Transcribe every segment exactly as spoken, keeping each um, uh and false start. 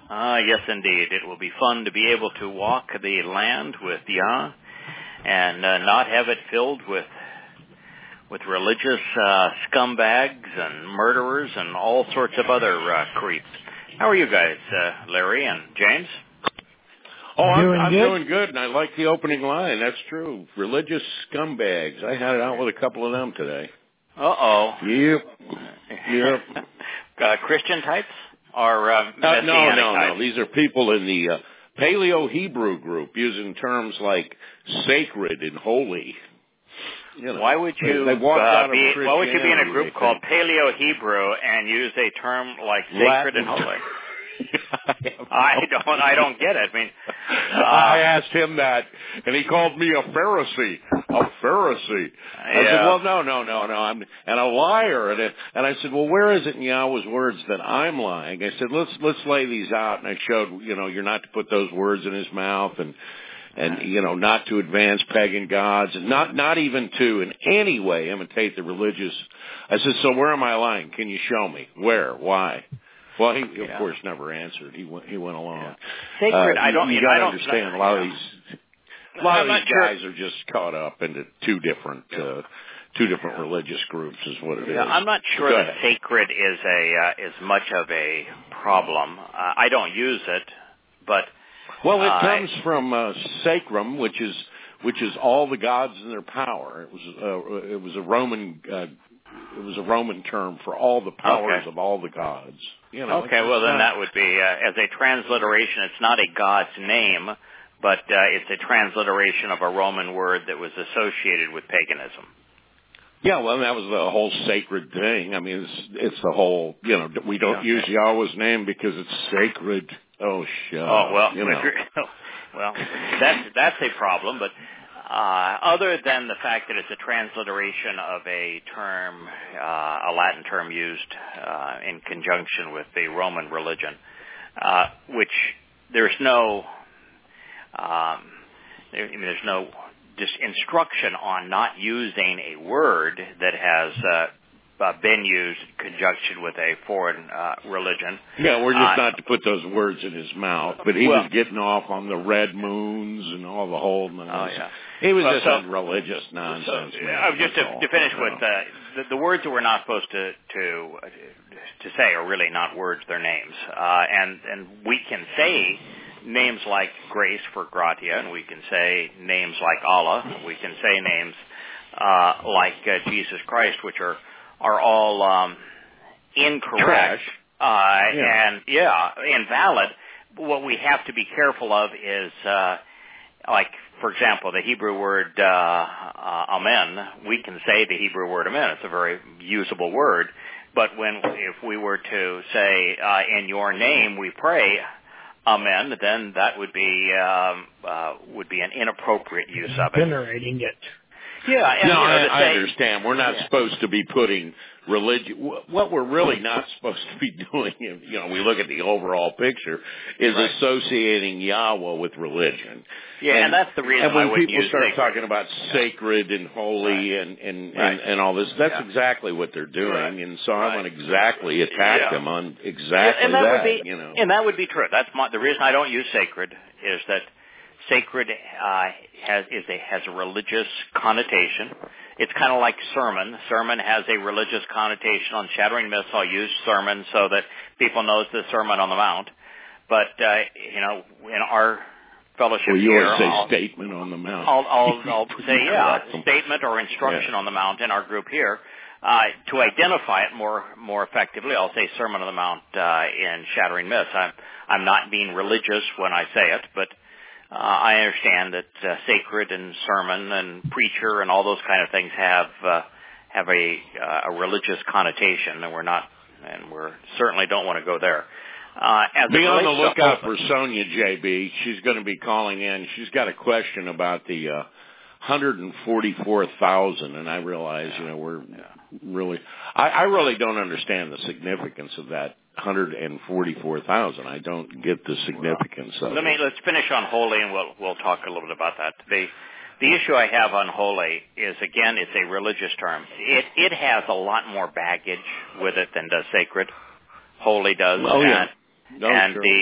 Ah, yes, indeed. It will be fun to be able to walk the land with Yah and uh, not have it filled with with religious uh, scumbags and murderers and all sorts of other uh, creeps. How are you guys, uh, Larry and James? Oh, I'm, doing, I'm good? doing good, and I like the opening line. That's true. Religious scumbags. I had it out with a couple of them today. Uh-oh. Yep. Yep. uh, Christian types? Or uh, uh, no, no, types? no. These are people in the uh, Paleo-Hebrew group using terms like sacred and holy. You know, why would you they, they walk uh, out be? of Why would you be in a group they called think. Paleo-Hebrew and use a term like sacred Latin. and holy? I, I don't. I don't get it. I mean, uh, I asked him that, and he called me a Pharisee. A Pharisee. I yeah. said, "Well, no, no, no, no. I'm and a liar." And it, and I said, "Well, where is it in Yahweh's words that I'm lying?" I said, "Let's let's lay these out." And I showed, you know, you're not to put those words in his mouth, and and you know, not to advance pagan gods, and not not even to in any way imitate the religious. I said, "So where am I lying? Can you show me where? Why?" Well, he, yeah. of course, never answered. He went, he went along. Yeah. Sacred, uh, I don't. You, you got to to understand a lot yeah. of these. A lot I'm of these sure. guys are just caught up into two different, uh, two different yeah. religious groups, is what it yeah, is. I'm not sure Go that ahead. sacred is a uh, is much of a problem. Uh, I don't use it, but well, it uh, comes from uh, sacrum, which is which is all the gods in their power. It was uh, it was a Roman. Uh, It was a Roman term for all the powers okay. of all the gods. You know, okay, well then that would be, uh, as a transliteration, it's not a god's name, but uh, it's a transliteration of a Roman word that was associated with paganism. Yeah, well, that was the whole sacred thing. I mean, it's, it's the whole, you know, we don't okay. use Yahweh's name because it's sacred. Oh, shut Oh, up, well, you know. well, that's, that's a problem, but Uh, other than the fact that it's a transliteration of a term, uh, a Latin term used uh, in conjunction with the Roman religion, uh, which there's no, um, there, I mean, there's no just instruction on not using a word that has uh, uh, been used in conjunction with a foreign uh, religion. Yeah, we're just uh, not to put those words in his mouth, but he well, was getting off on the red moons and all the whole. Oh yeah. He was well, just so, on religious nonsense, so, man. Uh, just to, to finish all. with uh, the, the words that we're not supposed to to to say are really not words; they're names. Uh, and and we can say names like grace for gratia, and we can say names like Allah. We can say names uh, like uh, Jesus Christ, which are are all um, incorrect uh, yeah. and yeah, invalid. What we have to be careful of is uh, like. For example, the Hebrew word uh, uh, amen, we can say the Hebrew word amen. It's a very usable word. But when if we were to say, uh, in your name we pray, amen, then that would be um, uh, would be an inappropriate use of it. Venerating it. Yeah, and, no, you know, I, to I say, understand. We're not yeah. supposed to be putting religion. What we're really not supposed to be doing, you know, we look at the overall picture, is right. associating Yahweh with religion. Yeah, and, and that's the reason and when I wouldn't people use start sacred. talking about sacred and holy right. and and, right. and and all this, that's yeah. exactly what they're doing. Right. And so right. I want to exactly attack yeah. them on exactly yeah, and that, that. Would be, you know, and that would be true. That's my, the reason I don't use sacred is that sacred uh, has is a has a religious connotation. It's kind of like sermon. Sermon has a religious connotation. On Shattering Myths, I'll use sermon so that people know it's the Sermon on the Mount. But uh, you know, in our fellowship well, you here, always say I'll, statement on the mount. I'll, I'll, I'll say yeah, correct. statement or instruction yeah. on the Mount in our group here. Uh, to identify it more more effectively, I'll say Sermon on the Mount uh, in Shattering Myths. I'm I'm not being religious when I say it, but uh, I understand that uh, sacred and sermon and preacher and all those kind of things have uh, have a uh, a religious connotation, and we're not, and we're certainly don't want to go there. Uh, as Be on the lookout lookout for Sonia, J B. She's going to be calling in. She's got a question about the uh, one hundred forty-four thousand, and I realize, yeah. you know, we're yeah. really, I, I really don't understand the significance of that one hundred forty-four thousand. I don't get the significance well, of let it. me, let's finish on holy, and we'll we'll talk a little bit about that. The the issue I have on holy is, again, it's a religious term. It it has a lot more baggage with it than does sacred. Holy does. Oh, yeah. And, No, and sure. the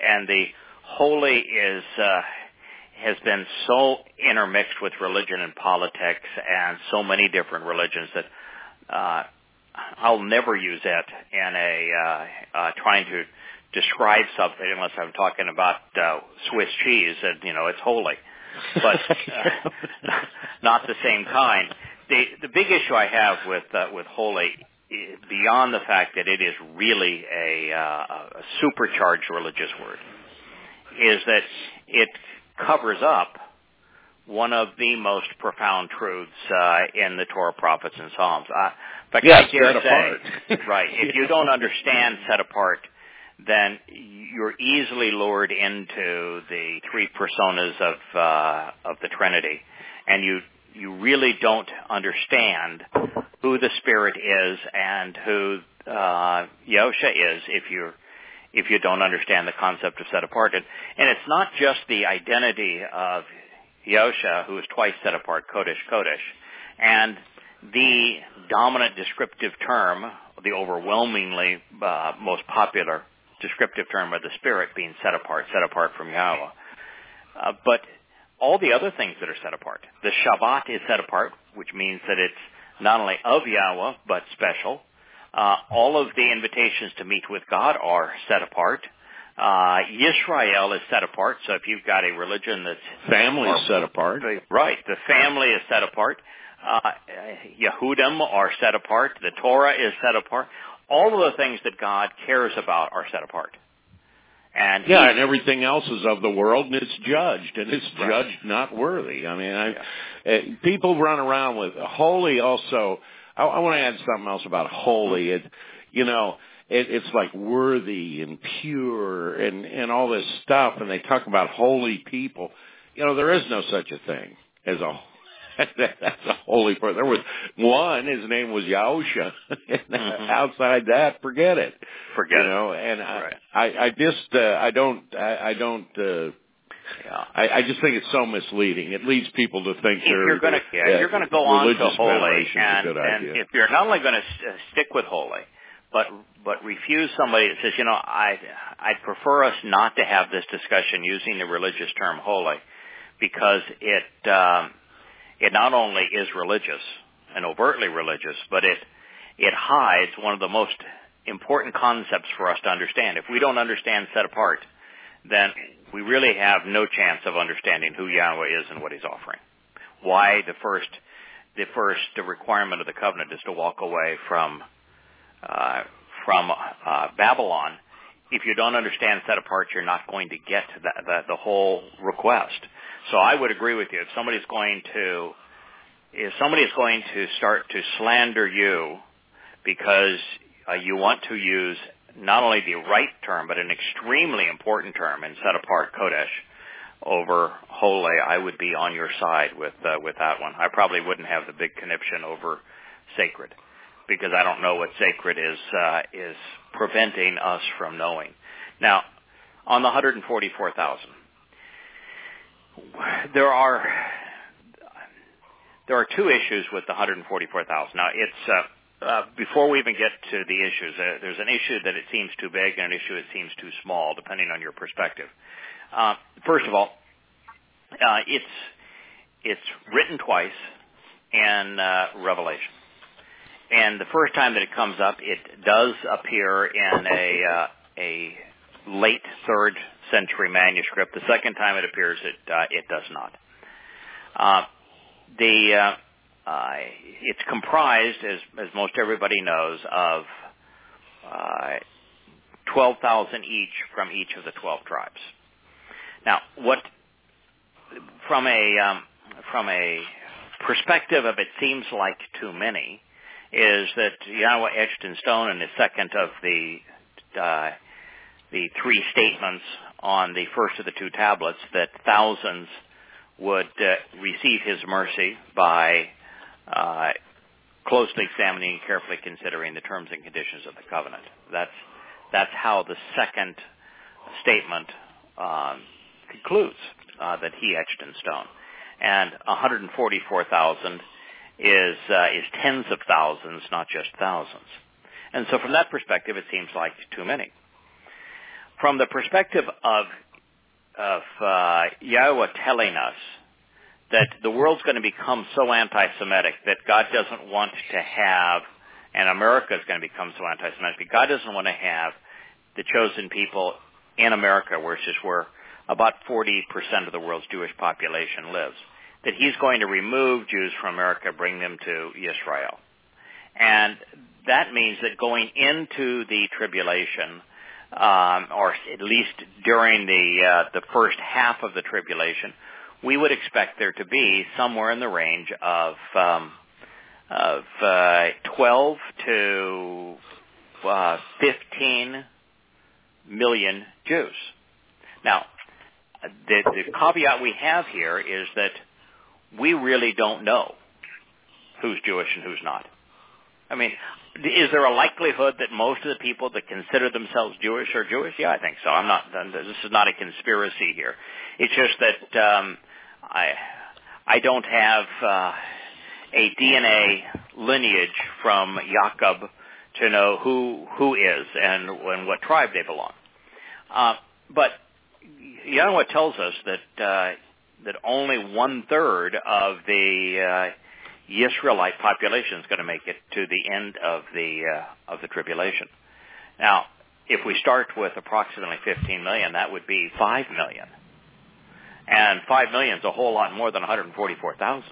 and the holy is uh, has been so intermixed with religion and politics and so many different religions that uh, I'll never use it in a uh, uh, trying to describe something unless I'm talking about uh, Swiss cheese and, you know, it's holy. But uh, not the same kind. The the big issue I have with uh, with holy, beyond the fact that it is really a, uh, a supercharged religious word, is that it covers up one of the most profound truths uh, in the Torah, prophets, and Psalms. Uh, in fact, yes, I dare set say, right, if you don't understand set apart, then you're easily lured into the three personas of uh, of the Trinity, and you you really don't understand who the Spirit is and who uh, Yahusha is if you're if you don't understand the concept of set apart. And, and it's not just the identity of Yahusha, who is twice set apart, Kodesh, Kodesh, and the dominant descriptive term, the overwhelmingly uh, most popular descriptive term of the Spirit being set apart, set apart from Yahweh. Uh, but all the other things that are set apart. The Shabbat is set apart, which means that it's not only of Yahweh, but special. Uh, all of the invitations to meet with God are set apart. Uh, Yisrael is set apart, so if you've got a religion that's... Family is set apart. Right, the family is set apart. Uh, Yehudim are set apart. The Torah is set apart. All of the things that God cares about are set apart. And yeah, and everything else is of the world, and it's judged, and it's right. judged not worthy. I mean, I, yeah. uh, people run around with holy also. I, I want to add something else about holy. It, you know, it, it's like worthy and pure and, and all this stuff, and they talk about holy people. You know, there is no such a thing as a That's a holy person. There was one, his name was Yahusha. mm-hmm. Outside that, forget it. Forget you know, it. and right. I, I, I just, uh, I don't, I, I don't, uh, yeah. I, I just think it's so misleading. It leads people to think if they're, you're going to, yeah, uh, you're going to go on to holy, and, and idea. if you're not only going to st- stick with holy, but but refuse somebody that says, you know, I I'd prefer us not to have this discussion using the religious term holy, because it. Um, It not only is religious and overtly religious, but it it hides one of the most important concepts for us to understand. If we don't understand set apart, then we really have no chance of understanding who Yahweh is and what He's offering. Why the first the first the requirement of the covenant is to walk away from uh, from uh, Babylon. If you don't understand set apart, you're not going to get the, the, the whole request. So I would agree with you. If somebody's going to, if somebody is going to start to slander you because uh, you want to use not only the right term, but an extremely important term and set apart Kodesh over holy, I would be on your side with uh, with that one. I probably wouldn't have the big conniption over sacred, because I don't know what sacred is uh, is preventing us from knowing. Now, on the one hundred forty-four thousand. There are there are two issues with the one hundred forty-four thousand. Now, it's uh, uh, before we even get to the issues, uh, there's an issue that it seems too big and an issue that seems too small, depending on your perspective. Uh, first of all, uh, it's it's written twice in uh, Revelation, and the first time that it comes up, it does appear in a uh, a late third century manuscript. The second time it appears, it uh, it does not. Uh, the uh, uh, it's comprised, as as most everybody knows, of uh, twelve thousand each from each of the twelve tribes. Now, what from a um, from a perspective of it seems like too many is that Yahweh etched in stone in the second of the uh, the three statements on the first of the two tablets that thousands would uh, receive His mercy by uh, closely examining and carefully considering the terms and conditions of the covenant. That's that's how the second statement um, concludes uh, that He etched in stone, and one hundred forty-four thousand is uh, is tens of thousands, not just thousands. And so, from that perspective, it seems like too many. from the perspective of of uh, Yahweh telling us that the world's going to become so anti-Semitic that God doesn't want to have, and America is going to become so anti-Semitic, God doesn't want to have the chosen people in America, which is where about forty percent of the world's Jewish population lives, that he's going to remove Jews from America, bring them to Israel. And that means that going into the tribulation, um, or at least during the uh, the first half of the tribulation, we would expect there to be somewhere in the range of um, of uh, twelve to uh, fifteen million Jews. Now, the, the caveat we have here is that we really don't know who's Jewish and who's not. I mean, is there a likelihood that most of the people that consider themselves Jewish are Jewish? Yeah, I think so. I'm not. This is not a conspiracy here. It's just that um, I I don't have uh, a D N A lineage from Jacob to know who who is and, and what tribe they belong. Uh, but Yahweh tells us that uh, that only one third of the uh, Israelite population is going to make it to the end of the uh, of the tribulation. Now, if we start with approximately fifteen million, that would be five million, and five million is a whole lot more than one hundred forty-four thousand.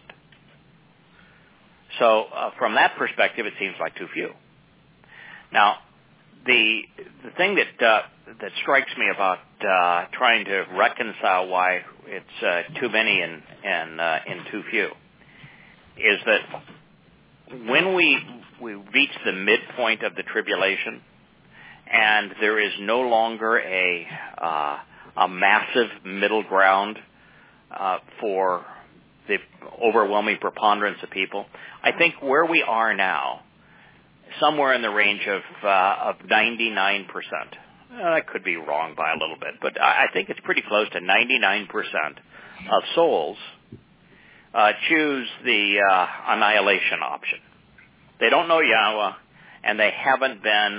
So, uh, from that perspective, it seems like too few. Now, the the thing that uh, that strikes me about uh, trying to reconcile why it's uh, too many and and uh, in too few is that when we we reach the midpoint of the tribulation, and there is no longer a uh, a massive middle ground uh, for the overwhelming preponderance of people, I think where we are now, somewhere in the range of uh, of ninety-nine percent. Uh, I could be wrong by a little bit, but I, I think it's pretty close to ninety-nine percent of souls uh, choose the uh, annihilation option. They don't know Yahweh, and they haven't been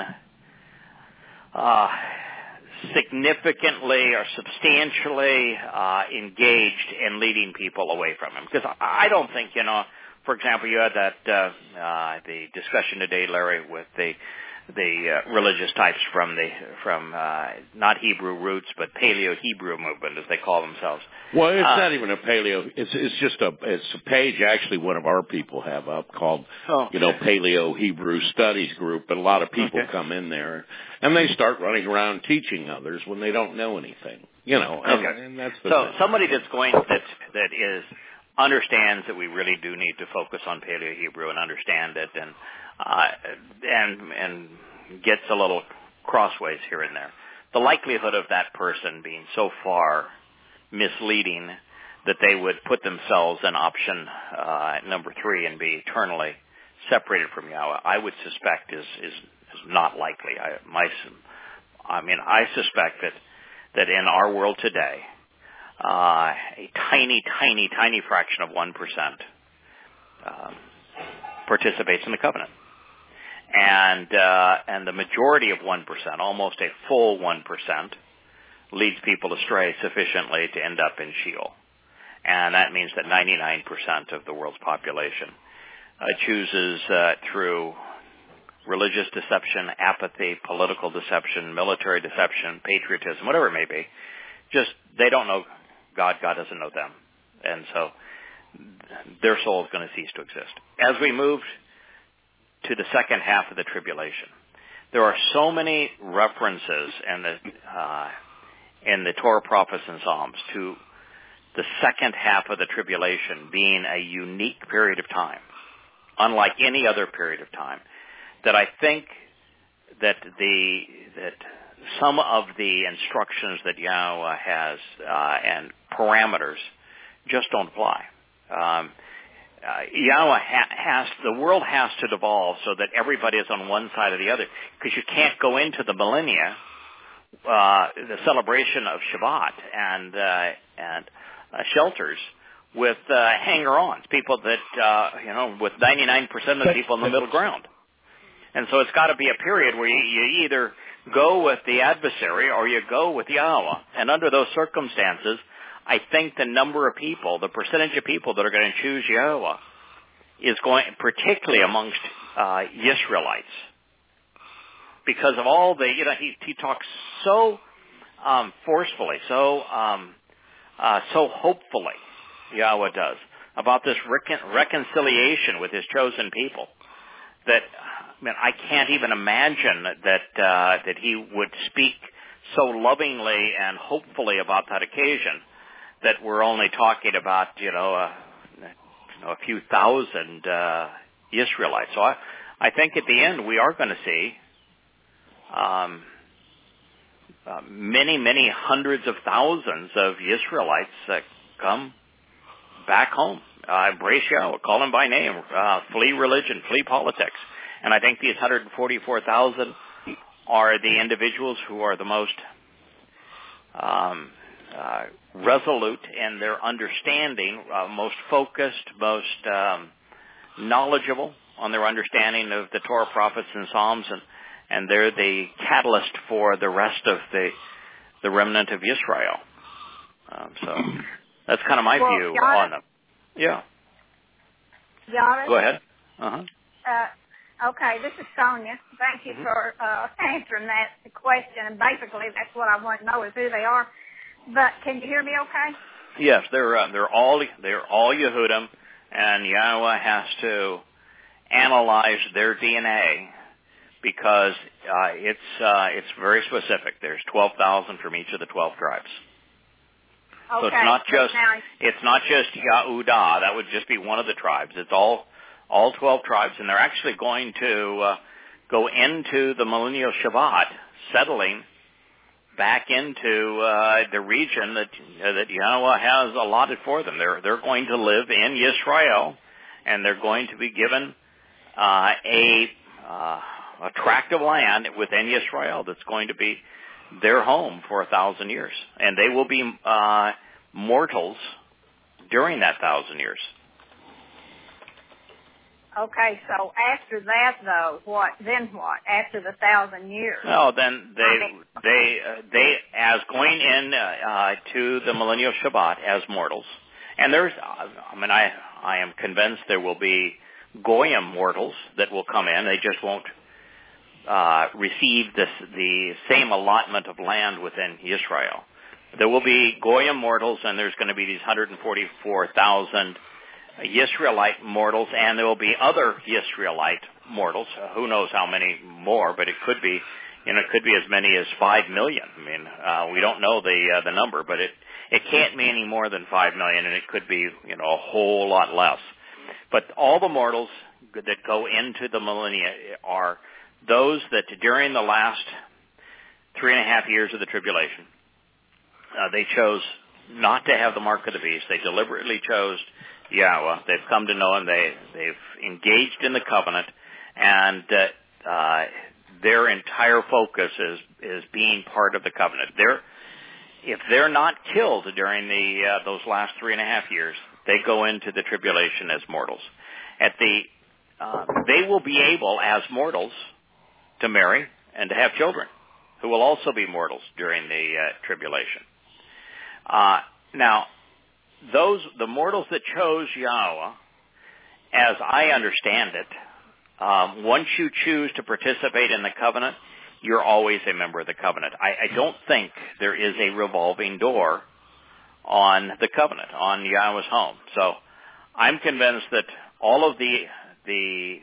uh, significantly or substantially uh, engaged in leading people away from Him. Because I don't think, you know, for example, you had that uh, uh, the discussion today, Larry, with the the uh, religious types from the from uh, not Hebrew roots but Paleo Hebrew movement, as they call themselves. Well, it's uh, not even a Paleo. It's it's just a it's a page actually one of our people have up called oh. you know Paleo Hebrew Studies Group, and a lot of people okay. come in there and they start running around teaching others when they don't know anything. You know, and, okay. and that's the so thing. somebody that's going that that is. understands that we really do need to focus on Paleo Hebrew and understand it, and uh, and and gets a little crossways here and there. The likelihood of that person being so far misleading that they would put themselves in option uh, number three and be eternally separated from Yahweh, I would suspect is is, is not likely. I my I mean I suspect that that in our world today, Uh, a tiny, tiny, tiny fraction of one percent uh, participates in the covenant, and uh, and the majority of one percent, almost a full one percent, leads people astray sufficiently to end up in Sheol, and that means that ninety-nine percent of the world's population uh, chooses uh, through religious deception, apathy, political deception, military deception, patriotism, whatever it may be, just they don't know God, God doesn't know them. And so their soul is going to cease to exist. As we move to the second half of the tribulation, there are so many references in the, uh, in the Torah, prophets, and Psalms to the second half of the tribulation being a unique period of time, unlike any other period of time, that I think that the, that some of the instructions that Yahweh has uh, and parameters just don't apply. Um, uh, Yahweh ha- has the world has to devolve so that everybody is on one side or the other, because you can't go into the millennia, uh, the celebration of Shabbat and uh, and uh, shelters with uh, hanger-ons, people that uh, you know, with ninety-nine percent of the people in the middle ground. And so it's got to be a period where you, you either go with the adversary or you go with Yahweh. And under those circumstances, I think the number of people, the percentage of people that are going to choose Yahweh is going, particularly amongst uh, Israelites, because of all the, you know, he, he talks so um, forcefully, so um, uh, so hopefully, Yahweh does, about this recon- reconciliation with his chosen people, that, I mean, I can't even imagine that uh, that he would speak so lovingly and hopefully about that occasion, that we're only talking about, you know, a, you know, a few thousand uh, Israelites. So I, I think at the end we are going to see um, uh, many, many hundreds of thousands of Israelites that come back home, uh, embrace Yahweh, call him by name, uh, flee religion, flee politics. And I think these one hundred forty-four thousand are the individuals who are the most um, uh, resolute in their understanding, uh, most focused, most um, knowledgeable on their understanding of the Torah, prophets, and Psalms, and, and they're the catalyst for the rest of the the remnant of Israel. Um, so that's kind of my well, view Giannis, on them. Yeah. Giannis, Go ahead. Uh-huh. Uh, okay, this is Sonia. Thank you mm-hmm. for uh, answering that question. And basically, that's what I want to know is who they are. But can you hear me okay? Yes, they're uh, they're all they're all Yehudim, and Yahweh has to analyze their D N A because uh, it's uh, it's very specific. There's twelve thousand from each of the twelve tribes. Okay. So it's not just now, it's not just Yehudah. That would just be one of the tribes. It's all all twelve tribes, and they're actually going to uh, go into the millennial Shabbat, settling back into uh, the region that uh, that Yahweh has allotted for them. They're they're going to live in Yisrael, and they're going to be given uh, a uh, a tract of land within Yisrael that's going to be their home for a thousand years, and they will be uh, mortals during that thousand years. Okay, so after that, though, what? Then what? After the thousand years? No, then they they uh, they as going in uh, uh, to the millennial Shabbat as mortals, and there's I mean I I am convinced there will be Goyim mortals that will come in. They just won't uh, receive this the same allotment of land within Israel. There will be Goyim mortals, and there's going to be these one hundred forty-four thousand Yisraelite mortals, and there will be other Yisraelite mortals. Uh, who knows how many more, but it could be, you know, it could be as many as five million. I mean, uh, we don't know the uh, the number, but it it can't be any more than five million, and it could be, you know, a whole lot less. But all the mortals that go into the millennia are those that during the last three and a half years of the tribulation, uh, they chose not to have the mark of the beast. They deliberately chose Yahweh. They've come to know him. They, they've engaged in the covenant, and uh, uh, their entire focus is is being part of the covenant. They're, if they're not killed during the uh, those last three and a half years, they go into the tribulation as mortals. At the uh, they will be able, as mortals, to marry and to have children, who will also be mortals during the uh, tribulation. Uh, now. Those, the mortals that chose Yahweh, as I understand it, um, once you choose to participate in the covenant, you're always a member of the covenant. I, I don't think there is a revolving door on the covenant, on Yahweh's home. So I'm convinced that all of the, the,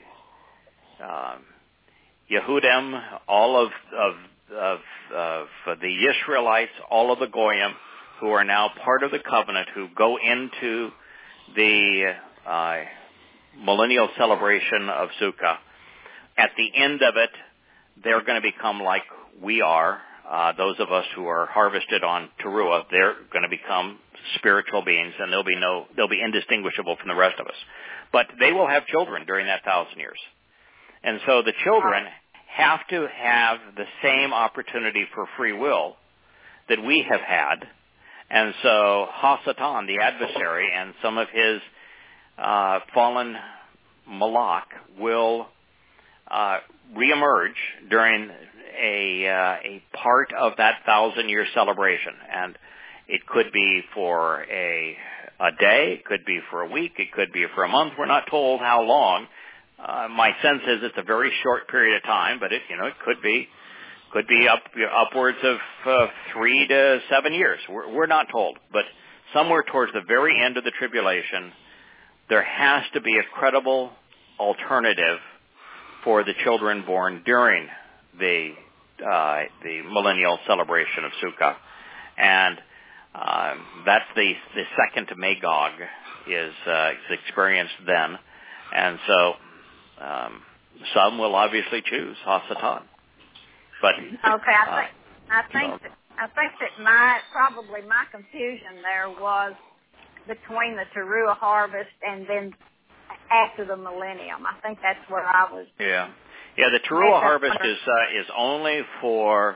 um, Yehudim, all of, of, of, of the Israelites, all of the Goyim, who are now part of the covenant, who go into the uh, millennial celebration of Sukkah. At the end of it, they're going to become like we are, uh, those of us who are harvested on Teruah. They're going to become spiritual beings, and they'll be no, they'll be indistinguishable from the rest of us. But they will have children during that thousand years, and so the children have to have the same opportunity for free will that we have had. And so Hasatan, the adversary, and some of his uh, fallen Malak will uh, reemerge during a uh, a part of that thousand-year celebration, and it could be for a a day, it could be for a week, it could be for a month. We're not told how long. Uh, my sense is it's a very short period of time, but it you know it could be could be up upwards of uh, three to seven years. We're, we're not told, but somewhere towards the very end of the tribulation, there has to be a credible alternative for the children born during the uh, the millennial celebration of Sukkah, and um, that's the the second Magog is, uh, is experienced then, and so um, some will obviously choose Hasatan. But okay, I think uh, I think you know, that, I think that my probably my confusion there was between the Teruah harvest and then after the millennium. I think that's where I was. Yeah, yeah. The Teruah harvest is uh, is only for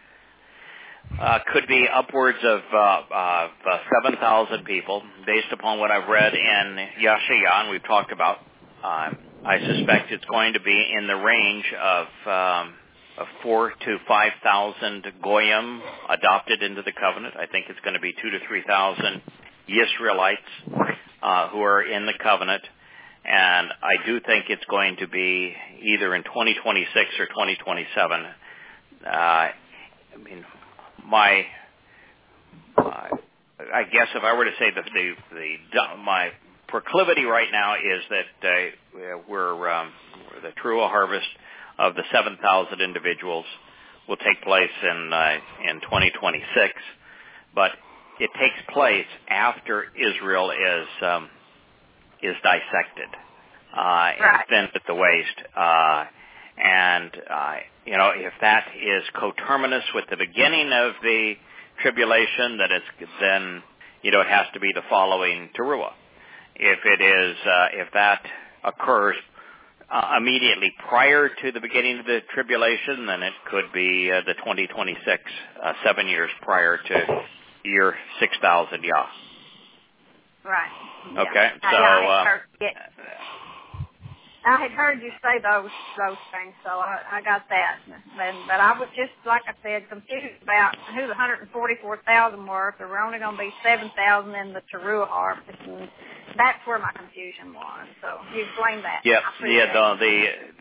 uh, could be upwards of uh, uh, seven thousand people, based upon what I've read in Yashaya, and we've talked about. Uh, I suspect it's going to be in the range of. Um, of four to five thousand goyim adopted into the covenant. I think it's going to be two to three thousand Yisraelites uh, who are in the covenant, and I do think it's going to be either in twenty twenty-six or twenty twenty-seven. Uh, I mean, my, uh, I guess if I were to say the the, the my proclivity right now is that uh, we're um, the Teruah harvest of the seven thousand individuals will take place in uh, in twenty twenty-six, but it takes place after Israel is um, is dissected uh, right. and thinned at the waist, uh, and uh, you know if that is coterminous with the beginning of the tribulation, that it's then you know it has to be the following Teruah. If it is uh, if that occurs Uh, immediately prior to the beginning of the tribulation, then it could be uh, the twenty twenty-six, uh, seven years prior to year six thousand Yah. Right. Okay, yeah. so... I, I, uh, had heard, yeah. I had heard you say those those things, so I, I got that. And, but I was just, like I said, confused about who the one hundred forty-four thousand were. If there were only going to be seven thousand in the Teruah harvest, and that's where my confusion was. So you explained that. Yeah, yeah. The, the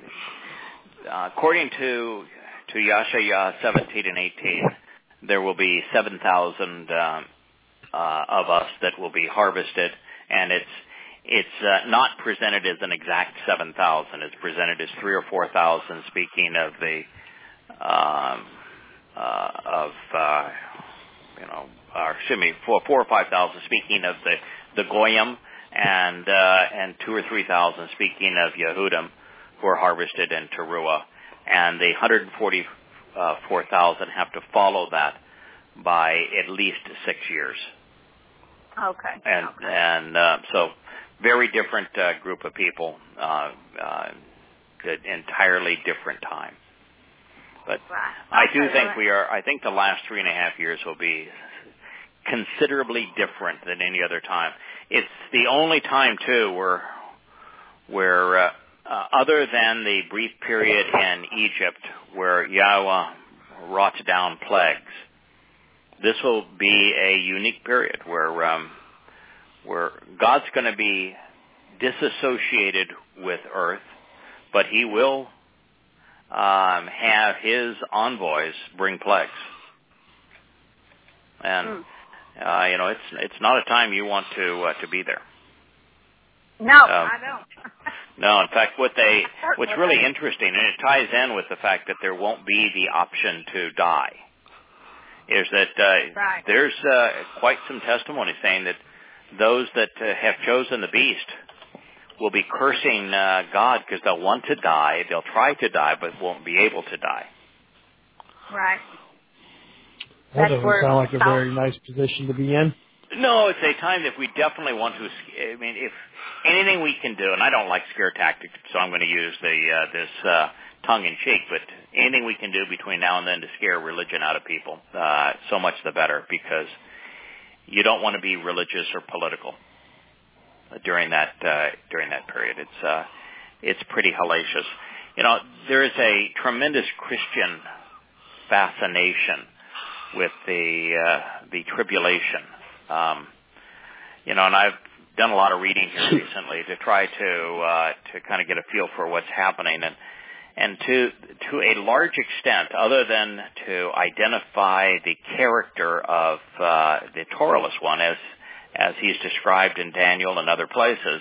uh, according to to Yashaya seventeen and eighteen, there will be seven thousand um, uh, of us that will be harvested, and it's it's uh, not presented as an exact seven thousand. It's presented as three or four thousand. Speaking of the um, uh, of uh, you know, or excuse me, four four or five thousand. Speaking of the the goyim. And uh, and two or three thousand, speaking of Yehudim, who are harvested in Teruah, and the one hundred forty-four thousand have to follow that by at least six years. Okay. And okay. and uh, so, very different uh, group of people, uh, uh, entirely different time. But right. I okay, do think right. we are. I think the last three and a half years will be considerably different than any other time. It's the only time, too, where, where uh, uh, other than the brief period in Egypt where Yahweh wrought down plagues, this will be a unique period where um, where God's going to be disassociated with earth, but He will um, have His envoys bring plagues. And... Mm. Uh, you know, it's it's not a time you want to uh, to be there. No, um, I don't. No, in fact, what they what's really interesting, and it ties in with the fact that there won't be the option to die, is that uh, right. there's uh, quite some testimony saying that those that uh, have chosen the beast will be cursing uh, God because they'll want to die, they'll try to die, but won't be able to die. Right. That doesn't sound like a very nice position to be in. No, it's a time that we definitely want to. I mean, if anything we can do, and I don't like scare tactics, so I'm going to use the uh, this uh, tongue in cheek. But anything we can do between now and then to scare religion out of people, uh, so much the better, because you don't want to be religious or political during that uh, during that period. It's uh, it's pretty hellacious. you know, there is a tremendous Christian fascination with the uh, the tribulation. Um, you know, and I've done a lot of reading here recently to try to uh, to kind of get a feel for what's happening, and and to to a large extent, other than to identify the character of uh, the Toralist one as as he's described in Daniel and other places,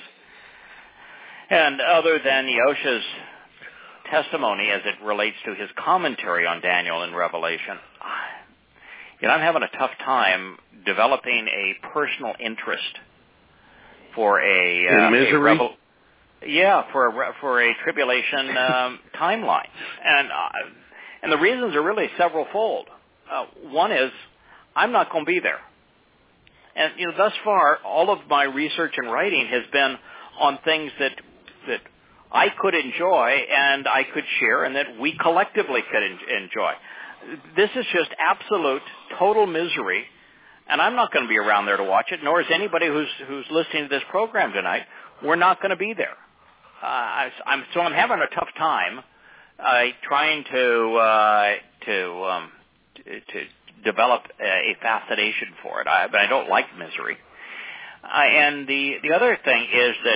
and other than Yosha's testimony as it relates to his commentary on Daniel and Revelation, you know, I'm having a tough time developing a personal interest for a in uh, misery. A revel- yeah, for a for a tribulation um, timeline, and uh, and the reasons are really several-fold. Uh, one is I'm not going to be there, and you know, thus far, all of my research and writing has been on things that that I could enjoy and I could share, and that we collectively could en- enjoy. This is just absolute, total misery, and I'm not going to be around there to watch it, nor is anybody who's who's listening to this program tonight. We're not going to be there. Uh, I, I'm, so I'm having a tough time uh, trying to uh, to, um, to to develop a, a fascination for it. I, but I don't like misery. Uh, and the the other thing is that.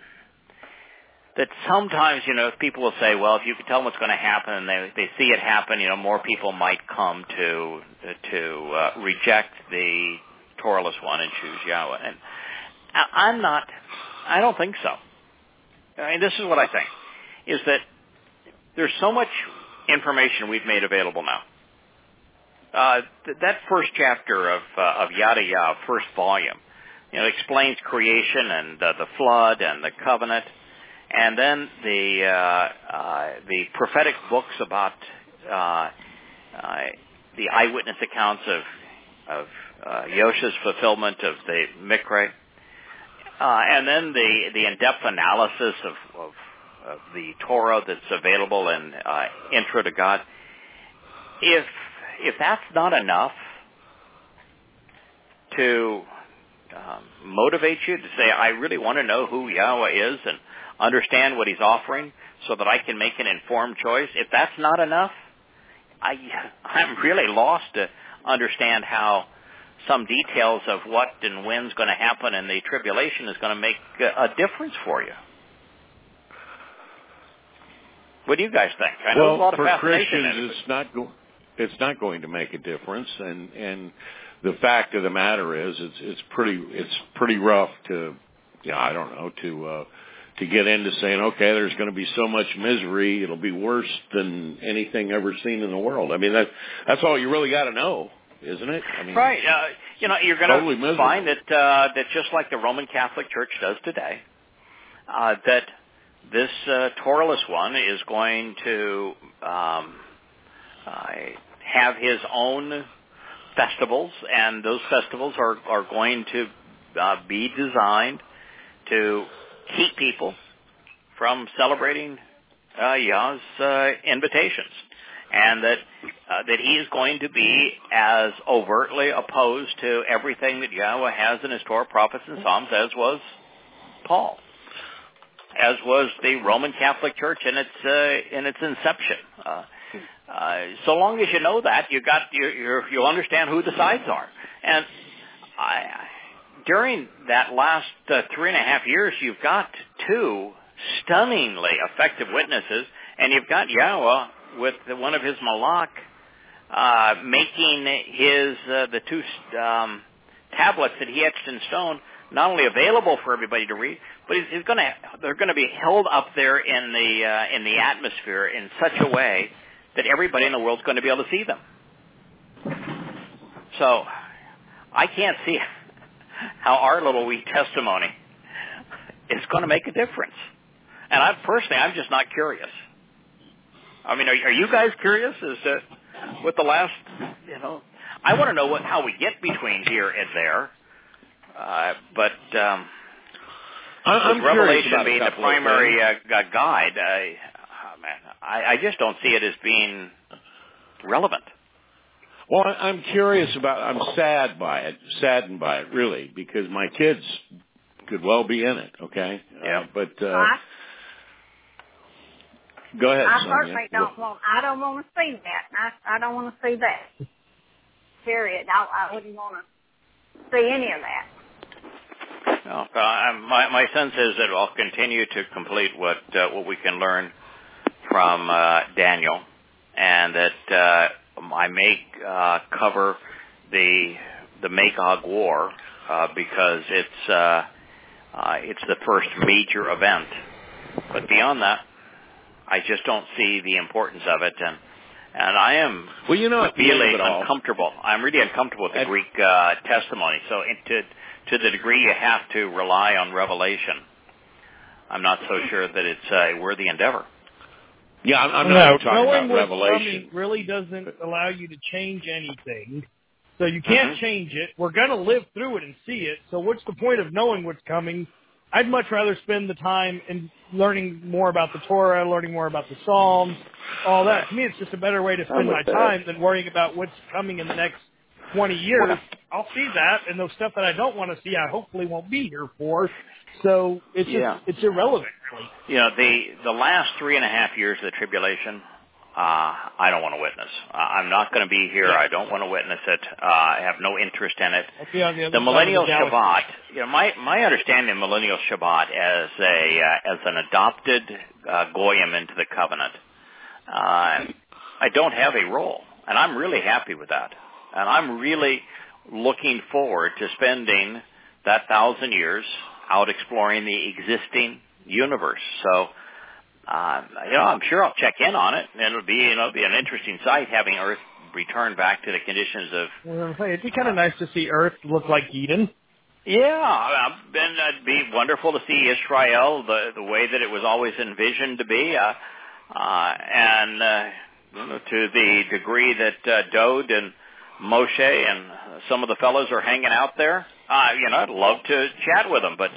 That sometimes, you know, people will say, well, if you can tell them what's going to happen and they they see it happen, you know, more people might come to to uh, reject the Toralist one and choose Yahweh. And I'm not, I don't think so. I mean, this is what I think, is that there's so much information we've made available now. Uh, th- that first chapter of uh, of Yada Yah, first volume, you know, explains creation and uh, the flood and the covenant. And then the uh, uh, the prophetic books about uh, uh, the eyewitness accounts of of uh, Yosha's fulfillment of the Mikra, uh, and then the, the in-depth analysis of, of, of the Torah that's available in uh, Intro to God. If if that's not enough to um, motivate you to say, I really want to know who Yahweh is and understand what he's offering so that I can make an informed choice. If that's not enough, I, I'm really lost to understand how some details of what and when's going to happen in the tribulation is going to make a difference for you. What do you guys think? I know well, there's a lot of for fascination Christians, in it. it's not go- it's not going to make a difference, and and the fact of the matter is, it's it's pretty it's pretty rough to, you know, I don't know to. Uh, to get into saying, okay, there's going to be so much misery, it'll be worse than anything ever seen in the world. I mean, that, that's all you really got to know, isn't it? I mean, right. Uh, you know, you're going to totally find that, uh, that just like the Roman Catholic Church does today, uh, that this uh, Toralist one is going to um, uh, have his own festivals, and those festivals are, are going to uh, be designed to keep people from celebrating uh, Yah's uh, invitations, and that uh, that he is going to be as overtly opposed to everything that Yahweh has in his Torah, prophets, and Psalms as was Paul, as was the Roman Catholic Church in its uh, in its inception. Uh, uh, so long as you know that, you got you you're, you'll understand who the sides are, and I. During that last uh, three and a half years, you've got two stunningly effective witnesses, and you've got Yahweh with one of his malach uh, making his uh, the two um, tablets that he etched in stone not only available for everybody to read, but he's, he's going to they're going to be held up there in the uh, in the atmosphere in such a way that everybody in the world is going to be able to see them. So I can't see how our little wee testimony is going to make a difference. And I personally, I'm just not curious. I mean, are, are you guys curious as to what the last, you know, I want to know what how we get between here and there. Uh, but um, I'm with Revelation about being the primary uh, guide, I, oh man, I, I just don't see it as being relevant. Well, I'm curious about, I'm sad by it, saddened by it, really, because my kids could well be in it, okay? Yeah. Uh, but, uh, Go ahead, I Sonia. certainly don't want. I don't want to see that. I I don't want to see that. Period. I, I wouldn't want to see any of that. No, uh, my my sense is that I'll continue to complete what uh, what we can learn from uh, Daniel, and that uh, I may uh, cover the the Magog War uh, because it's uh, uh, it's the first major event. But beyond that, I just don't see the importance of it, and and I am well, you know, really uncomfortable. I'm really uncomfortable with the At, Greek uh, testimony. So to to the degree you have to rely on revelation, I'm not so sure that it's a worthy endeavor. Yeah, I'm, I'm no, not talking knowing about what's revelation. Coming really doesn't allow you to change anything. So you can't Mm-hmm. change it. We're going to live through it and see it. So what's the point of knowing what's coming? I'd much rather spend the time in learning more about the Torah, learning more about the Psalms, all that. To me, it's just a better way to spend my time than worrying about what's coming in the next twenty years. Well, I'll see that, and those stuff that I don't want to see, I hopefully won't be here for. So it's just, yeah. it's irrelevant, really. You know, the the last three and a half years of the tribulation, uh, I don't want to witness. Uh, I'm not going to be here. I don't want to witness it. Uh, I have no interest in it. I'll be on the other The side millennial of the galaxy. Shabbat, you know, my my understanding of millennial Shabbat as a uh, as an adopted uh, goyim into the covenant, uh, I don't have a role, and I'm really happy with that. And I'm really looking forward to spending that thousand years out exploring the existing universe. So, uh, you know, I'm sure I'll check in on it, and it'll be, you know, be an interesting sight having Earth return back to the conditions of. Well, hey, it'd be kind of nice to see Earth look like Eden. Yeah, and it'd be wonderful to see Israel the the way that it was always envisioned to be, uh, uh, and uh, you know, to the degree that uh, Dode and Moshe and some of the fellows are hanging out there. Uh, you know, I'd love to chat with them, but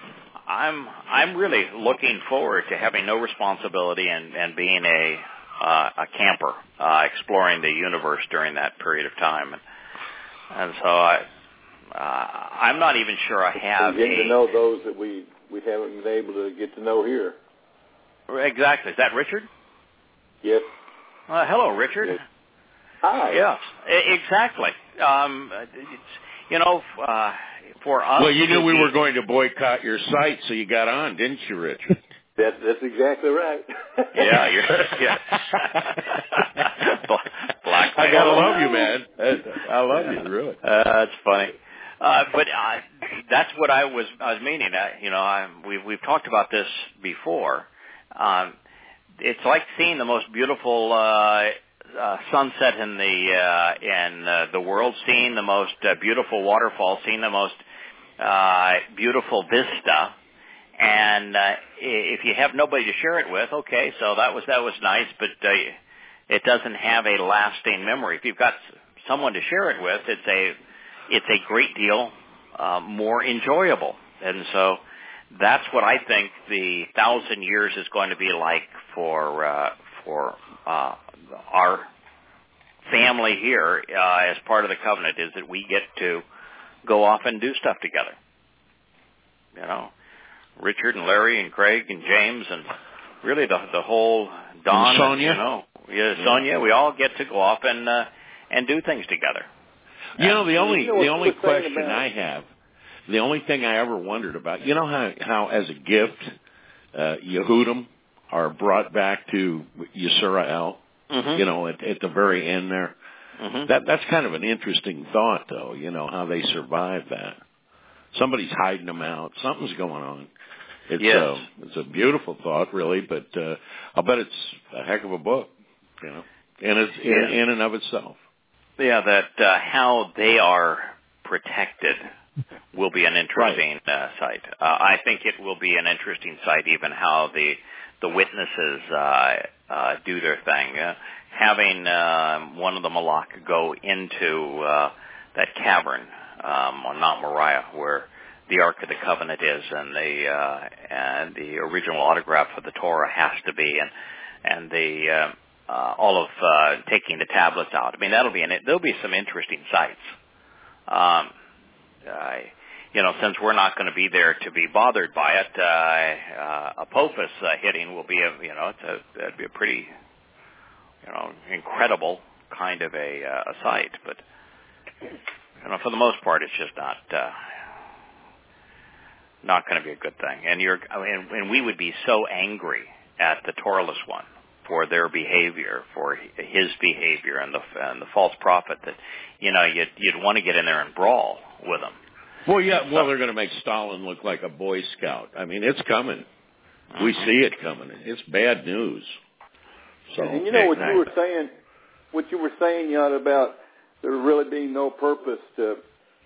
I'm I'm really looking forward to having no responsibility and, and being a uh, a camper, uh, exploring the universe during that period of time, and, and so I uh, I'm not even sure I have getting a, to know those that we we haven't been able to get to know here. Exactly. Is that Richard? Yes. Uh, hello, Richard. Yes. Hi. Yes, exactly. Um, it's, you know, uh, for us. Well, you knew we be, were going to boycott your site, so you got on, didn't you, Rich? That, that's exactly right. Yeah, you're. Yeah. Black. I gotta love you, man. I love you, really. Uh, that's funny. Uh, but uh, that's what I was. I was meaning. Uh, you know, I, we've we've talked about this before. Um, it's like seeing the most beautiful. Uh, Uh, sunset in the uh, in uh, the world, seeing the most uh, beautiful waterfall, seeing the most uh, beautiful vista, and uh, if you have nobody to share it with, okay, so that was that was nice, but uh, it doesn't have a lasting memory. If you've got someone to share it with, it's a it's a great deal uh, more enjoyable, and so that's what I think the thousand years is going to be like for uh, for. Uh, our family here uh, as part of the covenant is that we get to go off and do stuff together. You know, Richard and Larry and Craig and James and really the the whole Don and Sonia. And, you know, yeah, Sonia. We all get to go off and uh, and do things together. You know, the only you know the only question about? I have, the only thing I ever wondered about, you know how how as a gift, uh, Yehudim are brought back to Yisrael. Mm-hmm. You know, at, at the very end there. Mm-hmm. That that's kind of an interesting thought, though. You know how they survived that. Somebody's hiding them out. Something's going on. It's yes. uh, it's a beautiful thought, really. But uh, I'll bet it's a heck of a book. You know, in its in, yeah. in and of itself. Yeah, that uh, how they are protected will be an interesting right. uh, sight. Uh, I think it will be an interesting sight, even how the the witnesses uh, uh, do their thing. Uh, having uh, one of the Malak go into uh, that cavern um, on Mount Moriah, where the Ark of the Covenant is, and the uh, and the original autograph of the Torah has to be, and and the uh, uh, all of uh, taking the tablets out. I mean, that'll be an, there'll be some interesting sights. Um, I, you know, since we're not going to be there to be bothered by it, uh, uh, Apophis uh, hitting will be a, you know, it's a, that'd be a pretty, you know, incredible kind of a, uh, a sight. But, you know, for the most part, it's just not, uh, not going to be a good thing. And you're, I mean, and we would be so angry at the Toraless one for their behavior, for his behavior and the, and the false prophet that, you know, you'd, you'd want to get in there and brawl with them. Well, yeah, well, they're going to make Stalin look like a Boy Scout. I mean, it's coming. We see it coming. It's bad news. So, and you know what you were saying, what you were saying, you know, about there really being no purpose to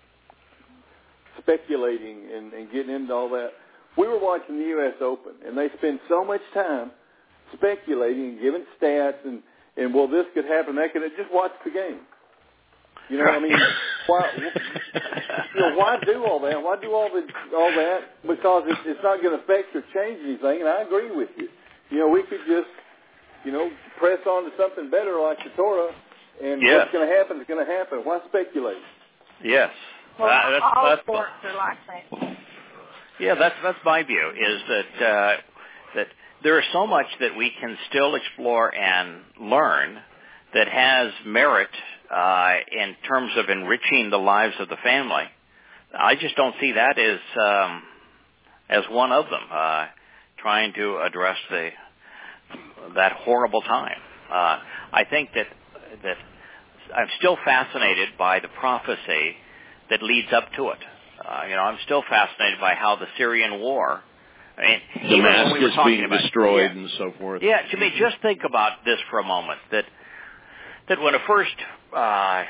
speculating and, and getting into all that. We were watching the U S Open, and they spend so much time speculating and giving stats and, and well, this could happen, that could, just watch the game. You know, I mean, why, you know, why do all that? Why do all the all that? Because it's, it's not going to affect or change anything. And I agree with you. You know, we could just, you know, press on to something better like the Torah, and yes. what's going to happen is going to happen. Why speculate? Yes, well, uh, that's, all that's, sports are like that. Yeah, that's that's my view. Is that uh, that there is so much that we can still explore and learn that has merit. Uh, in terms of enriching the lives of the family, I just don't see that as um, as one of them. Uh, trying to address the that horrible time. Uh, I think that that I'm still fascinated by the prophecy that leads up to it. Uh, you know, I'm still fascinated by how the Syrian war. I mean, even when we were talking being about destroyed yeah, and so forth. Yeah, Jimmy, just think about this for a moment. That that when it first Uh,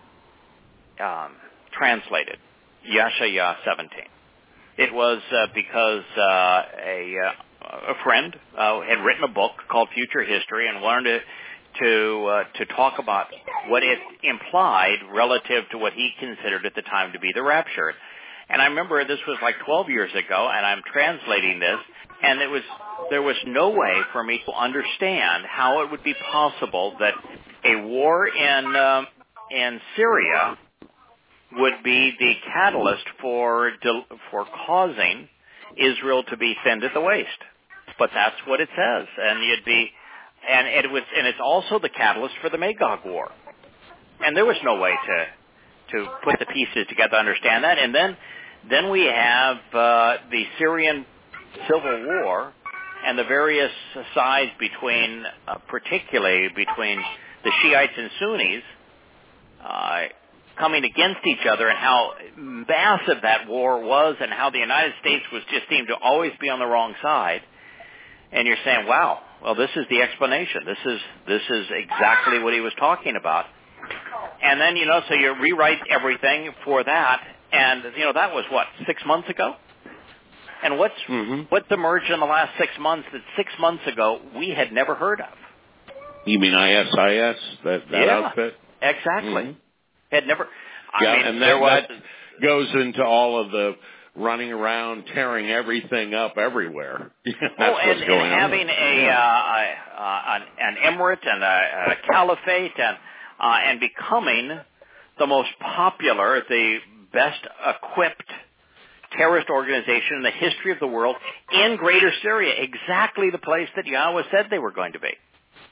um, translated, Yeshaya seventeen. It was uh, because uh, a, uh, a friend uh, had written a book called Future History and wanted to to, uh, to talk about what it implied relative to what he considered at the time to be the rapture. And I remember this was like twelve years ago, and I'm translating this, and it was there was no way for me to understand how it would be possible that a war in um, in Syria would be the catalyst for for causing Israel to be thinned at the waist. But that's what it says, and you'd be, and it was, and it's also the catalyst for the Magog War. And there was no way to to put the pieces together to understand that. And then then we have uh, the Syrian civil war and the various sides between, uh, particularly between the Shiites and Sunnis, uh, coming against each other, and how massive that war was, and how the United States was just seemed to always be on the wrong side. And you're saying, wow, well, this is the explanation. This is this is exactly what he was talking about. And then, you know, so you rewrite everything for that, and, you know, that was, what, six months ago? And what's mm-hmm. what's emerged in the last six months that six months ago we had never heard of? You mean I S I S, that, that yeah, outfit? Exactly. Mm-hmm. Had never. I yeah, mean, and that, there was, that goes into all of the running around, tearing everything up everywhere. That's oh, what's and, going and on. having a, yeah. uh, a an, an emirate and a, a caliphate, and uh, and becoming the most popular, the best equipped terrorist organization in the history of the world in Greater Syria, exactly the place that Yahweh said they were going to be.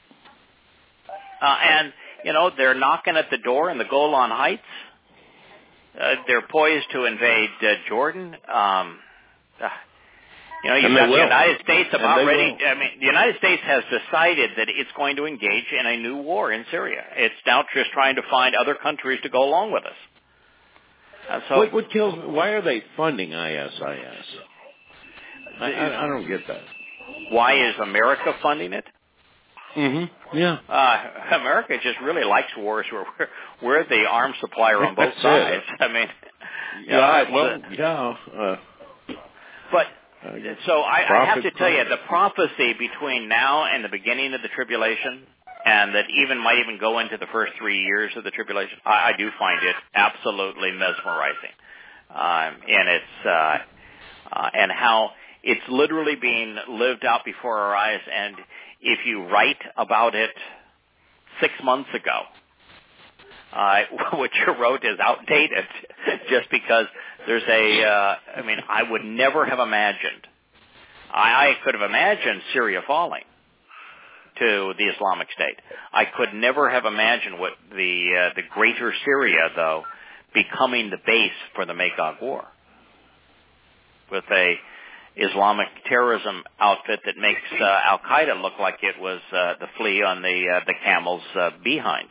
Uh, and, you know, they're knocking at the door in the Golan Heights. Uh, they're poised to invade uh, Jordan. Um, uh, you know, you've got the United States about ready. Will. I mean, the United States has decided that it's going to engage in a new war in Syria. It's now just trying to find other countries to go along with us. Uh, so, what, what kills me? Why are they funding I S I S? I, I, I don't get that. Why is America funding it? Mm-hmm. Yeah. Uh, America just really likes wars where we're, we're the arms supplier on both That's sides. It. I mean, yeah. know, Well, uh, yeah. Uh, but uh, so I, I have to tell profit. you, the prophecy between now and the beginning of the tribulation, and that even might even go into the first three years of the tribulation, I, I do find it absolutely mesmerizing, um, and it's uh, uh, and how it's literally being lived out before our eyes. And if you write about it six months ago, uh, what you wrote is outdated just because there's a, uh, I mean, I would never have imagined, I, I could have imagined Syria falling to the Islamic State. I could never have imagined what the, uh, the greater Syria, though, becoming the base for the Magog War with a Islamic terrorism outfit that makes uh, Al-Qaeda look like it was uh, the flea on the uh, the camel's uh, behind.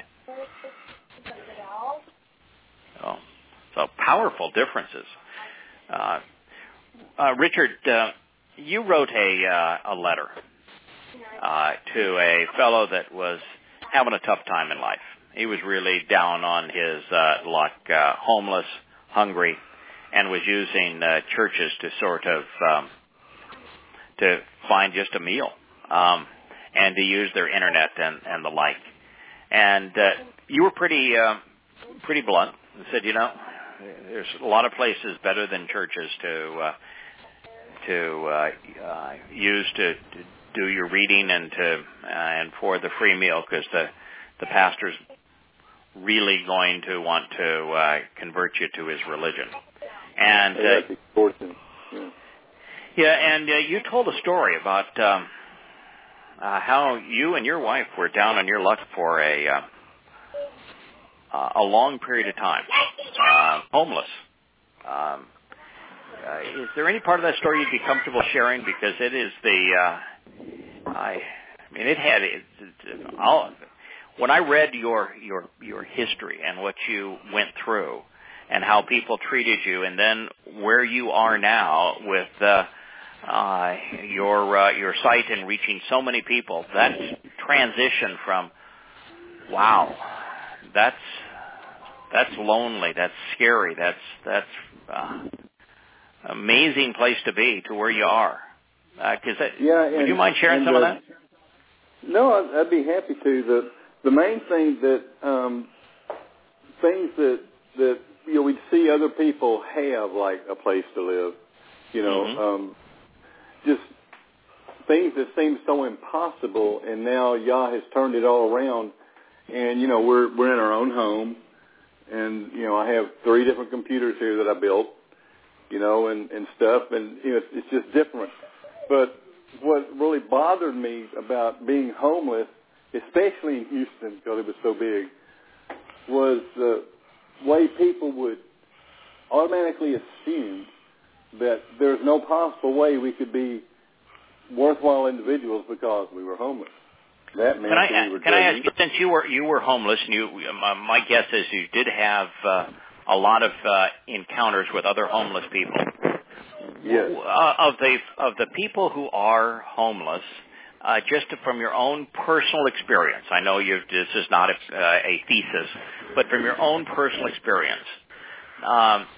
Oh, so powerful differences. Uh, uh, Richard, uh, you wrote a uh, a letter uh, to a fellow that was having a tough time in life. He was really down on his uh, luck, uh, homeless, hungry, and was using uh, churches to sort of um, to find just a meal um, and to use their internet and, and the like. And uh, you were pretty uh, pretty blunt and said, you know, there's a lot of places better than churches to uh, to uh, uh, use to, to do your reading and to uh, and for the free meal, because the the pastor's really going to want to uh, convert you to his religion. And uh, yeah. yeah, and uh, you told a story about um, uh, how you and your wife were down on your luck for a uh, uh, a long period of time, uh, homeless. Um, uh, is there any part of that story you'd be comfortable sharing? Because it is the, uh, I, I mean, it had. It, it, I'll, when I read your your your history and what you went through, and how people treated you, and then where you are now with uh, uh, your uh, your site and reaching so many people, that transition from wow, that's that's lonely, that's scary, that's that's uh, amazing place to be, to where you are. Uh, cause that, yeah, and, would you mind sharing and, some uh, of that? No, I'd, I'd be happy to. The the main thing that um, things that that you know we'd see other people have, like a place to live, you know, Mm-hmm. um, just things that seem so impossible, and now Yah has turned it all around, and you know we're we're in our own home, and you know I have three different computers here that I built, you know, and and stuff, and you know it's, it's just different. But what really bothered me about being homeless, especially in Houston because it was so big, was the way people would automatically assume that there's no possible way we could be worthwhile individuals because we were homeless. That meant Can I, that we were can I ask dirty. you, since you were you were homeless, and you, my, my guess is you did have uh, a lot of uh, encounters with other homeless people. Yes. Uh, of the of the people who are homeless, uh, just from your own personal experience, I know you this is not a, uh, a thesis, but from your own personal experience, um,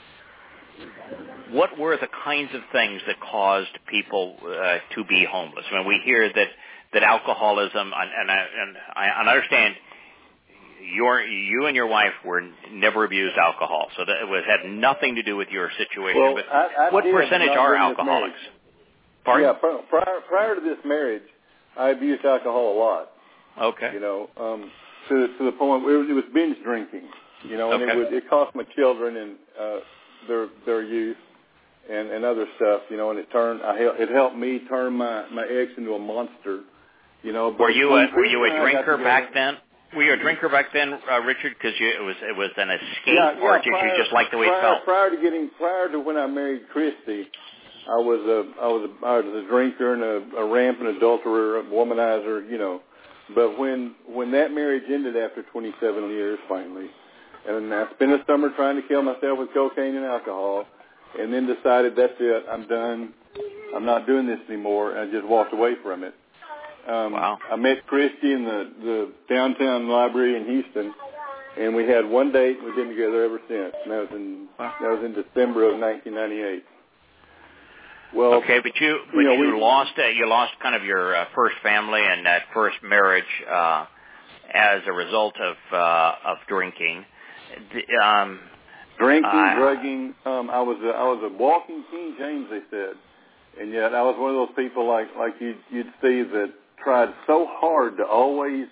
what were the kinds of things that caused people uh, to be homeless? I mean, we hear that, that alcoholism, and, and, I, and I understand your, you and your wife were never abused alcohol, so that it was, had nothing to do with your situation. Well, but I, I what did percentage not are during this alcoholics? marriage. Pardon? Yeah, prior, prior to this marriage, I abused alcohol a lot. Okay. You know, um, to to the point where it was binge drinking. You know, and Okay. it would it cost my children and uh, their their youth and, and other stuff. You know, and it turned I hel- it helped me turn my, my ex into a monster. You know, but Were you when a, were you Chris and a I got drinker together- back then? Were you a drinker back then, uh, Richard? Because it was it was an escape, Yeah, yeah, or did prior, you just like the way prior, it felt? Prior to getting, prior to when I married Christy, I was a, I was a, I was a drinker and a, a rampant adulterer, a womanizer, you know. But when when that marriage ended after twenty-seven years, finally, and I spent a summer trying to kill myself with cocaine and alcohol, and then decided that's it, I'm done, I'm not doing this anymore, and I just walked away from it. Um, Wow. I met Christy in the, the downtown library in Houston, and we had one date. We've been together ever since. And that was in Wow. that was in December of nineteen ninety-eight. Well, Okay, but you but you know, you we- lost uh, you lost kind of your uh, first family and that first marriage uh, as a result of uh, of drinking. D- Um, drinking, uh, drugging. Um, I was a, I was a walking King James, they said, and yet I was one of those people like like you you'd see that tried so hard to always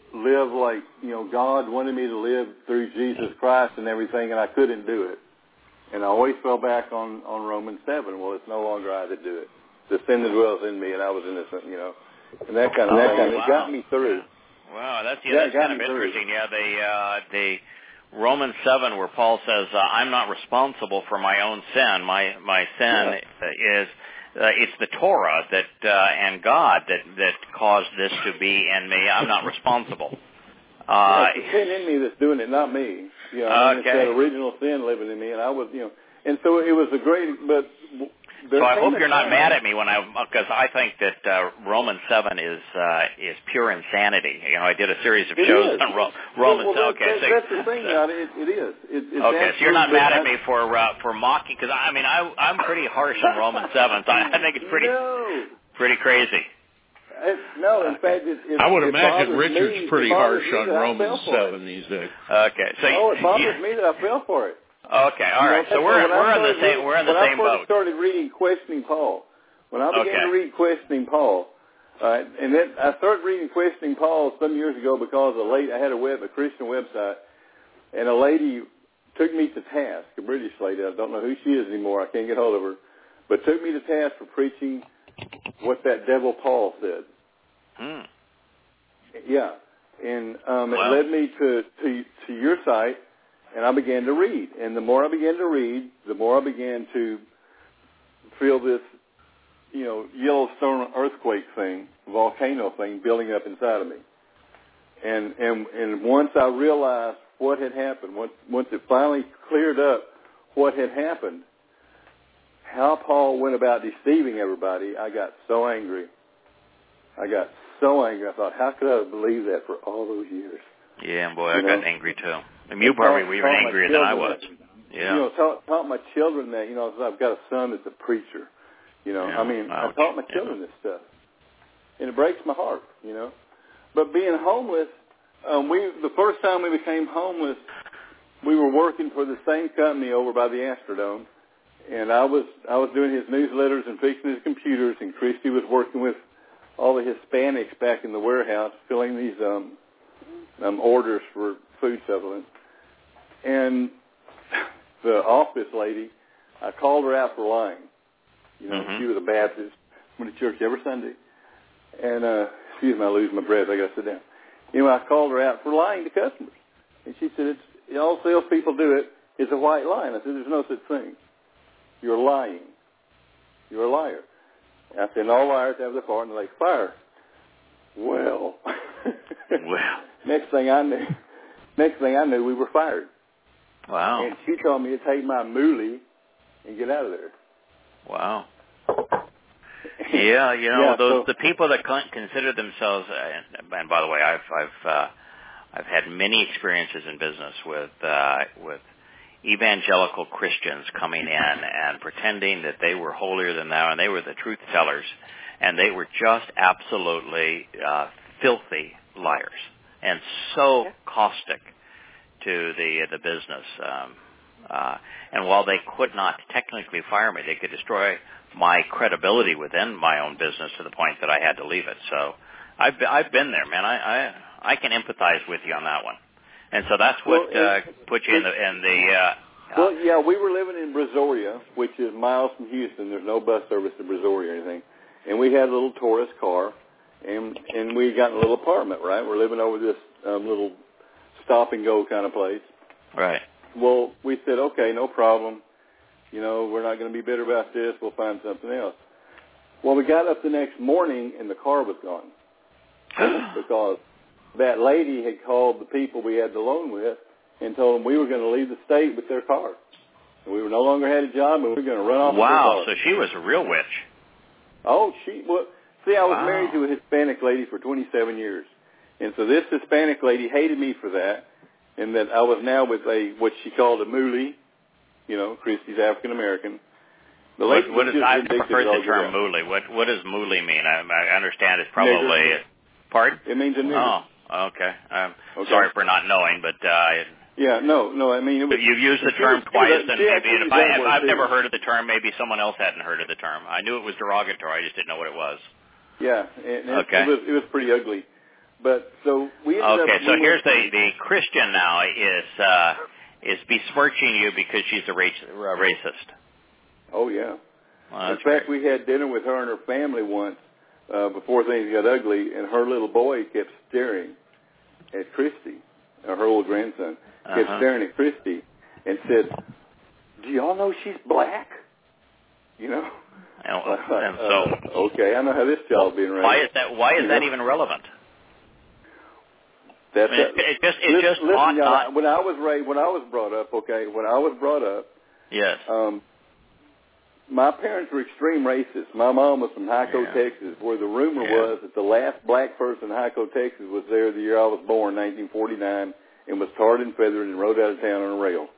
live like, you know, God wanted me to live through Jesus Christ and everything, and I couldn't do it. And I always fell back on, on Romans seven. Well, it's no longer I that do it. The sin that dwells in me, and I was innocent, you know. And that kind of oh, thing. Wow. It got me through. Wow, that's, yeah, that's kind of interesting. Through. Yeah, they, uh, they, Romans seven, where Paul says, uh, I'm not responsible for my own sin. My, my sin yeah. is, uh, it's the Torah that, uh, and God that, that caused this to be in me. I'm not responsible. Uh, yeah, it's the sin in me that's doing it, not me. You know, okay. It's that original sin living in me, and I was, you know, and so it was a great, but. So I hope you're not mad at me when I, because I think that uh, Romans seven is uh, is pure insanity. You know, I did a series of it shows is. on Ro- Romans. Well, well, okay, that, so, that's the thing about it. It is. It, it's okay, so you're not mad at I, me for uh, for mocking, because I mean I I'm pretty harsh on Romans seven. So I think it's pretty no. pretty crazy. It, no, in okay. fact, it, it, I would it imagine Richard's me, pretty harsh on Romans seven these days. Okay, so oh, it bothers yeah. me that I fell for it. Okay, all right. You know, so we're we're in the same reading, we're in the when same I first boat. started reading Questioning Paul, when I began okay. to read Questioning Paul, uh, and then I started reading Questioning Paul some years ago because a lady I had a web a Christian website, and a lady took me to task, a British lady. I don't know who she is anymore. I can't get hold of her, but took me to task for preaching what that devil Paul said. Hmm. Yeah, and um, well. it led me to, to to your site. And I began to read. And the more I began to read, the more I began to feel this, you know, Yellowstone earthquake thing, volcano thing building up inside of me. And and and once I realized what had happened, once, once it finally cleared up what had happened, how Paul went about deceiving everybody, I got so angry. I got so angry. I thought, how could I have believed that for all those years? Yeah, boy, you I know? got angry too. And you probably were even angrier than I was. Yeah. You know, taught, taught my children that, you know, I've got a son that's a preacher. You know, yeah. I mean, Ouch. I taught my children yeah. this stuff. And it breaks my heart, you know. But being homeless, um, we the first time we became homeless, we were working for the same company over by the Astrodome. And I was I was doing his newsletters and fixing his computers, and Christy was working with all the Hispanics back in the warehouse, filling these um, um, orders for food supplements. And the office lady, I called her out for lying. You know, mm-hmm. she was a Baptist, went to church every Sunday. And, uh, excuse me, I lose my breath. I got to sit down. You know, I called her out for lying to customers. And she said, it's, all salespeople do it. It's a white lie. And I said, there's no such thing. You're lying. You're a liar. And I said, and all liars have their part in the lake of fire. Well, well. next thing I knew, next thing I knew, we were fired. Wow. And she told me to take my moolie and get out of there. Wow. Yeah, you know, yeah, those so, the people that consider themselves, uh, and by the way, I've I've uh, I've had many experiences in business with uh, with evangelical Christians coming in and pretending that they were holier than thou, and they were the truth tellers, and they were just absolutely uh, filthy liars, and so yeah. caustic to the the business. Um, uh, and while they could not technically fire me, they could destroy my credibility within my own business to the point that I had to leave it. So I've I've been there, man. I I, I can empathize with you on that one. And so that's what well, uh, put you in the in the. Uh, well, yeah, we were living in Brazoria, which is miles from Houston. There's no bus service to Brazoria or anything, and we had a little tourist car, and and we got in a little apartment. Right, we're living over this um, little stop and go kind of place. Right. Well, we said, okay, no problem. You know, we're not going to be bitter about this. We'll find something else. Well, we got up the next morning, and the car was gone because that lady had called the people we had the loan with and told them we were going to leave the state with their car. And we were no longer had a job, and we were going to run off wow, with their car. So she was a real witch. Oh, she, well, see, I was wow. married to a Hispanic lady for twenty-seven years. And so this Hispanic lady hated me for that, and that I was now with a, what she called a moolie. You know, Christy's African American. The what, what is, I've never heard the term around. moolie. What what does moolie mean? I, I understand it's probably. Nigger. Pardon? It means a nigger. Oh, okay. I'm okay. sorry for not knowing, but. Uh, yeah, no, no. I mean, it was, you've used the term was, twice, was, and maybe if I have, I've too. never heard of the term, maybe someone else hadn't heard of the term. I knew it was derogatory. I just didn't know what it was. Yeah, and okay. it, it was it was pretty ugly. But so we ended okay, up, so we here's went, the the Christian now is uh, is besmirching you because she's a, race, a racist. Oh yeah. Well, In fact, great. we had dinner with her and her family once uh, before things got ugly, and her little boy kept staring at Christy, or her old grandson, kept uh-huh. staring at Christy, and said, "Do y'all know she's black?" You know. And, uh, and so, uh, okay, I know how this child's being raised. why is that? Why is you that know? even relevant? That's I mean, it. it, it just it listen, just listen, ought y'all, not. when I was raised, when I was brought up, okay, when I was brought up, Yes. um, my parents were extreme racists. My mom was from Hyco, Yeah. Texas, where the rumor Yeah. was that the last black person in Hyco, Texas was there the year I was born, nineteen forty-nine, and was tarred and feathered and rode out of town on a rail.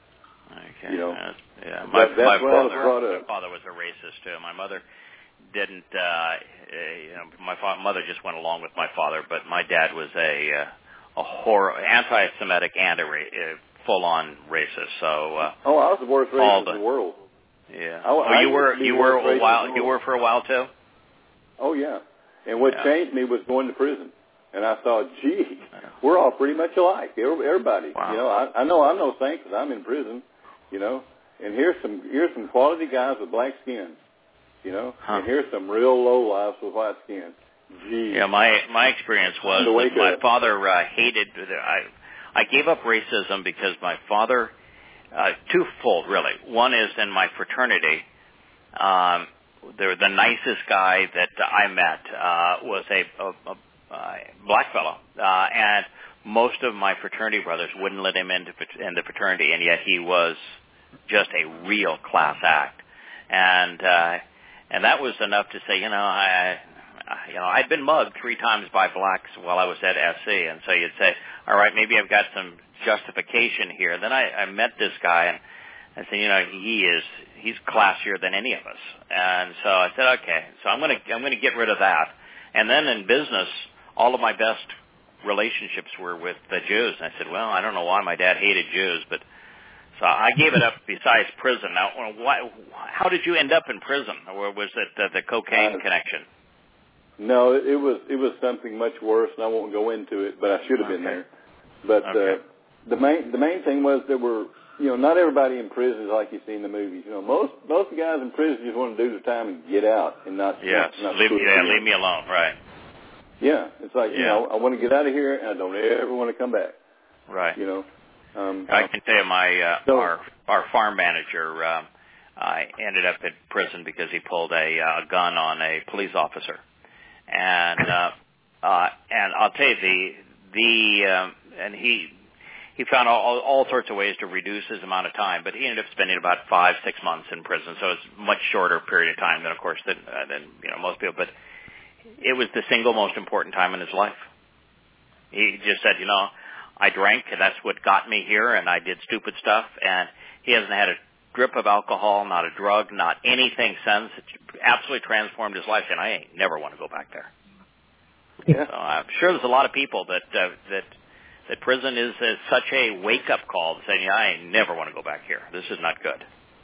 Okay. You know, uh, yeah. My, that, that's my where I was father, brought my up. father was a racist too. My mother didn't. Uh, uh, you know, my fa- mother just went along with my father, but my dad was a uh, a horror, anti-Semitic and a ra- uh, full-on racist. So. Uh, Oh, I was the worst racist the, in the world. Yeah. I, oh, I you used were to be you the were worst a racist while. in the You world. were for a while too. Oh yeah. And what Yeah. changed me was going to prison. And I thought, gee, we're all pretty much alike. Everybody, Wow. you know. I, I know I'm no saint because I'm in prison, you know. And here's some here's some quality guys with black skin, you know. Huh. And here's some real low lives with white skin. Gee. Yeah, my my experience was To wake that my up. father uh, hated. I I gave up racism because my father, uh, twofold really. One is in my fraternity. Um, the the nicest guy that I met uh, was a, a, a, a black fellow, uh, and most of my fraternity brothers wouldn't let him into into fraternity, and yet he was just a real class act, and uh, and that was enough to say, you know, I, you know, I'd been mugged three times by blacks while I was at S C, and so you'd say, all right, maybe I've got some justification here. Then I, I met this guy, and I said, you know, he is he's classier than any of us, and so I said, okay, so I'm gonna I'm gonna get rid of that, and then in business, all of my best relationships were with the Jews, and I said, well, I don't know why my dad hated Jews, but. So I gave it up besides prison. Now, why, how did you end up in prison? Or was it the, the cocaine Uh, connection? No, it, it was it was something much worse, and I won't go into it, but I should have been Okay. there. But Okay. uh, the main the main thing was there were you know not everybody in prison is like you see in the movies. You know most most of the guys in prison just want to do their time and get out and not Yes. not, not leave, screw yeah, again. leave me alone. Right. Yeah, it's like you Yeah. know I want to get out of here and I don't ever want to come back. Right. You know. Um, I can tell you, my uh, so, our our farm manager uh, I ended up in prison because he pulled a uh, gun on a police officer, and uh, uh, and I'll tell you the the um, and he he found all, all sorts of ways to reduce his amount of time, but he ended up spending about five six months in prison, so it's a much shorter period of time than of course than, uh, than you know most people, but it was the single most important time in his life. He just said, you know. I drank, and that's what got me here, and I did stupid stuff, and he hasn't had a drip of alcohol, not a drug, not anything since. It absolutely transformed his life, and I ain't never want to go back there. Yeah. So I'm sure there's a lot of people that uh, that that prison is, is such a wake-up call to saying, yeah, I ain't never want to go back here. This is not good.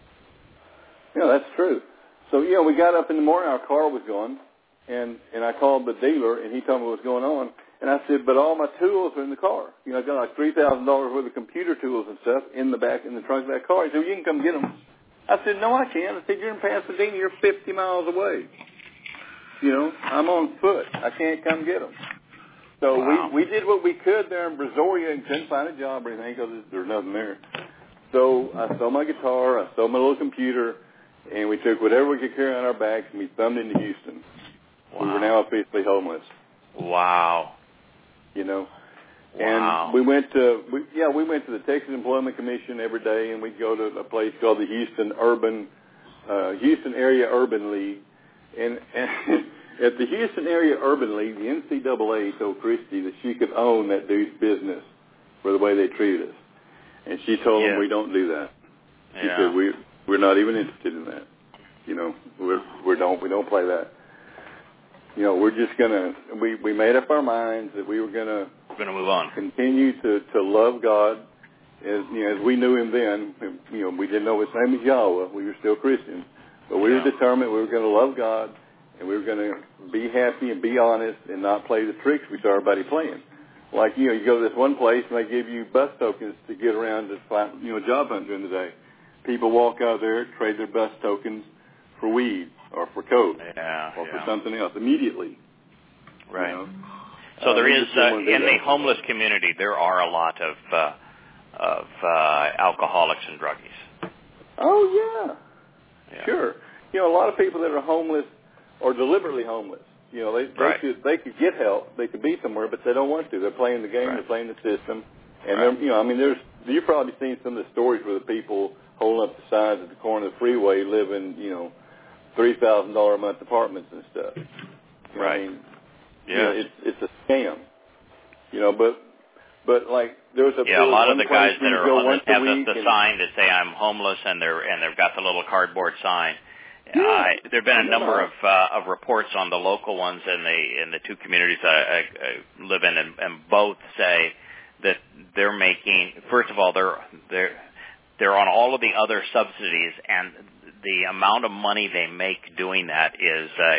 Yeah, that's true. So, you know, we got up in the morning, our car was gone, and, and I called the dealer, and he told me what was going on. And I said, but all my tools are in the car. You know, I got like three thousand dollars worth of computer tools and stuff in the back, in the trunk of that car. He said, well, you can come get them. I said, no, I can't. I said, you're in Pasadena. You're fifty miles away. You know, I'm on foot. I can't come get them. So Wow. we, we did what we could there in Brazoria and couldn't find a job or anything because there's nothing there. So I sold my guitar, I sold my little computer, and we took whatever we could carry on our backs, and we thumbed into Houston. Wow. We were now officially homeless. Wow. You know, Wow. and we went to, we, yeah, we went to the Texas Employment Commission every day, and we'd go to a place called the Houston Urban, uh, Houston Area Urban League, and, and at the Houston Area Urban League, the N C double A told Christy that she could own that dude's business for the way they treated us, and she told Yeah. them we don't do that. She Yeah. said we we're not even interested in that. You know, we're, we don't we don't play that. You know, we're just gonna. We, we made up our minds that we were gonna. We're gonna move on. Continue to, to love God, as you know, as we knew Him then. You know, we didn't know His name was Yahweh. We were still Christians, but we Yeah. were determined we were going to love God and we were going to be happy and be honest and not play the tricks we saw everybody playing. Like, you know, you go to this one place and they give you bus tokens to get around to find, you know, job hunt during the day. People walk out there, trade their bus tokens for weed or for coke yeah, or yeah. for something else immediately. Right. You know? So uh, there is, uh, in the homeless community, there are a lot of uh, of uh, alcoholics and druggies. Oh, yeah. yeah. Sure. You know, a lot of people that are homeless or deliberately homeless, you know, they, they, right. could, they could get help, they could be somewhere, but they don't want to. They're playing the game, right. they're playing the system. And, right. they're, you know, I mean, there's, you've probably seen some of the stories where the people holding up the signs at the corner of the freeway live in, you know, three thousand dollars a month apartments and stuff. You know, right. I mean, yeah. you know, it's, it's a scam. You know, but, but like, there's a, yeah, there a lot of one the guys place that you are go that once have a the, week the and, sign that say I'm homeless and they're and they've got the little cardboard sign. Yeah. Uh, there have been a Yeah. number of uh, of reports on the local ones in the in the two communities I, I, I live in, and, and both say that they're making. First of all, they're they're they're on all of the other subsidies, and the amount of money they make doing that is uh,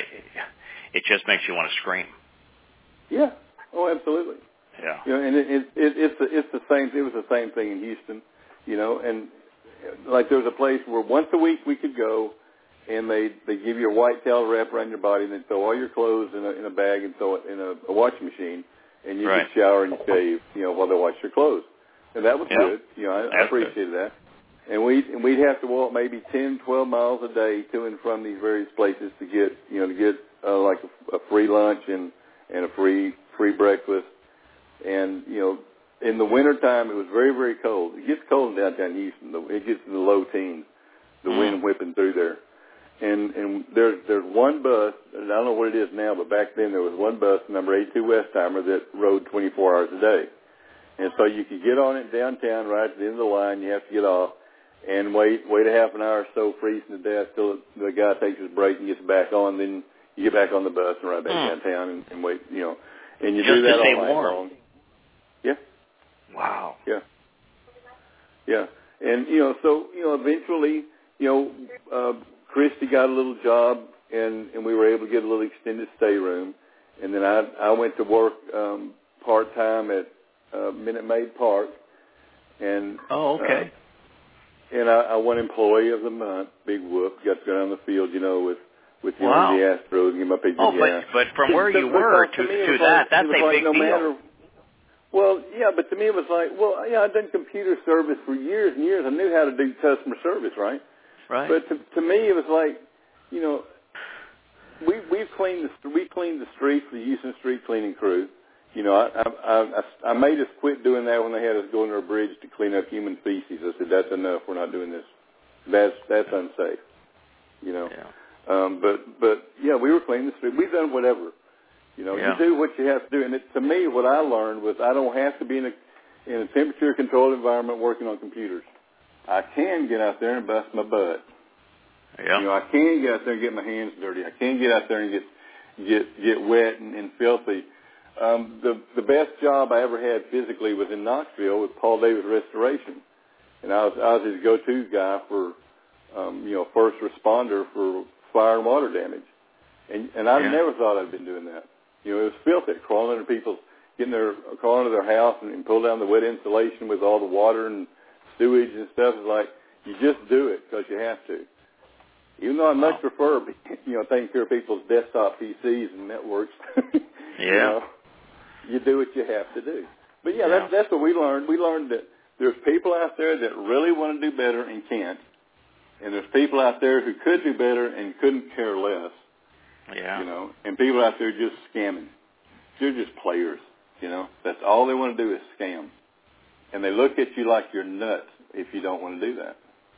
it just makes you want to scream. Yeah. Oh, absolutely. Yeah. You know, and it, it, it, it's the, it's the same. It was the same thing in Houston. You know, and like there was a place where once a week we could go. And they they give you a white towel to wrap around your body, and then throw all your clothes in a in a bag and throw it in a, a washing machine, and you right. can shower and you shave, you know, while they wash your clothes. And that was yeah. good. You know, I, I appreciated that. And we and we'd have to walk maybe ten, twelve miles a day to and from these various places to get you know to get uh, like a, a free lunch and and a free free breakfast. And you know, in the wintertime it was very very cold. It gets cold in downtown Houston. It gets in the low teens. The mm. wind whipping through there. And and there's there's one bus, and I don't know what it is now, but back then there was one bus, number eighty-two Westheimer, that rode twenty-four hours a day. And so you could get on it downtown right at the end of the line. You have to get off and wait wait a half an hour or so, freezing to death, till the guy takes his break and gets back on. Then you get back on the bus and ride back mm. downtown and, and wait, you know. And you Just do that to stay all night warm. long. Yeah. Wow. Yeah. Yeah. And, you know, so, you know, eventually, you know, uh, Christy got a little job, and, and we were able to get a little extended stay room. And then I I went to work um, part time at uh, Minute Maid Park. And oh, okay. Uh, and I, I won Employee of the Month. Big whoop! Got to go down the field, you know, with with you wow. know, the Astros and get my picture. Oh, but yeah. but from where you were to to, to that, like, that's a like big no deal. Matter, well, yeah, but to me it was like, well, yeah, I've done computer service for years and years. I knew how to do customer service, right? Right. But to, to me, it was like, you know, we we've cleaned the we cleaned the streets for the Houston Street Cleaning Crew. You know, I, I I I made us quit doing that when they had us go under a bridge to clean up human feces. I said that's enough. We're not doing this. That's that's unsafe. You know. Yeah. Um, but but yeah, we were cleaning the street. We've done whatever. You know, yeah. you do what you have to do. And it, to me, what I learned was I don't have to be in a in a temperature controlled environment working on computers. I can get out there and bust my butt. Yeah. You know, I can get out there and get my hands dirty. I can get out there and get get get wet and, and filthy. Um, the the best job I ever had physically was in Knoxville with Paul Davis Restoration, and I was I was his go-to guy for um, you know first responder for fire and water damage, and and I yeah. never thought I'd been doing that. You know, it was filthy, crawling under people's, getting their crawling into their house and, and pull down the wet insulation with all the water and sewage and stuff. It's like you just do it because you have to. Even though I much wow. prefer, you know, taking care of people's desktop P Cs and networks. yeah. You know, you do what you have to do. But yeah, yeah. that's that's what we learned. We learned that there's people out there that really want to do better and can't, and there's people out there who could do better and couldn't care less. Yeah. You know, and people out there just scamming. They're just players. You know, that's all they want to do is scam, and they look at you like you're nuts if you don't want to do that.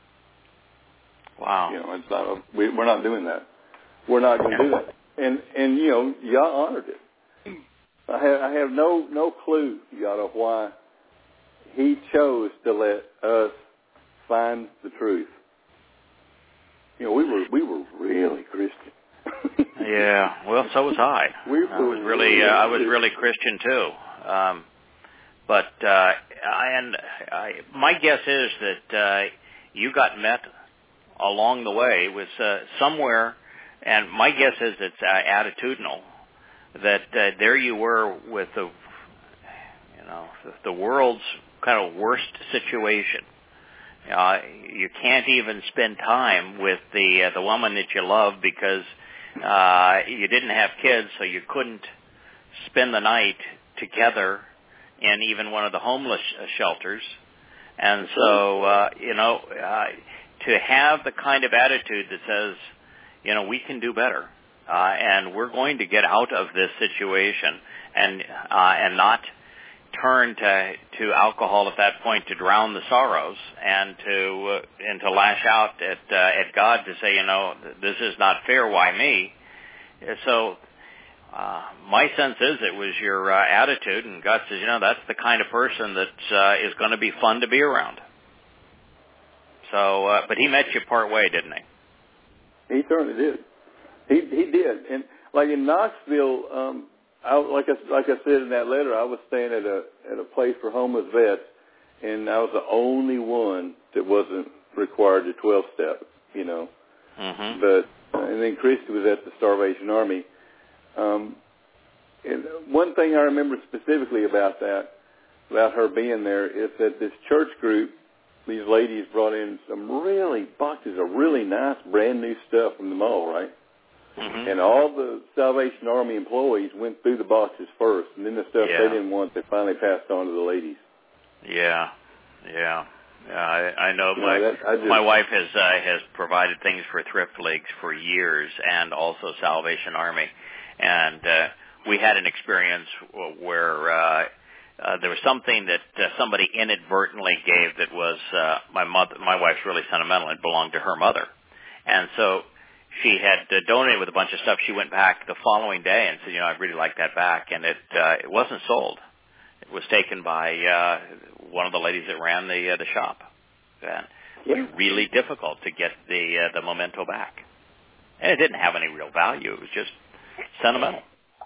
Wow. You know, it's not. A, we, we're not doing that. We're not going to do that. And and you know, y'all honored it. I have I have no no clue, y'all, of why he chose to let us find the truth. You know, we were we were really Christian. yeah. Well, so was I. We I was really uh, I was really Christian too. Um, but uh, and I, my guess is that uh, you got met along the way was uh, somewhere And my guess is it's uh, attitudinal. That uh, there you were with the, you know, the world's kind of worst situation. Uh, you can't even spend time with the uh, the woman that you love because uh, you didn't have kids, so you couldn't spend the night together in even one of the homeless shelters. And so, uh, you know, uh, to have the kind of attitude that says, you know, we can do better, uh, and we're going to get out of this situation, and uh, and not turn to to alcohol at that point to drown the sorrows, and to uh, and to lash out at uh, at God to say, you know, this is not fair. Why me? So. Uh, my sense is it was your uh, attitude, and God says, you know, that's the kind of person that uh, is going to be fun to be around. So, uh, but he met you part way, didn't he? He certainly did. He he did, and like in Knoxville, um, I, like I like I said in that letter, I was staying at a at a place for homeless vets, and I was the only one that wasn't required to twelve step, you know. Mm-hmm. But uh, and then Christy was at the Starvation Army. Um, and one thing I remember specifically about that, about her being there, is that this church group, these ladies brought in some really boxes of really nice brand new stuff from the mall, right? Mm-hmm. And all the Salvation Army employees went through the boxes first, and then the stuff yeah. they didn't want, they finally passed on to the ladies. Yeah, yeah. Yeah, I, I know you my know, that, I just, my wife has uh, has provided things for Thrift Leagues for years, and also Salvation Army. And uh, we had an experience where uh, uh, there was something that uh, somebody inadvertently gave that was uh, my mother. My wife's really sentimental. It belonged to her mother, and so she had uh, donated with a bunch of stuff. She went back the following day and said, "You know, I'd really like that back." And it uh, it wasn't sold. It was taken by uh, one of the ladies that ran the uh, the shop, and it was really difficult to get the uh, the memento back. And it didn't have any real value. It was just sentimental.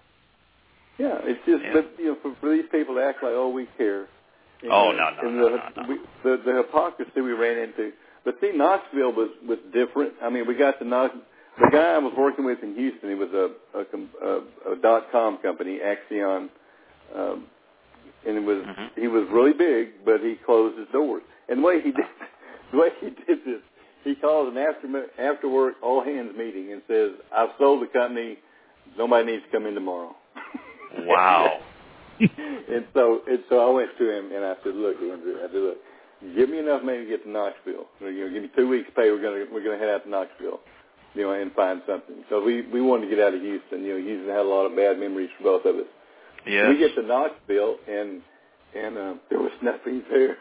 Yeah, it's just, yeah. but you know, for, for these people to act like, oh, we care. And, oh uh, no, no, and no, the, no, no. We, the the hypocrisy we ran into. But see, Knoxville was was different. I mean, we got to Knox. The guy I was working with in Houston, he was a a, a, a dot com company, Axion, um, and it was mm-hmm. he was really big, but he closed his doors. And the way he did the way he did this, he calls an after after work all hands meeting and says, "I've sold the company. Nobody needs to come in tomorrow." Wow. and so and so I went to him and I said, "Look, Andrew, I said, look, give me enough money to get to Knoxville. You know, give me two weeks' pay. We're gonna we're gonna head out to Knoxville, you know, and find something." So we we wanted to get out of Houston. You know, Houston had a lot of bad memories for both of us. Yes. We get to Knoxville and and uh, there was nothing there.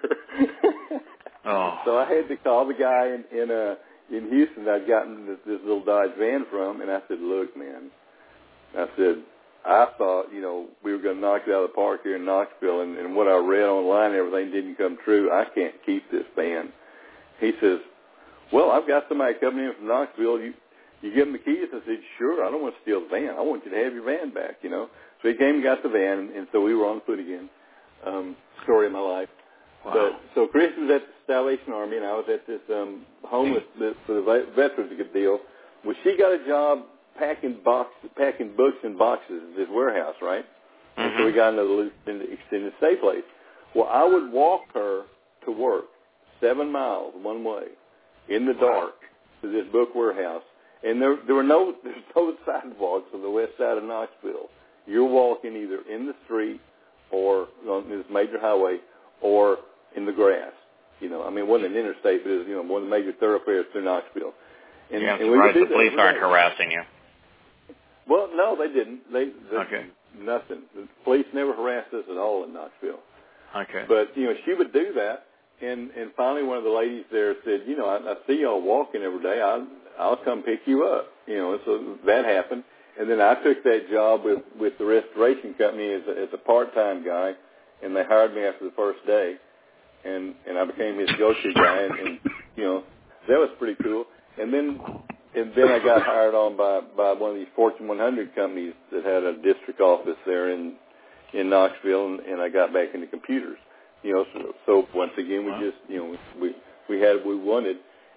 oh. So I had to call the guy in in uh, in Houston that I'd gotten this, this little Dodge van from, and I said, "Look, man," I said, "I thought, you know, we were going to knock it out of the park here in Knoxville, and, and what I read online and everything didn't come true. I can't keep this van." He says, "Well, I've got somebody coming in from Knoxville. You you give them the keys?" I said, "Sure. I don't want to steal the van. I want you to have your van back, you know." So he came and got the van, and, and so we were on foot again. Um, story of my life. Wow. But so Chris was at the Salvation Army, and I was at this um, homeless for the veterans deal. Well, she got a job packing box, packing books in boxes at this warehouse, right? Mm-hmm. And so we got another extended stay place. Well, I would walk her to work seven miles one way in the dark to this book warehouse, and there there were no there's no sidewalks on the west side of Knoxville. You're walking either in the street or on this major highway or in the grass. You know, I mean, it wasn't an interstate, but it was, you know, one of the major thoroughfares through Knoxville. And, yeah, I'm and surprised we the police aren't harassing you. Well, no, they didn't. They, they okay. Nothing. The police never harassed us at all in Knoxville. Okay. But, you know, she would do that. And, and finally one of the ladies there said, you know, I, I see y'all walking every day. I'll, I'll come pick you up. You know, so that happened. And then I took that job with, with the restoration company as a, as a part-time guy, and they hired me after the first day, and, and I became his go-to guy, and, and, you know, that was pretty cool. And then, and then I got hired on by, by one of these Fortune one hundred companies that had a district office there in, in Knoxville, and, and I got back into computers. You know, so, so once again, we wow. just, you know, we, we had what we wanted.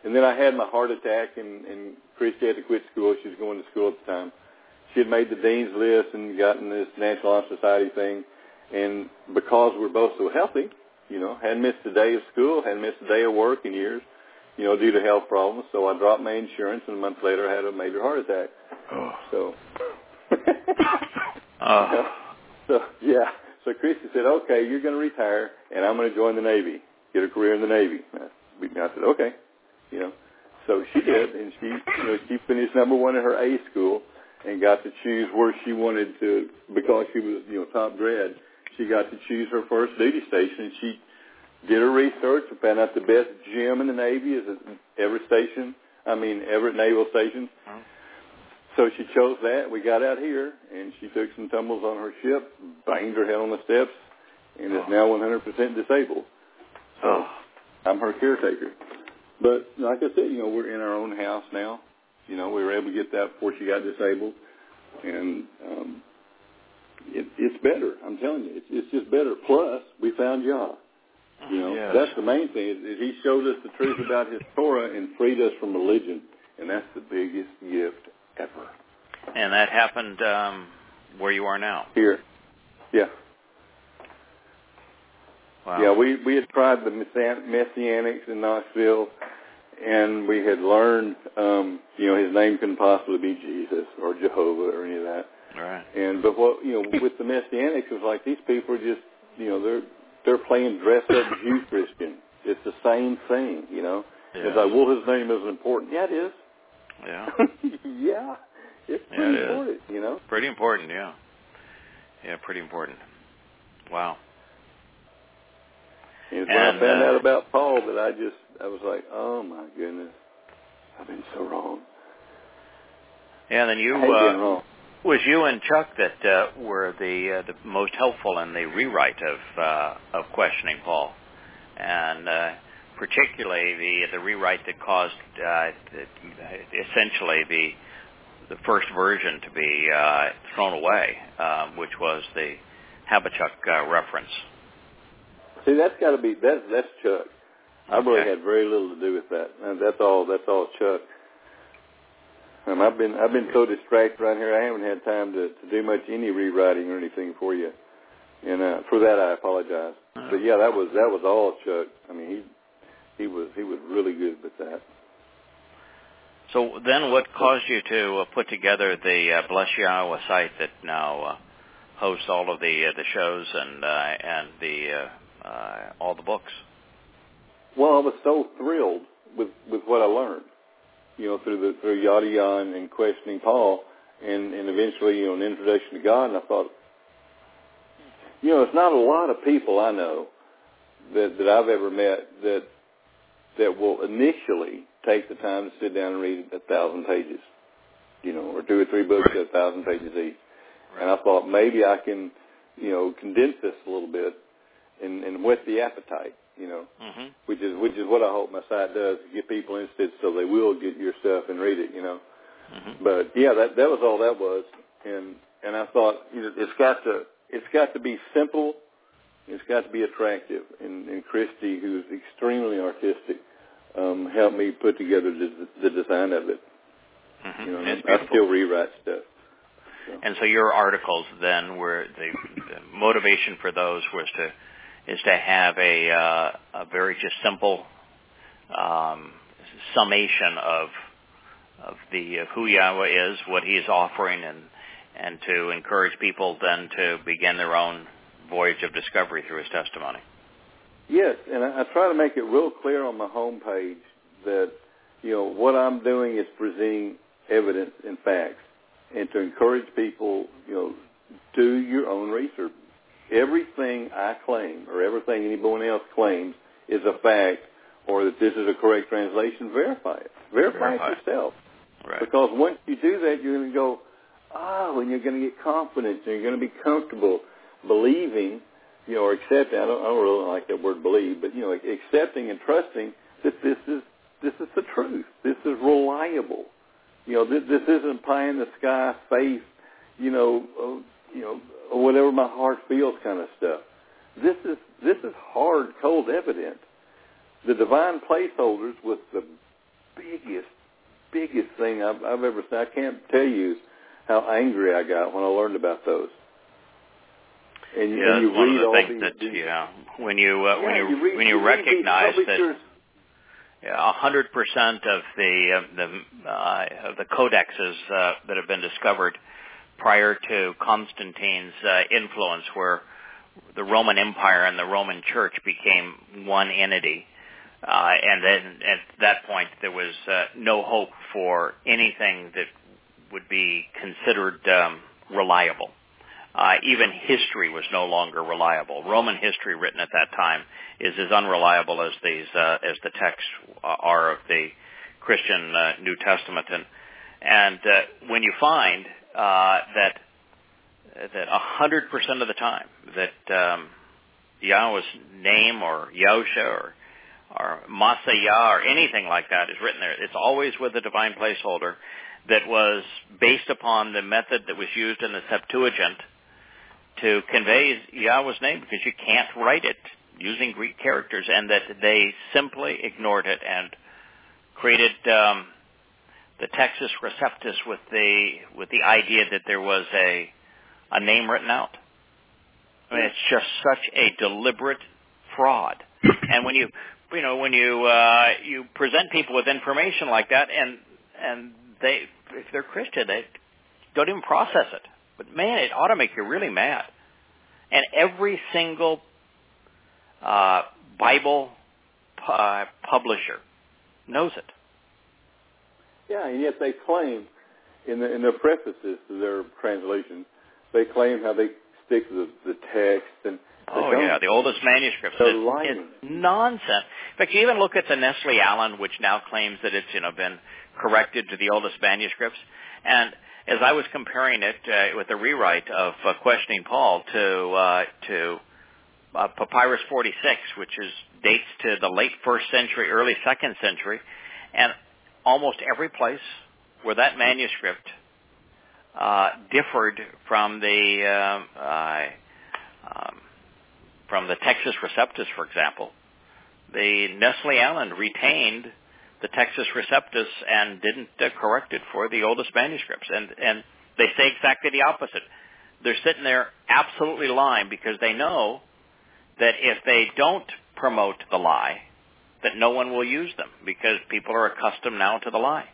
And then I had my heart attack, and, and Christy had to quit school. She was going to school at the time. She had made the dean's list and gotten this National Honor Society thing. And because we're both so healthy, you know, hadn't missed a day of school, hadn't missed a day of work in years, you know, due to health problems. So I dropped my insurance, and a month later I had a major heart attack. Oh. So, oh. so yeah. So Christy said, okay, you're going to retire, and I'm going to join the Navy, get a career in the Navy. I said, okay. You know, so she did, and she, you know, she finished number one in her A school and got to choose where she wanted to, because she was, you know, top grad, she got to choose her first duty station, and she did her research and found out the best gym in the Navy is at Everett Station, I mean, Everett Naval Station. Oh. So she chose that. We got out here, and she took some tumbles on her ship, banged her head on the steps, and is now one hundred percent disabled. So oh. I'm her caretaker. But like I said, you know, we're in our own house now. You know, we were able to get that before she got disabled, and um, it, it's better. I'm telling you, it's, it's just better. Plus, we found Yah. You know, yes. That's the main thing. Is, is he showed us the truth about his Torah and freed us from religion, and that's the biggest gift ever. And that happened um, where you are now. Here, yeah. Wow. Yeah, we, we had tried the Messianics in Knoxville, and we had learned, um, you know, his name couldn't possibly be Jesus or Jehovah or any of that. Right. And but what you know with the Messianics, it was like these people are just, you know, they're they're playing dress up Jew Christian. It's the same thing, you know. Yes. It's like, well, his name isn't important. Yeah, it is. Yeah. yeah, it's Yeah, pretty it is. important, you know. Pretty important, yeah. Yeah, pretty important. Wow. And it's when And, I found uh, out about Paul that I just, I was like, oh my goodness, I've been so wrong. Yeah, then you, I hate being uh, wrong. was you and Chuck that uh, were the uh, the most helpful in the rewrite of uh, of questioning Paul, and uh, particularly the the rewrite that caused uh, the, essentially the the first version to be uh, thrown away, uh, which was the Habakkuk uh, reference. See, that's got to be that's that's Chuck. I really Okay. had very little to do with that. And that's all. That's all Chuck. Um, I've been I've been so distracted right here. I haven't had time to, to do much any rewriting or anything for you, and uh, for that I apologize. Oh. But yeah, that was that was all Chuck. I mean, he he was he was really good with that. So then, what caused you to uh, put together the uh, Bless Yahweh site that now uh, hosts all of the uh, the shows and uh, and the uh, uh, all the books? Well, I was so thrilled with, with what I learned, you know, through the through Yada Yan and questioning Paul, and, and eventually, you know, an introduction to God. And I thought, you know, it's not a lot of people I know that that I've ever met that that will initially take the time to sit down and read a thousand pages, you know, or two or three books Right. at a thousand pages each. Right. And I thought maybe I can, you know, condense this a little bit and, and whet the appetite. You know, Mm-hmm. which is which is what I hope my site does, get people interested so they will get your stuff and read it. You know, Mm-hmm. but yeah, that that was all that was, and and I thought, you know, it's got to it's got to be simple, it's got to be attractive, and, and Christy, who's extremely artistic, um, helped me put together the, the design of it. Mm-hmm. You know, It's I beautiful. still rewrite stuff. So. And so your articles then were the, the motivation for those was to is to have a uh, a very just simple um, summation of of the of who Yahweh is, what He is offering, and and to encourage people then to begin their own voyage of discovery through His testimony. Yes, and I, I try to make it real clear on my homepage that, you know, what I'm doing is presenting evidence and facts, and to encourage people, you know, do your own research. Everything I claim or everything anyone else claims is a fact, or that this is a correct translation, verify it. Verify, Verify. it yourself. Right. Because once you do that, you're going to go, oh, and you're going to get confidence, and you're going to be comfortable believing, you know, or accepting. I don't, I don't really like that word believe, but, you know, accepting and trusting that this is this is the truth. This is reliable. You know, this, this isn't pie in the sky faith, you know, uh, you know, or whatever my heart feels kind of stuff. This is this is hard, cold evidence. The divine placeholders with the biggest, biggest thing I've, I've ever seen. I can't tell you how angry I got when I learned about those. And, yeah, and you one read of the all things these, that these, yeah, when you uh, yeah, when you, you read, when you, you read recognize that a hundred percent of the uh, the uh, of the codexes uh, that have been discovered prior to Constantine's uh, influence, where the Roman Empire and the Roman Church became one entity, uh, and then at that point there was uh, no hope for anything that would be considered um, reliable. Uh, even history was no longer reliable. Roman history written at that time is as unreliable as these uh, as the texts are of the Christian uh, New Testament. And, and uh, when you find uh, that that a hundred percent of the time that um, Yahweh's name or Yahusha or or Masayah or anything like that is written there, it's always with a divine placeholder that was based upon the method that was used in the Septuagint to convey Yahweh's name, because you can't write it using Greek characters, and that they simply ignored it and created um, the Textus Receptus with the with the idea that there was a a name written out. I mean, it's just such a deliberate fraud. And when you you know when you uh, you present people with information like that, and and they if they're Christian, they don't even process it. But man, it ought to make you really mad. And every single uh, Bible pu- uh, publisher knows it. Yeah, and yet they claim in the in the prefaces to their translations, they claim how they stick to the, the text and. Oh yeah, the oldest manuscripts. They're It's, lying. it's nonsense. In fact, you even look at the Nestle Aland, which now claims that it's you know been corrected to the oldest manuscripts, and as I was comparing it uh, with the rewrite of uh, Questioning Paul to uh, to uh, Papyrus forty-six, which is dates to the late first century, early second century, and almost every place where that manuscript uh, differed from the uh, uh, um, from the Textus Receptus, for example, the Nestle Aland retained the Textus Receptus and didn't uh, correct it for the oldest manuscripts. And, and they say exactly the opposite. They're sitting there absolutely lying because they know that if they don't promote the lie, that no one will use them because people are accustomed now to the lie.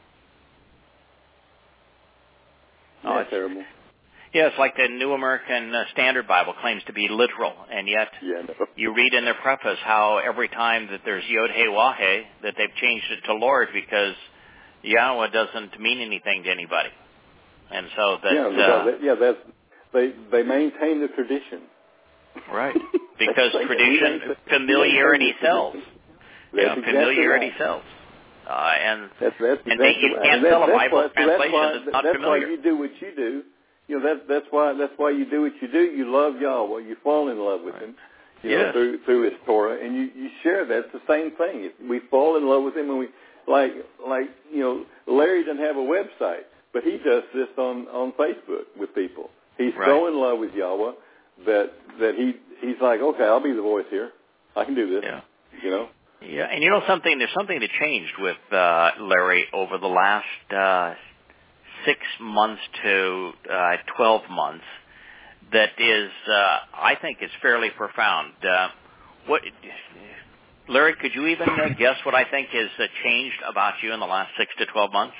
Oh, it's terrible. Yeah, it's like the New American uh, Standard Bible claims to be literal, and yet yeah, no. you read in their preface how every time that there's Yod-Heh-Wah-Heh, that they've changed it to Lord because Yahweh doesn't mean anything to anybody. And so that... Yeah, uh, that, yeah that's, they, they maintain the tradition. Right, because That's tradition, maintain, familiarity sells. You know, exactly familiarity right. sells. Uh, and that's, that's and exactly they, you right. can't and that, sell a that's Bible why, so translation that's why, that's not that's familiar. why you do what you do. You know, that's that's why that's why you do what you do. You love Yahweh. You fall in love with Right. Him. You yes. know, through through His Torah, and you, you share that. It's the same thing. We fall in love with Him, and we like like you know, Larry doesn't have a website, but he does this on on Facebook with people. He's Right. so in love with Yahweh that that he he's like, okay, I'll be the voice here. I can do this. Yeah. You know. Yeah, and you know something? There's something that changed with uh, Larry over the last uh, six months to uh, twelve months. That is, uh, I think, is fairly profound. Uh, what, Larry? Could you even uh, guess what I think has uh, changed about you in the last six to twelve months?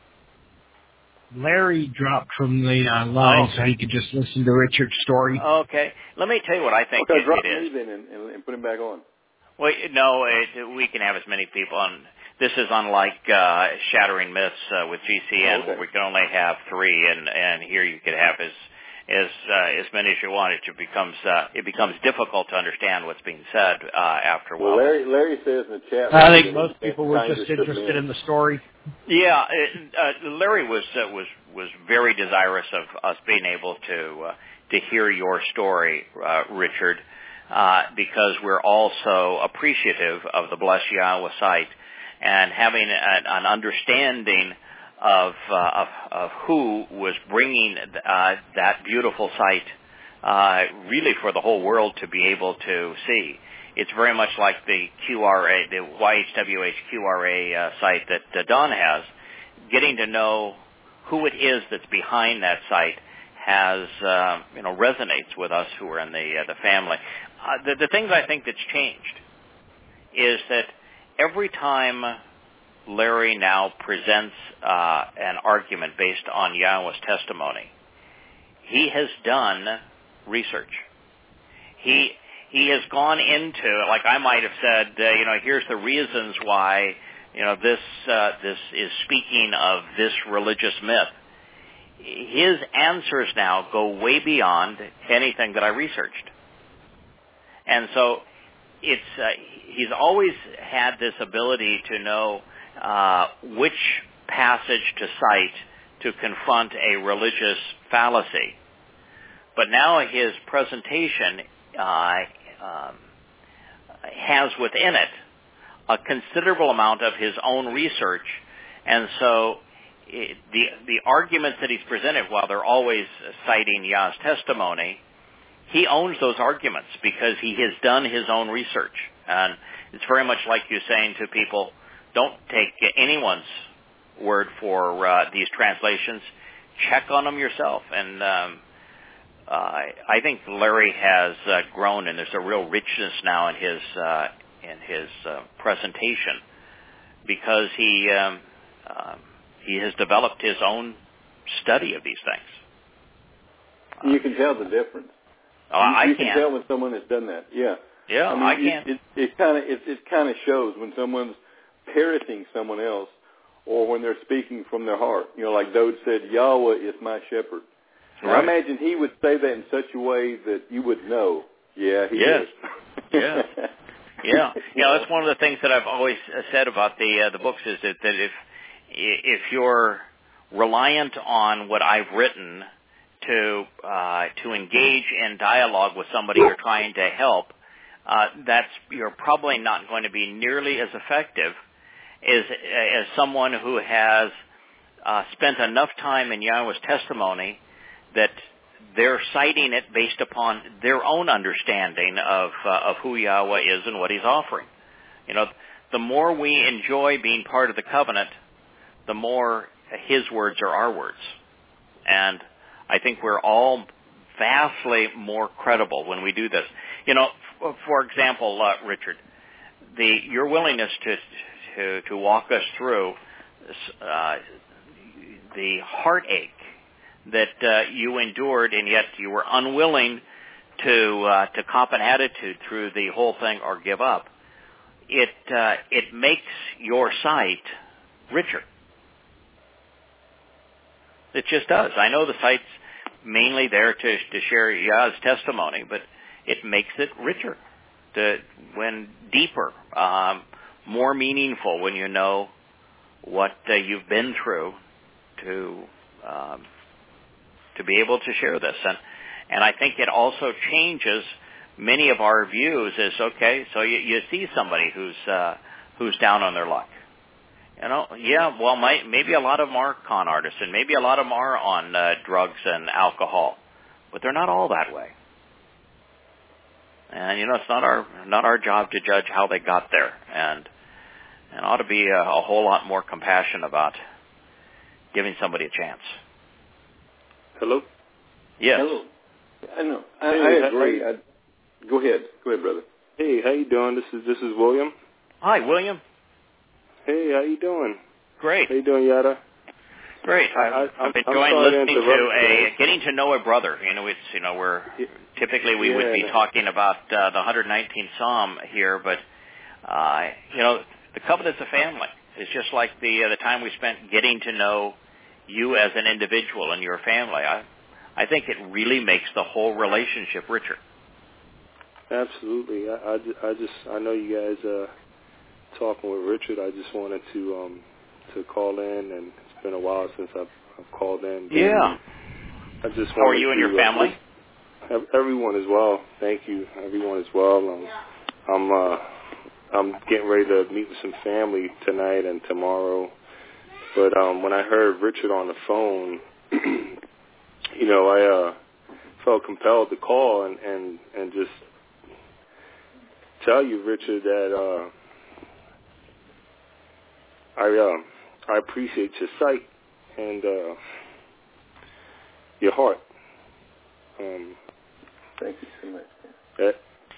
Larry dropped from the uh, line oh. so he could just listen to Richard's story. Okay, let me tell you what I think okay, it, drop it is. me then and, and, and put him back on. Well, no, it, we can have as many people on. This is unlike uh, Shattering Myths uh, with G C N, oh, okay. where we can only have three, and, and here you could have as as uh, as many as you want. It becomes uh, it becomes difficult to understand what's being said uh, after a while. Well, Larry, Larry says in the chat. I think most people were just interested in the story. Yeah, it, uh, Larry was uh, was was very desirous of us being able to uh, to hear your story, uh, Richard. Uh, because we're also appreciative of the Bless Yahweh site and having an, an understanding of, uh, of of who was bringing uh, that beautiful site uh, really for the whole world to be able to see. it's very much like the Q R A, the Y H W H Q R A uh, site that uh, Don has. Getting to know who it is that's behind that site has, uh, you know, resonates with us who are in the uh, the family. Uh, the, the things I think that's changed is that every time Larry now presents uh, an argument based on Yahweh's testimony, he has done research. He he has gone into, like I might have said, uh, you know, here's the reasons why, you know, this uh, this is speaking of this religious myth. His answers now go way beyond anything that I researched. And so it's uh, he's always had this ability to know uh, which passage to cite to confront a religious fallacy. But now his presentation uh, um, has within it a considerable amount of his own research, and so it, the the arguments that he's presented, while they're always citing Yah's testimony, he owns those arguments because he has done his own research. And it's very much like you saying to people, don't take anyone's word for uh, these translations. Check on them yourself. And um, uh, I think Larry has uh, grown, and there's a real richness now in his uh, in his uh, presentation because he um, uh, he has developed his own study of these things. You can tell the difference. Oh, I you can. can tell when someone has done that. Yeah. Yeah, I, mean, I can. It, it, it kind of it, it kind of shows when someone's parroting someone else, or when they're speaking from their heart. You know, like Dode said, Yahweh is my shepherd. Right. I imagine he would say that in such a way that you would know. Yeah, he yes. is. yeah. Yeah. You know, that's one of the things that I've always said about the uh, the books is that, that if if you're reliant on what I've written to uh, to engage in dialogue with somebody you're trying to help, uh, that's you're probably not going to be nearly as effective as as someone who has uh, spent enough time in Yahweh's testimony that they're citing it based upon their own understanding of uh, of who Yahweh is and what He's offering. You know, the more we enjoy being part of the covenant, the more His words are our words, and I think we're all vastly more credible when we do this. You know, f- for example, uh, Richard, the your willingness to to to walk us through uh, the heartache that uh, you endured, and yet you were unwilling to uh, to cop an attitude through the whole thing or give up. It uh, it makes your site richer. It just does. I know the site's mainly there to to share Yah's testimony, but it makes it richer, to when deeper, um, more meaningful when you know what uh, you've been through to. Um, to be able to share this. And and I think it also changes many of our views as, okay, so you, you see somebody who's uh, who's down on their luck. You know, yeah, well, my, maybe a lot of them are con artists, and maybe a lot of them are on uh, drugs and alcohol, but they're not all that way. And, you know, it's not our not our job to judge how they got there, and and ought to be a, a whole lot more compassion about giving somebody a chance. Hello? Yes. Hello. I know. I, Hey, I agree. how- I, go ahead. Go ahead, brother. Hey, how you doing? This is this is William. Hi, William. Hey, how you doing? Great. How you doing, Yada? Great. I- I- I've, I'm- I've I'm enjoying sorry to listening to interrupt a you. getting to know a brother. You know, it's you know we're typically we would be Yeah. talking about uh, the one hundred nineteenth Psalm here, but uh, you know the covenant's a family. It's just like the uh, the time we spent getting to know you as an individual and your family. I I think it really makes the whole relationship richer. Absolutely. I, I, ju- I just I know you guys uh talking with Richard. I just wanted to um to call in, and it's been a while since I've, I've called in. Yeah. I just How are wanted you and to, your family? Uh, everyone as well. Thank you. Everyone as well. Um, I'm uh I'm getting ready to meet with some family tonight and tomorrow. But um when I heard Richard on the phone, you know, I uh felt compelled to call and, and, and just tell you, Richard, that uh, I uh, I appreciate your sight and uh, your heart. Um, Thank you so much. That,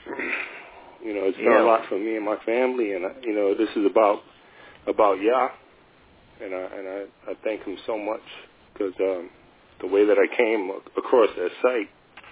you know, it's yeah. done a lot for me and my family, and you know, this is about about Yah, and I and I, I thank him so much because um, the way that I came across that site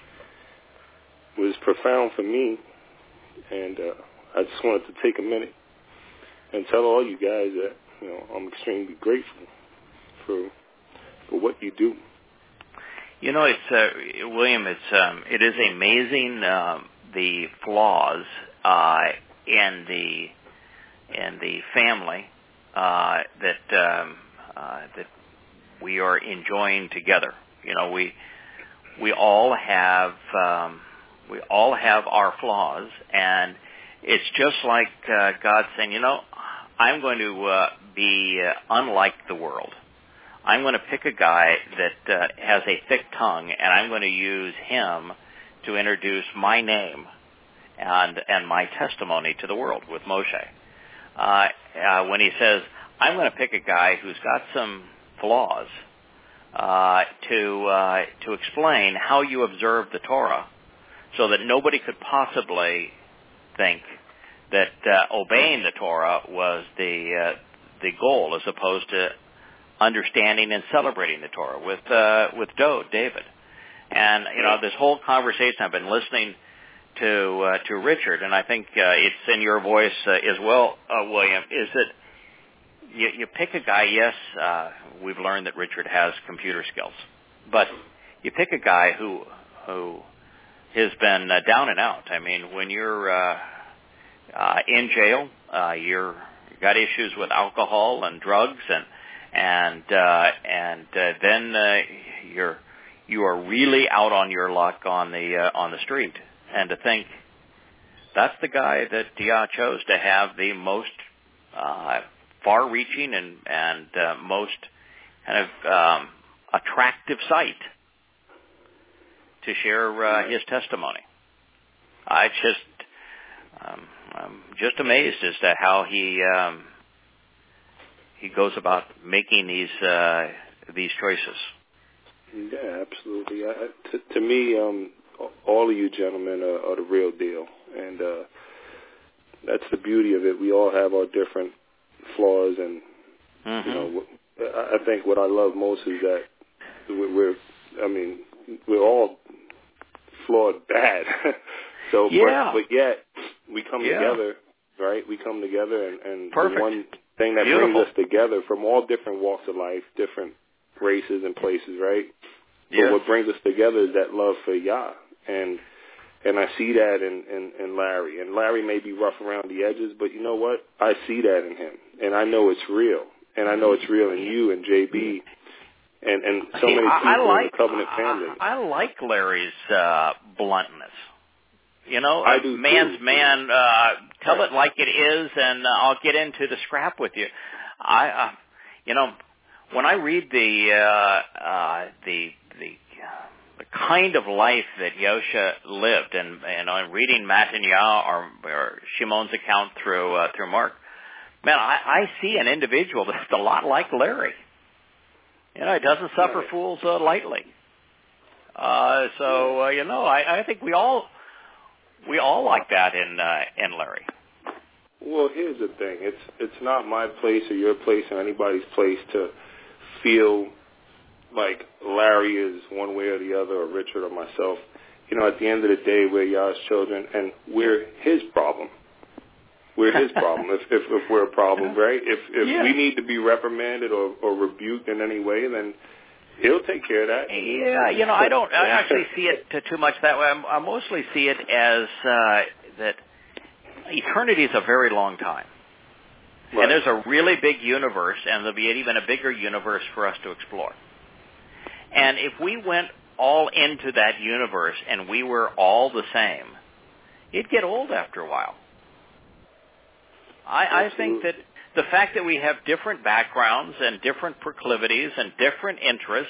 was profound for me, and uh, I just wanted to take a minute and tell all you guys that you know I'm extremely grateful for for what you do. You know, it's uh, William. It's um, it is amazing uh, the flaws uh, in the in the family uh, that um, uh, that we are enjoying together. You know, we we all have um, we all have our flaws, and it's just like uh, God saying, you know, I'm going to uh, be uh, unlike the world. I'm going to pick a guy that uh, has a thick tongue, and I'm going to use him to introduce my name and and my testimony to the world with Moshe. Uh, uh, when he says, I'm going to pick a guy who's got some flaws uh, to uh, to explain how you observe the Torah, so that nobody could possibly think that uh, obeying the Torah was the uh, the goal, as opposed to understanding and celebrating the Torah with uh, with Dode, David. And, you know, this whole conversation, I've been listening to uh, to Richard, and I think uh, it's in your voice uh, as well, uh, William, is that you, you pick a guy, yes, uh, we've learned that Richard has computer skills, but you pick a guy who who has been uh, down and out. I mean, when you're uh, uh, in jail, uh, you're you got issues with alcohol and drugs, and and uh, and uh, then uh, you're you are really out on your luck on the uh, on the street. And to think that's the guy that Yah chose to have the most uh, far-reaching and and uh, most kind of um, attractive site to share uh, his testimony. I just um, I'm just amazed as to how he um, he goes about making these uh, these choices. Yeah, absolutely. I, to, to me, um, all of you gentlemen are, are the real deal, and uh, that's the beauty of it. We all have our different flaws, and mm-hmm. you know, I think what I love most is that we're, I mean, we're all flawed bad. so, yeah. but, but yet we come yeah. together, right? We come together, and, and the Perfect. one thing that Beautiful. brings us together from all different walks of life, different races and places, right? Yeah. But what brings us together is that love for Yah, and and I see that in, in, in Larry. And Larry may be rough around the edges, but you know what? I see that in him, and I know it's real, and I know it's real in you and J B, and and so See, many people I, I like, in the Covenant family. I, I like Larry's uh, bluntness. You know, I do man's too. man. Uh, tell it like it is, and uh, I'll get into the scrap with you. I, uh, you know, when I read the uh, uh, the the uh, the kind of life that Yosha lived, and and I'm reading Matanya or, or Shimon's account through uh, through Mark, man, I, I see an individual that's a lot like Larry. You know, he doesn't suffer Right. fools uh, lightly. Uh, so uh, you know, I, I think we all we all like that in uh, in Larry. Well, here's the thing: it's it's not my place or your place or anybody's place to feel like Larry is one way or the other, or Richard or myself. You know, at the end of the day, we're Yah's children, and we're his problem. We're his problem if, if if we're a problem, right? If if yeah. we need to be reprimanded or, or rebuked in any way, then he'll take care of that. Yeah, you know, I don't I actually see it to, too much that way. I, I mostly see it as uh, that eternity is a very long time. Right. And there's a really big universe, and there'll be even a bigger universe for us to explore. And if we went all into that universe and we were all the same, it'd get old after a while. I, I think that the fact that we have different backgrounds and different proclivities and different interests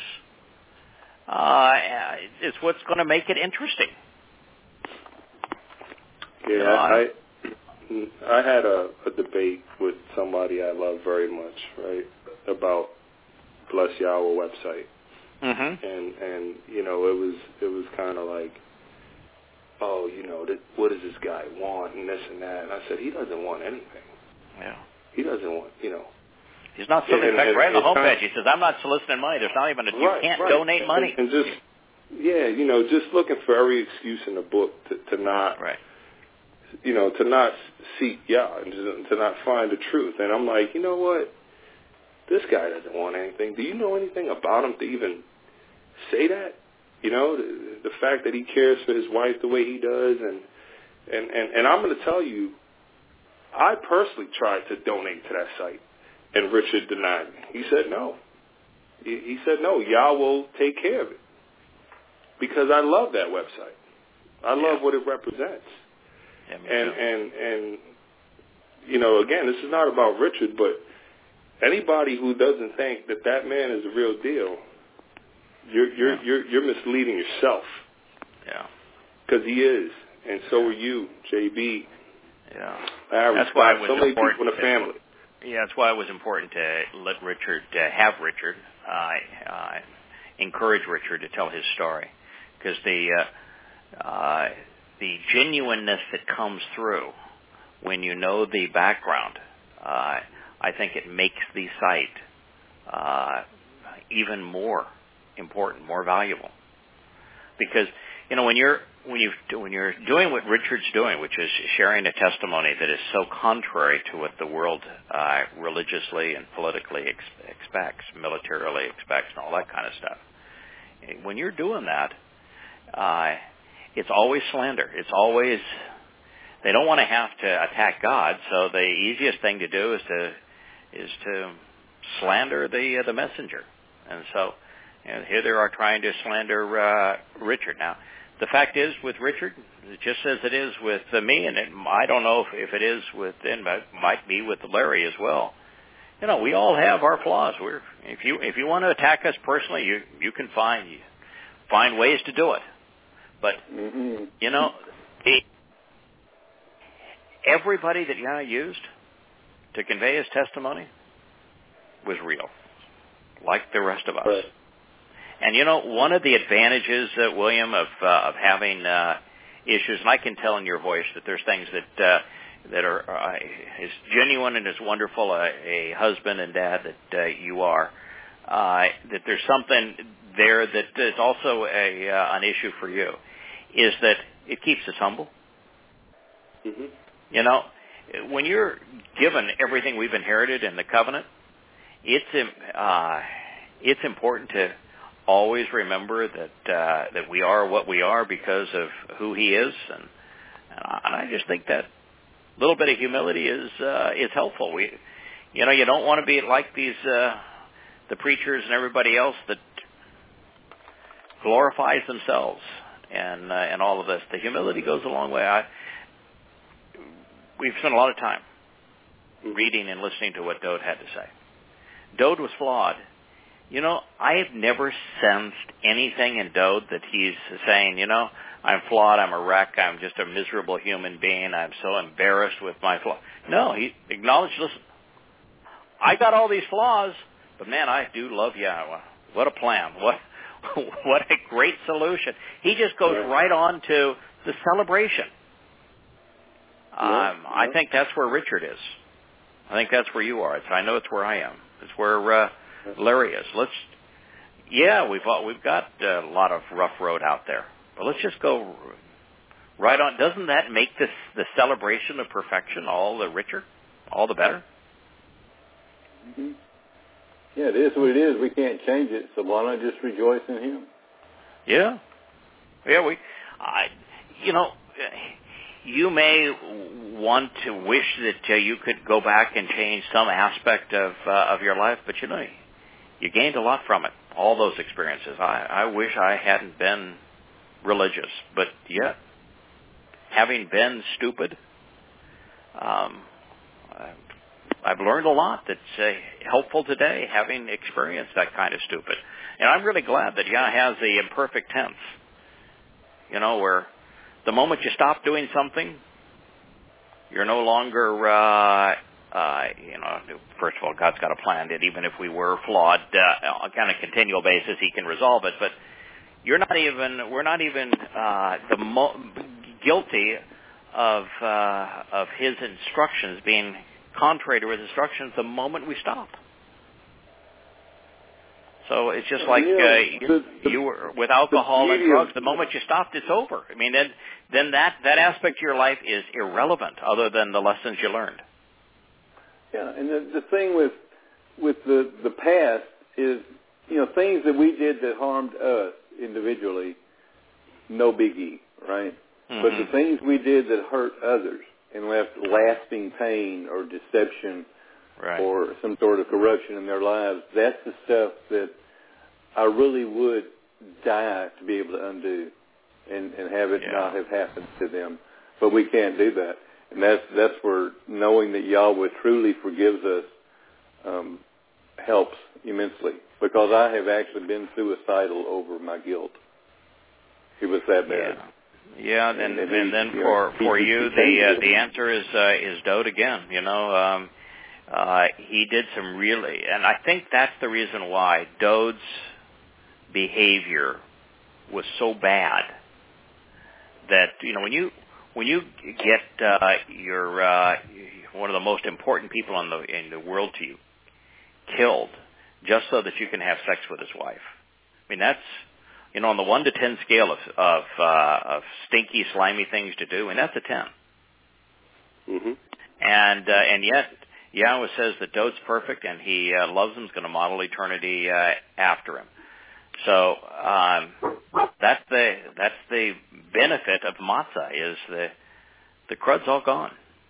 uh, is what's going to make it interesting. Yeah, you know, I, I had a, a debate with somebody I love very much, right, about Bless Yahweh website, mm-hmm. and and you know it was it was kind of like, oh, you know, that, what does this guy want and this and that, and I said he doesn't want anything. Yeah, he doesn't want, you know. He's not soliciting. In fact, right on the homepage, kind of, he says, "I'm not soliciting money. There's not even a, you right, can't right. donate and, money." And just yeah, you know, just looking for every excuse in the book to, to not. Right. You know, to not seek Yah and to, to not find the truth. And I'm like, you know what? This guy doesn't want anything. Do you know anything about him to even say that? You know, the, the fact that he cares for his wife the way he does. And, and, and, and I'm going to tell you, I personally tried to donate to that site, and Richard denied me. He said no. He, he said, no, Yah will take care of it. Because I love that website. I love yeah. what it represents. Yeah, and, and, and, you know, again, this is not about Richard, but anybody who doesn't think that that man is the real deal, you're, you're, yeah. you're, you're misleading yourself. Yeah. Because he is. And so are you, J B. Yeah. Larry, that's why it was so many important people in the family. To, yeah, that's why it was important to let Richard, uh, have Richard, uh, uh, encourage Richard to tell his story. Because the, uh, uh, the genuineness that comes through when you know the background, uh, I think it makes the site uh, even more important, more valuable. Because you know when you're when you when you're doing what Richard's doing, which is sharing a testimony that is so contrary to what the world uh, religiously and politically ex- expects, militarily expects, and all that kind of stuff. When you're doing that. Uh, It's always slander. It's always, they don't want to have to attack God, so the easiest thing to do is to is to slander the uh, the messenger. And so, you know, here they are trying to slander uh, Richard. Now, the fact is with Richard, just as it is with uh, me, and it, I don't know if, if it is with, and it might be with Larry as well. You know, we all have our flaws. We're if you if you want to attack us personally, you you can find you find ways to do it. But, mm-hmm. you know, he, everybody that Yah used to convey his testimony was real, like the rest of us. Right. And, you know, one of the advantages, uh, William, of, uh, of having uh, issues, and I can tell in your voice that there's things that uh, that are uh, as genuine and as wonderful a, a husband and dad that uh, you are, uh, that there's something there that is also a uh, an issue for you, is that it keeps us humble. Mm-hmm. You know, when you're given everything we've inherited in the covenant, it's uh, it's important to always remember that uh, that we are what we are because of who He is, and, and I just think that little bit of humility is uh, is helpful. We, you know, you don't want to be like these uh, the preachers and everybody else that glorifies themselves and uh, and all of this. The humility goes a long way. I, we've spent a lot of time reading and listening to what Dode had to say. Dode was flawed. You know, I have never sensed anything in Dode that he's saying, you know, I'm flawed, I'm a wreck, I'm just a miserable human being, I'm so embarrassed with my flaws. No, he acknowledged, listen, I got all these flaws, but man, I do love Yahweh. What a plan. What what a great solution. He just goes yeah. right on to the celebration. Yeah, um, yeah. I think that's where Richard is. I think that's where you are. It's, I know it's where I am. It's where uh, Larry is. Let's, yeah, we've we've got a lot of rough road out there, but let's just go right on. Doesn't that make this the celebration of perfection all the richer, all the better? Mm-hmm. Yeah, it is what it is. We can't change it, so why not just rejoice in Him? Yeah, yeah. We, I, you know, you may want to wish that uh, you could go back and change some aspect of uh, of your life, but you know, you gained a lot from it. All those experiences. I, I wish I hadn't been religious, but yet, having been stupid, um, I've learned a lot that's uh, helpful today, having experienced that kind of stupid. And I'm really glad that Yah has the imperfect tense, you know, where the moment you stop doing something, You're no longer, uh, uh, you know, first of all, God's got a plan that even if we were flawed uh, on kind of continual basis, He can resolve it. But you're not even, we're not even uh, the mo- guilty of uh, of His instructions being contrary to His instructions the moment we stop. So it's just like uh, you, you were with alcohol and drugs. The moment you stopped, it's over. I mean, then then that, that aspect of your life is irrelevant, other than the lessons you learned. Yeah, and the, the thing with with the the past is, you know, things that we did that harmed us individually, no biggie, right? Mm-hmm. But the things we did that hurt others and left lasting pain or deception, right, or some sort of corruption in their lives, that's the stuff that I really would die to be able to undo and, and have it yeah. not have happened to them. But we can't do that. And that's that's where knowing that Yahweh truly forgives us um, helps immensely. Because I have actually been suicidal over my guilt. It was that bad. Yeah, yeah and, and, and, and then he, for, you know, for you, the uh, the answer is uh, is Dode again, you know. Um, Uh, he did some really, and I think that's the reason why Dode's behavior was so bad that, you know, when you when you get uh, your uh, one of the most important people in the in the world to you killed just so that you can have sex with his wife. I mean, that's, you know, on the one to ten scale of of, uh, of stinky, slimy things to do, and that's a ten. Mm-hmm. And uh, and yet, Yahweh says that Dode's perfect, and He uh, loves him, is going to model eternity uh, after him. So um, that's the that's the benefit of matzah, is the the crud's all gone,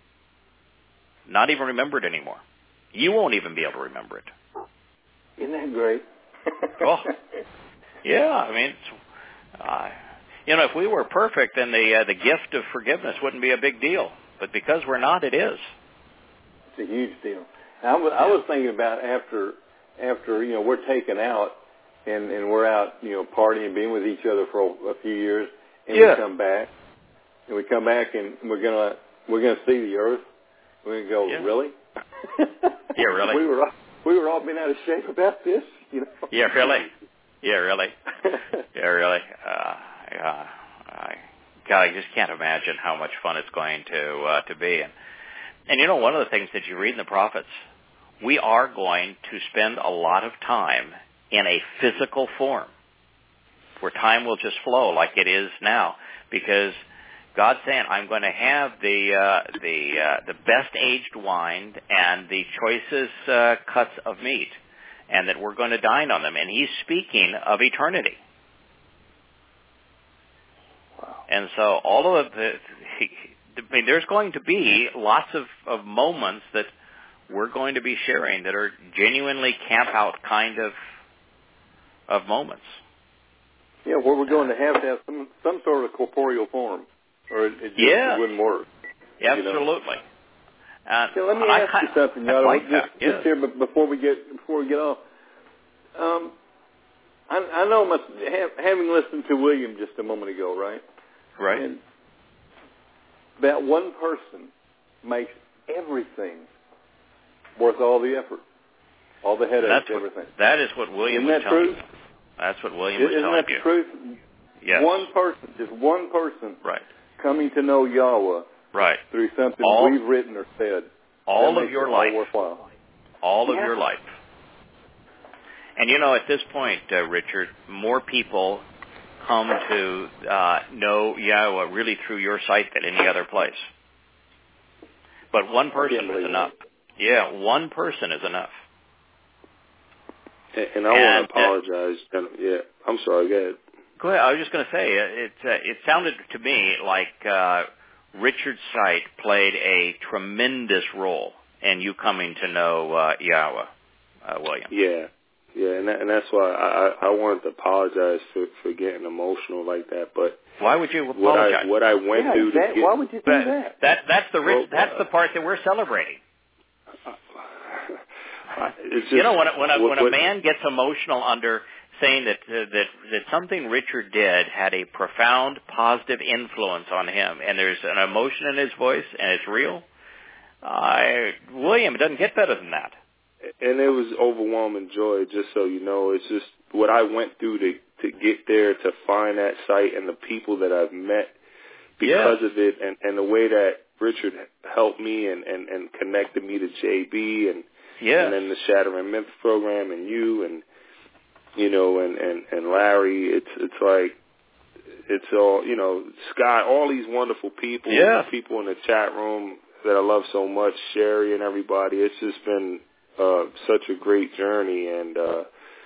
not even remembered anymore. You won't even be able to remember it. Isn't that great? Oh, yeah. I mean, it's, uh, you know, if we were perfect, then the uh, the gift of forgiveness wouldn't be a big deal. But because we're not, it is. It's a huge deal. I was, I was thinking about after, after you know, we're taken out and, and we're out, you know, partying, being with each other for a, a few years, and yeah. we come back, and we come back, and we're gonna we're gonna see the earth. We're gonna go, yeah. really? Yeah, really. we were all, we were all been out of shape about this, you know. Yeah, really. Yeah, really. Yeah, really. Uh, yeah, I, God, I just can't imagine how much fun it's going to uh, to be. And, and you know, one of the things that you read in the prophets, we are going to spend a lot of time in a physical form, where time will just flow like it is now, because God's saying, I'm going to have the uh, the uh, the best aged wine and the choicest uh, cuts of meat, and that we're going to dine on them. And He's speaking of eternity. Wow. And so all of the, I mean, there's going to be lots of, of moments that we're going to be sharing that are genuinely camp out kind of of moments. Yeah, where we're going to have to have some some sort of corporeal form, or it, it just yeah. it wouldn't work. Absolutely. You know? Uh, yeah, let me ask I, you something, Yado. Like just, that. Yeah. just here, but before we get before we get off, um, I, I know my, having listened to William just a moment ago, right? Right. And that one person makes everything worth all the effort, all the headaches, That's what, everything. That is what William Isn't was that telling true? you. That's what William Isn't was telling that you. the truth? Yes. One person, just one person, right, coming to know Yahweh, right, through something all, we've written or said. All of your life. All worthwhile. All yeah. of your life. And you know, at this point, uh, Richard, more people come to uh, know Yahweh really through your site than any other place. But one person is enough. That. Yeah, one person is enough. And, and I and, want to apologize. Uh, yeah, I'm sorry. Go ahead. Go ahead. I was just going to say, it uh, it sounded to me like uh, Richard's site played a tremendous role in you coming to know uh, Yahweh, uh, William. Yeah, yeah, and that, and that's why I, I wanted to apologize for, for getting emotional like that. But why would you apologize? What I, what I went yeah, through that, to get, why would you do that? That that's the rich. Well, that's the part that we're celebrating. It's just, you know, when a, when a what, when a what, man gets emotional under saying that uh, that that something Richard did had a profound positive influence on him, and there's an emotion in his voice, and it's real. Uh, William, it doesn't get better than that. And it was overwhelming joy, just so you know. It's just what I went through to, to get there, to find that site, and the people that I've met because yes. of it, and, and the way that Richard helped me and, and, and connected me to J B, and, yes. and then the Shattering Myths program, and you, and you know, and, and, and Larry. It's it's like it's all, you know, Scott, all these wonderful people, yeah. people in the chat room that I love so much, Sherry and everybody. It's just been uh, such a great journey, and uh,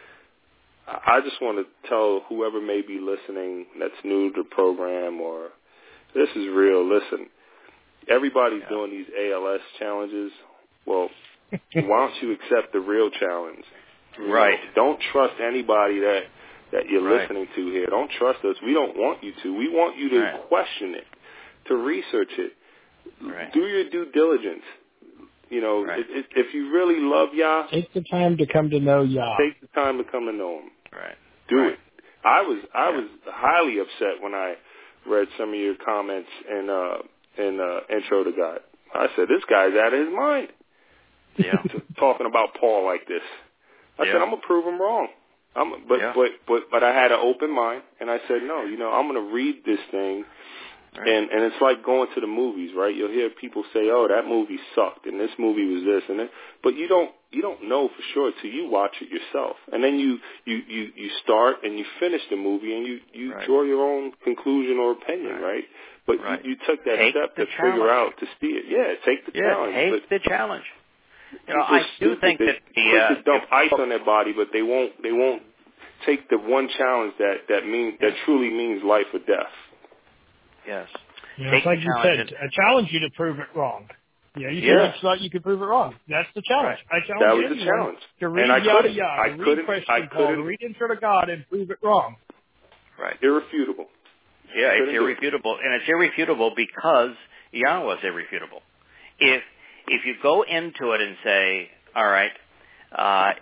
I just want to tell whoever may be listening that's new to the program, or this is real. Listen, everybody's yeah. doing these A L S challenges. Well, why don't you accept the real challenge? You right. know, don't trust anybody that that you're right. listening to here. Don't trust us. We don't want you to. We want you to right. question it, to research it. Right. Do your due diligence. You know, right. if, if, if you really love Yah, take the time to come to know Yah. Take the time to come to know Him. Right. Do right. it. I was I yeah. was highly upset when I read some of your comments in uh, in uh, Intro to God. I said, this guy's out of his mind. Yeah. Talking about Paul like this. I yeah. said, I'm gonna prove him wrong. I'm, but yeah. but but but I had an open mind, and I said, no, you know, I'm gonna read this thing. Right. And and it's like going to the movies, right? You'll hear people say, "Oh, that movie sucked," and this movie was this, and that. But you don't you don't know for sure till you watch it yourself, and then you you you, you start and you finish the movie, and you you right. draw your own conclusion or opinion, right? right? But right. You, you took that take step to challenge. figure out to see it. Yeah, take the yeah, challenge. take but the challenge. You know, I do think they, that the quick uh, to dump ice on their body, but they won't they won't take the one challenge that that means yeah. that truly means life or death. Yes. Yeah, it's like you said, I challenge you to prove it wrong. Yeah, you said yeah. you thought you could prove it wrong. That's the challenge. Right. I challenge that was anyone the challenge. to read and I Yada couldn't. Yada, I to couldn't. read Question I Paul, to couldn't. read Intro to God and prove it wrong. Right. Irrefutable. Yeah, it's irrefutable, and it's irrefutable because Yahweh is irrefutable. If if you go into it and say, all right, uh,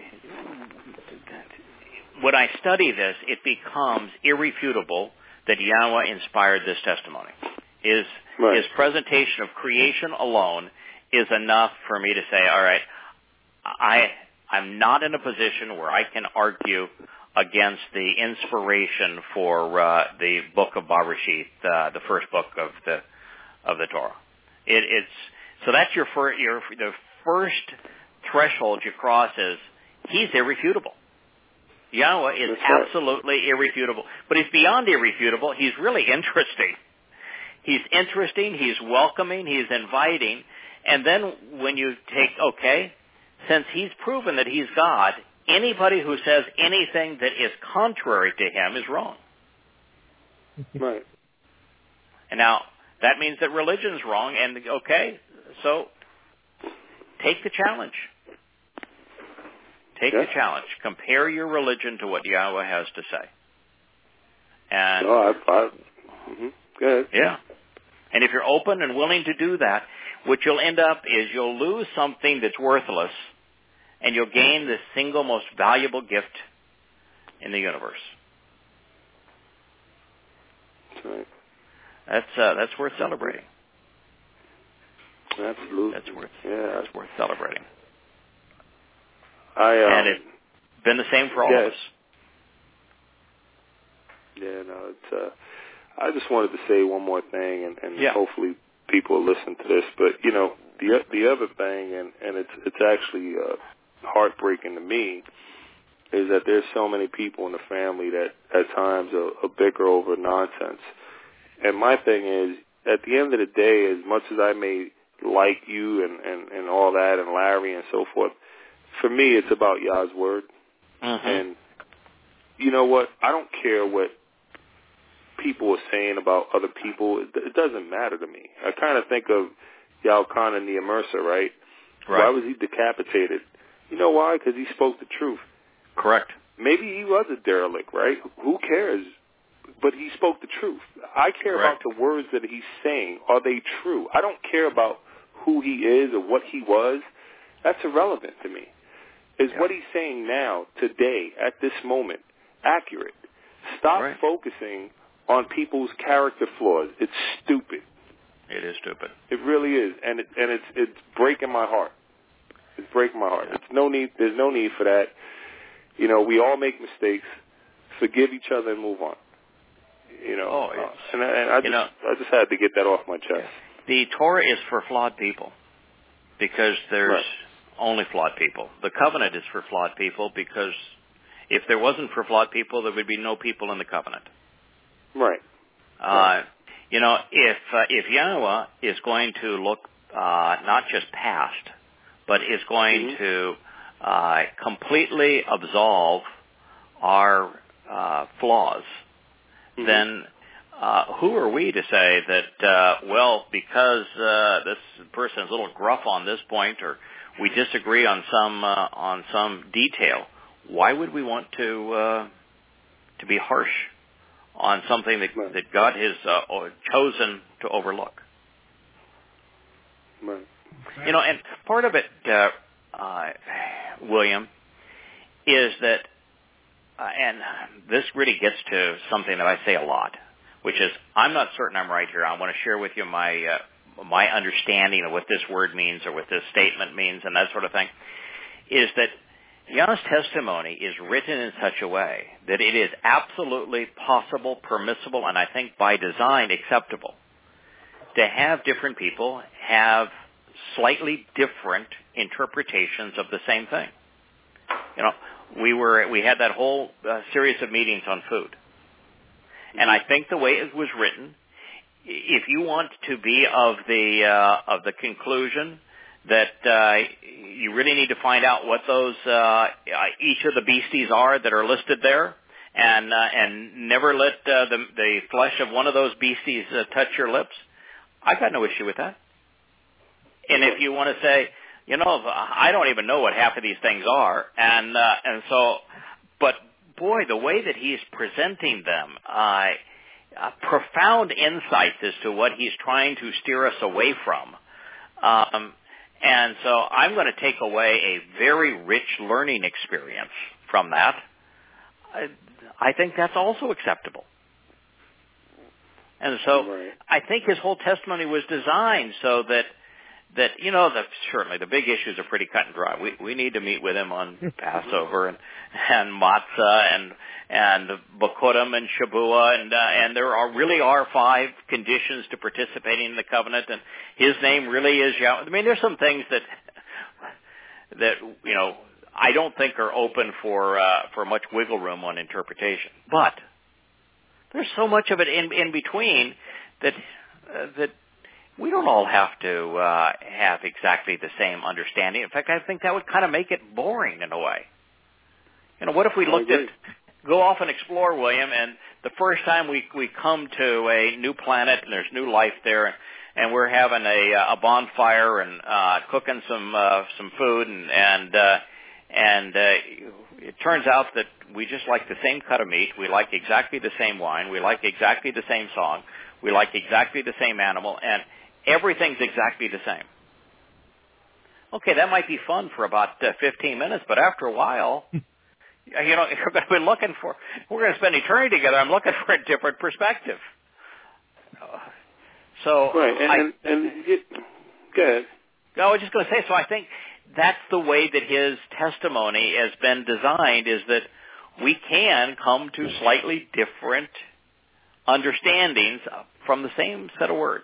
when I study this, it becomes irrefutable that Yahweh inspired this testimony. His, right. his presentation of creation alone is enough for me to say, all right, I, I'm not in a position where I can argue against the inspiration for uh, the book of Bereshith, uh, the first book of the of the Torah. It, it's so that's your, fir- your the first threshold you cross is he's irrefutable. Yahweh is That's absolutely right. irrefutable. But he's beyond irrefutable. He's really interesting. He's interesting. He's welcoming. He's inviting. And then when you take, okay, since he's proven that he's God, anybody who says anything that is contrary to him is wrong. Right. And now, that means that religion is wrong. And, okay, so take the challenge. Take yeah. the challenge. Compare your religion to what Yahweh has to say. And no, I, I, mm-hmm. Go ahead. Yeah. And if you're open and willing to do that, what you'll end up is you'll lose something that's worthless, and you'll gain the single most valuable gift in the universe. That's right. That's uh, that's worth celebrating. Absolutely. That's worth yeah. that's worth celebrating. I, um, and it's been the same for all yeah, of us. Yeah, no, it's, uh, I just wanted to say one more thing, and, and yeah. hopefully people will listen to this. But, you know, the the other thing, and, and it's it's actually uh, heartbreaking to me, is that there's so many people in the family that at times are, are bicker over nonsense. And my thing is, at the end of the day, as much as I may like you and, and, and all that, and Larry and so forth, for me, it's about Yah's word. Mm-hmm. And you know what? I don't care what people are saying about other people. It, it doesn't matter to me. I kind of think of Yalkan and Nia Mercer, right? Right. Why was he decapitated? You know why? Because he spoke the truth. Correct. Maybe he was a derelict, right? Who cares? But he spoke the truth. I care Correct. about the words that he's saying. Are they true? I don't care about who he is or what he was. That's irrelevant to me. Is yeah. what he's saying now, today, at this moment, accurate? Stop right. focusing on people's character flaws. It's stupid. It is stupid. It really is, and it, and it's it's breaking my heart. It's breaking my heart. Yeah. It's no need. There's no need for that. You know, we all make mistakes. Forgive each other and move on. You know, oh, uh, and, I, and I just you know, I just had to get that off my chest. Yeah. The Torah is for flawed people because there's right. only flawed people. The covenant is for flawed people because if there wasn't for flawed people, there would be no people in the covenant. Right. Uh, right. You know, if uh, if Yahweh is going to look uh, not just past, but is going mm-hmm. to uh, completely absolve our uh, flaws, mm-hmm. then uh, who are we to say that, uh, well, because uh, this person is a little gruff on this point, or we disagree on some uh, on some detail, why would we want to uh, to be harsh on something that right. that God has uh, chosen to overlook? Right. You know, and part of it, uh, uh, William, is that, uh, and this really gets to something that I say a lot, which is I'm not certain I'm right here. I want to share with you my uh, my understanding of what this word means or what this statement means and that sort of thing, is that Yahweh's testimony is written in such a way that it is absolutely possible, permissible, and I think by design acceptable to have different people have slightly different interpretations of the same thing. You know, we were we had that whole uh, series of meetings on food, and I think the way it was written, if you want to be of the uh, of the conclusion that uh, you really need to find out what those uh, each of the beasties are that are listed there, and uh, and never let uh, the the flesh of one of those beasties uh, touch your lips, I got no issue with that. And if you want to say, you know, I don't even know what half of these things are, and uh, and so, but boy, the way that he's presenting them, uh, uh, profound insights as to what he's trying to steer us away from. Um, and so I'm going to take away a very rich learning experience from that. I, I think that's also acceptable. And so right. I think his whole testimony was designed so that, that you know, the, certainly the big issues are pretty cut and dry. We we need to meet with him on Passover and and Matzah and and Bokurim and Shabua, and uh, and there are really are five conditions to participating in the covenant, and his name really is Yahweh. I mean, there's some things that that you know I don't think are open for uh, for much wiggle room on interpretation, but there's so much of it in in between that uh, that. We don't all have to uh, have exactly the same understanding. In fact, I think that would kind of make it boring in a way. You know, what if we looked at, go off and explore, William, and the first time we we come to a new planet and there's new life there, and, and we're having a, a bonfire and uh, cooking some uh, some food, and and uh, and uh, it turns out that we just like the same cut of meat, we like exactly the same wine, we like exactly the same song, we like exactly the same animal, and everything's exactly the same. Okay, that might be fun for about uh, fifteen minutes, but after a while, you know, you're going to be looking for, we're going to spend eternity together. I'm looking for a different perspective. Uh, so, right, and, I, and, and get, go ahead. I was just going to say, so I think that's the way that his testimony has been designed, is that we can come to slightly different understandings from the same set of words.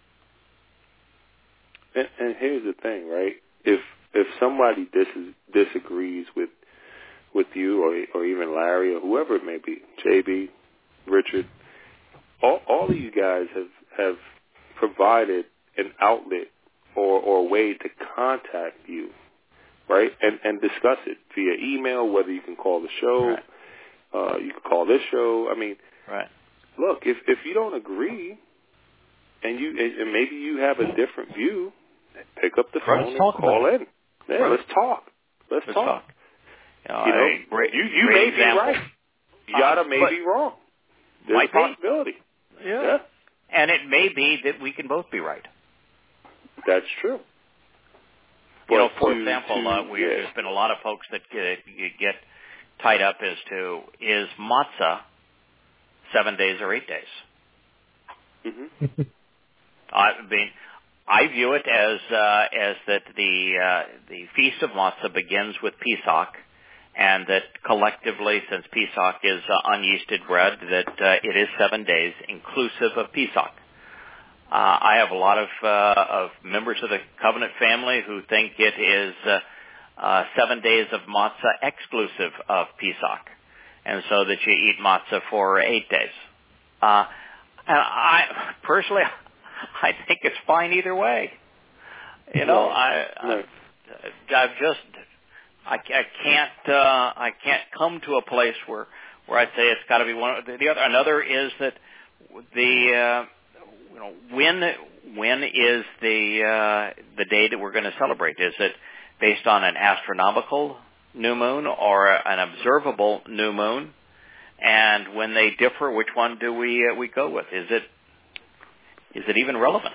And, and here's the thing, right? If if somebody dis- disagrees with with you, or or even Larry, or whoever it may be, J B, Richard, all, all of you guys have have provided an outlet or or a way to contact you, right? And and discuss it via email, whether you can call the show, right. uh, you can call this show. I mean, right. Look, if if you don't agree, and you and maybe you have a different view, pick up the phone let's and talk call about in. Yeah, right. let's talk. Let's, let's talk. talk. You know, you, know a great, you, you great may example. be right. Yada uh, may be wrong. There's might a possibility. Be. Yeah. yeah. And it may be that we can both be right. That's true. You know, But for to- example, to- uh, we, yeah. there's been a lot of folks that get, get tied up as to is matzah seven days or eight days. Mm-hmm. I mean, I view it as uh, as that the uh, the feast of matzah begins with Pesach, and that collectively, since Pesach is uh, unyeasted bread, that uh, it is seven days inclusive of Pesach. Uh, I have a lot of uh, of members of the covenant family who think it is uh, uh, seven days of matzah exclusive of Pesach, and so that you eat matzah for eight days. Uh, and I personally, I think it's fine either way. You know, I, I I've just I, I can't uh, I can't come to a place where where I'd say it's got to be one. The other another is that the uh, you know when when is the uh, the day that we're going to celebrate? Is it based on an astronomical new moon or an observable new moon? And when they differ, which one do we uh, we go with? Is it is it even relevant?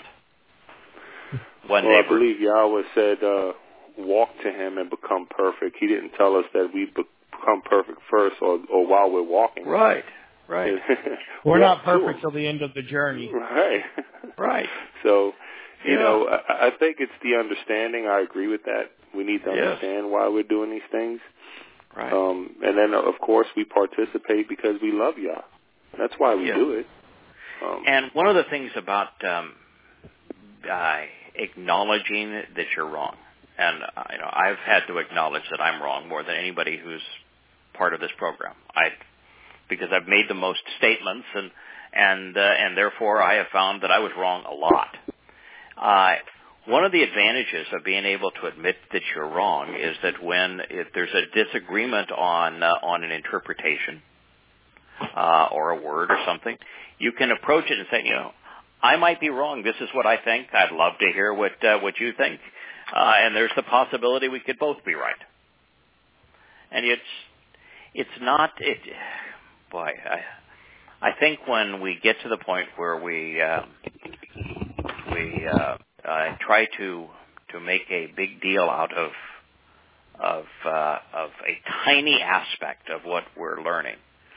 One well, I neighbor. believe Yahweh said, uh, walk to him and become perfect. He didn't tell us that we become perfect first or, or while we're walking. Right, right. We're not Walk to perfect him. till the end of the journey. Right. Right. So, you Yeah. know, I, I think it's the understanding. I agree with that. We need to Yes. understand why we're doing these things. Right. Um, and then, of course, we participate because we love Yah. That's why we Yes. do it. Um, And one of the things about um, uh, acknowledging that you're wrong, and uh, you know, I've had to acknowledge that I'm wrong more than anybody who's part of this program. I, because I've made the most statements, and and uh, and therefore I have found that I was wrong a lot. Uh, one of the advantages of being able to admit that you're wrong is that when if there's a disagreement on uh, on an interpretation uh, or a word or something, you can approach it and say, you know, I might be wrong. This is what I think. I'd love to hear what uh, what you think. Uh, and there's the possibility we could both be right. And it's it's not it. Boy, I I think when we get to the point where we uh, we uh, uh, try to to make a big deal out of of uh, of a tiny aspect of what we're learning,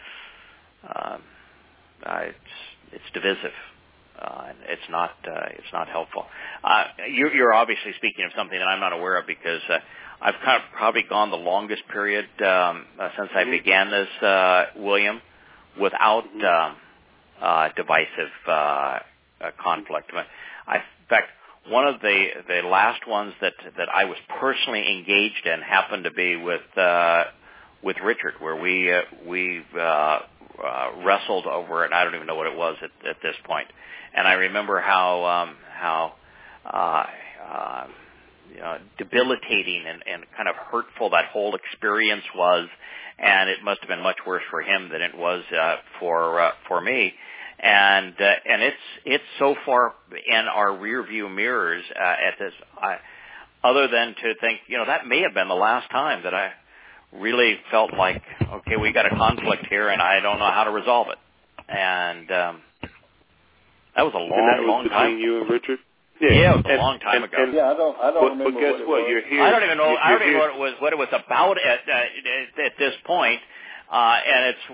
um, uh, it's it's divisive. Uh, and it's not uh, it's not helpful. Uh, you're, you're obviously speaking of something that I'm not aware of because uh, I've kind of probably gone the longest period um, uh, since I began this, uh, William, without um, uh, divisive uh, uh, conflict. I, in fact, one of the the last ones that that I was personally engaged in happened to be with uh, with Richard, where we uh, we uh, uh, wrestled over it. And I don't even know what it was at, at this point. And I remember how um, how uh, uh, you know, debilitating and, and kind of hurtful that whole experience was, and it must have been much worse for him than it was uh, for uh, for me. And uh, and it's it's so far in our rearview mirrors uh, at this. I, other than to think, you know, that may have been the last time that I really felt like, okay, we got a conflict here, and I don't know how to resolve it. And um, that was a long, and that was long between time. you and Richard? Yeah, yeah, it was a and, long time and, ago. And, Yeah, I don't, I don't but, remember. But guess what? what? It You're was. here. I don't even know. You're I don't even here. know what it was. What it was about at uh, at this point. Uh, and it's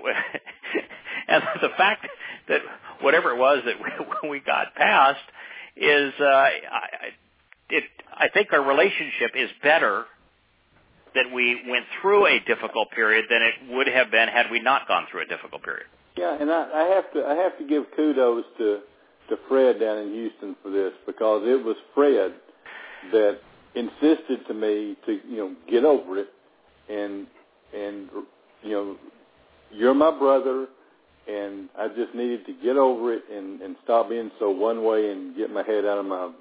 and the fact that whatever it was that we, we got past is, uh, I, it. I think our relationship is better that we went through a difficult period than it would have been had we not gone through a difficult period. Yeah, and I, I have to, I have to give kudos to to Fred down in Houston for this, because it was Fred that insisted to me to, you know, get over it, and and you know, you're my brother, and I just needed to get over it and, and stop being so one way and get my head out of my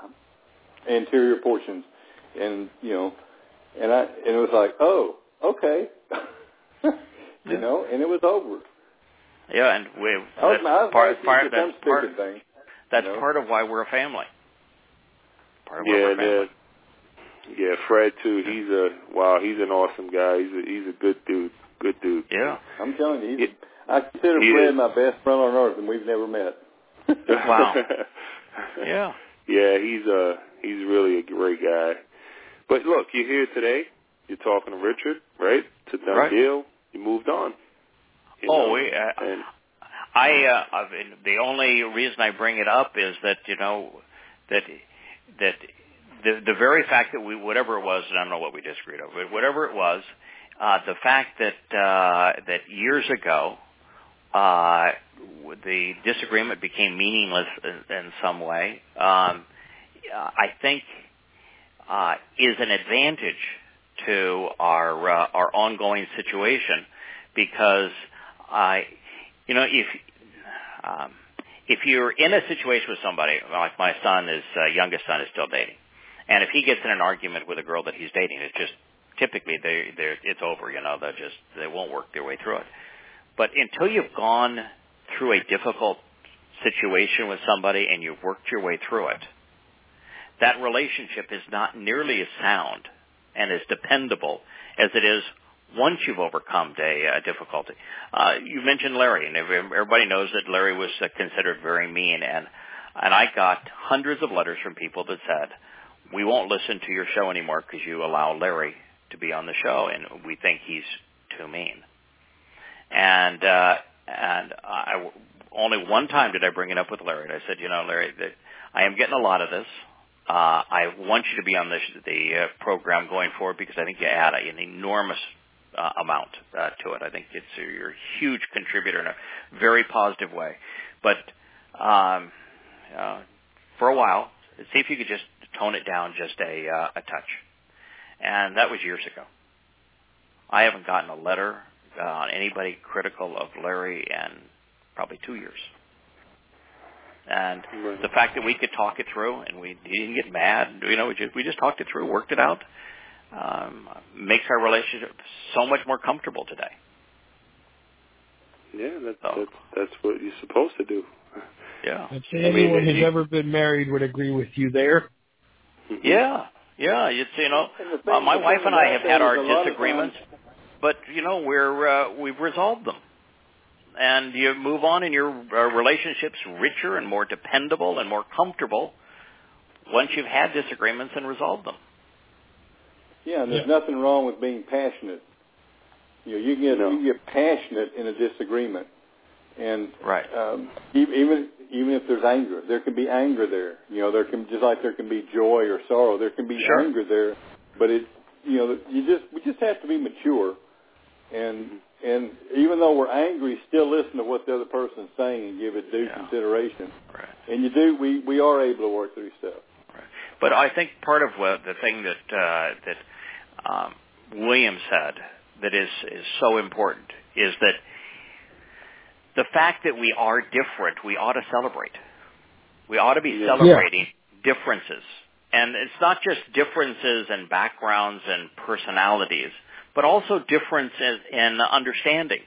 anterior portions, and you know, and I and it was like, oh, okay, you Yeah. know, and it was over. Yeah, and we I was, that's I was part, part, some that's part, stupid thing. that's you know? part of why we're a family. Part of why Yeah, we're a family. yeah, yeah. Fred too. He's a wow. He's an awesome guy. He's a he's a good dude. Good dude. Yeah. I'm telling you, he's, It, I consider he Fred is. my best friend on earth, and we've never met. Wow. Yeah. Yeah, he's uh he's really a great guy. But look, you're here today. You're talking to Richard, right? It's a done right. deal. You moved on. You oh, know? we, uh, and, I, uh, I mean, the only reason I bring it up is that, you know, that, that the, the very fact that we, whatever it was, and I don't know what we disagreed over, but whatever it was, uh, the fact that, uh, that years ago, uh, the disagreement became meaningless in, in some way, um, I think, uh, is an advantage to our, uh, our ongoing situation, because I, you know, if, um, if you're in a situation with somebody, like my son is, uh, youngest son is still dating, and if he gets in an argument with a girl that he's dating, it's just, typically they, they're, it's over, you know, they'll just, they won't work their way through it. But until you've gone through a difficult situation with somebody and you've worked your way through it, that relationship is not nearly as sound and as dependable as it is once you've overcome a, a difficulty. Uh, you mentioned Larry, and everybody knows that Larry was uh, considered very mean, and and I got hundreds of letters from people that said, we won't listen to your show anymore because you allow Larry to be on the show, and we think he's too mean. And uh, and I, only one time did I bring it up with Larry, and I said, you know, Larry, that I am getting a lot of this. Uh, I want you to be on the, the uh, program going forward because I think you add an enormous uh, amount uh, to it. I think it's a, you're a huge contributor in a very positive way. But um, uh, for a while, see if you could just tone it down just a, uh, a touch. And that was years ago. I haven't gotten a letter uh, on anybody critical of Larry in probably two years. And right. the fact that we could talk it through and we didn't get mad, you know, we just, we just talked it through, worked it out, um, makes our relationship so much more comfortable today. Yeah, that's, so. that's, that's what you're supposed to do. Yeah. I'd say anyone who's ever been married would agree with you there. Yeah, yeah. It's, you know, uh, my wife and I have had our disagreements, but, you know, we're, uh, we've resolved them. And you move on, and your uh, relationship's richer and more dependable and more comfortable once you've had disagreements and resolved them. Yeah, and there's yeah. nothing wrong with being passionate. You know, you can get, no. you can get passionate in a disagreement, and right. um, even even if there's anger, there can be anger there. You know, there can just like there can be joy or sorrow, there can be sure. anger there. But it, you know, you just we just have to be mature, and. And even though we're angry, still listen to what the other person's saying and give it due yeah. consideration. Right. And you do, we, we are able to work through stuff. Right. But I think part of what the thing that uh, that um, William said that is is so important is that the fact that we are different, we ought to celebrate. We ought to be yeah. celebrating yeah. differences, and it's not just differences in backgrounds and personalities, but also differences in understanding.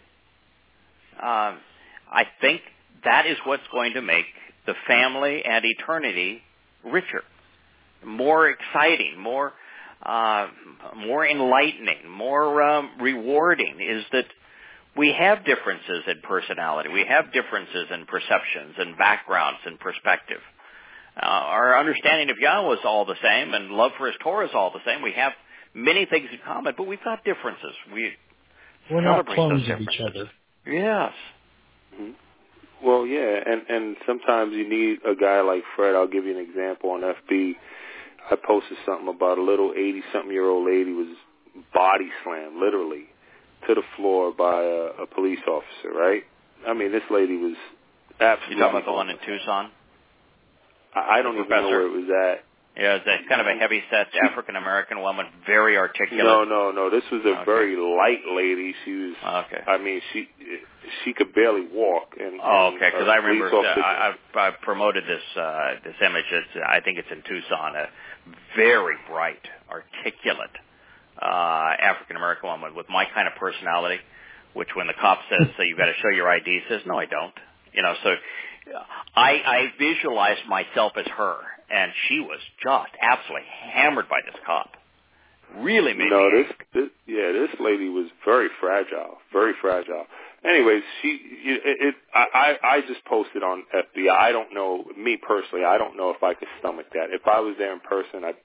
Um, I think that is what's going to make the family and eternity richer, more exciting, more uh, more enlightening, more um, rewarding, is that we have differences in personality. We have differences in perceptions and backgrounds and perspective. Uh, our understanding of Yahweh is all the same, and love for His Torah is all the same. We have many things in common, but we've got differences. We We're not celebrate clones those of each other. Yes. Mm-hmm. Well, yeah, and, and sometimes you need a guy like Fred. I'll give you an example on F B. I posted something about a little eighty-something-year-old lady was body slammed, literally, to the floor by a, a police officer, right? I mean, this lady was absolutely... You talking about the one in Tucson? I, I don't even know where it was at. Yeah, it's a kind of a heavy-set African-American woman, very articulate. No, no, no. This was a okay. very light lady. She was, okay. I mean, she she could barely walk. And, oh, okay, because I remember uh, I, I promoted this uh, this image. It's, I think it's in Tucson. A very bright, articulate uh, African-American woman with my kind of personality, which when the cop says, so you've got to show your I D, says, no, I don't. You know, so I, I visualized myself as her. And she was just absolutely hammered by this cop. Really made no, me this, this yeah, this lady was very fragile, very fragile. Anyways, she it, it I I just posted on F B I. I don't know, me personally, I don't know if I could stomach that. If I was there in person, I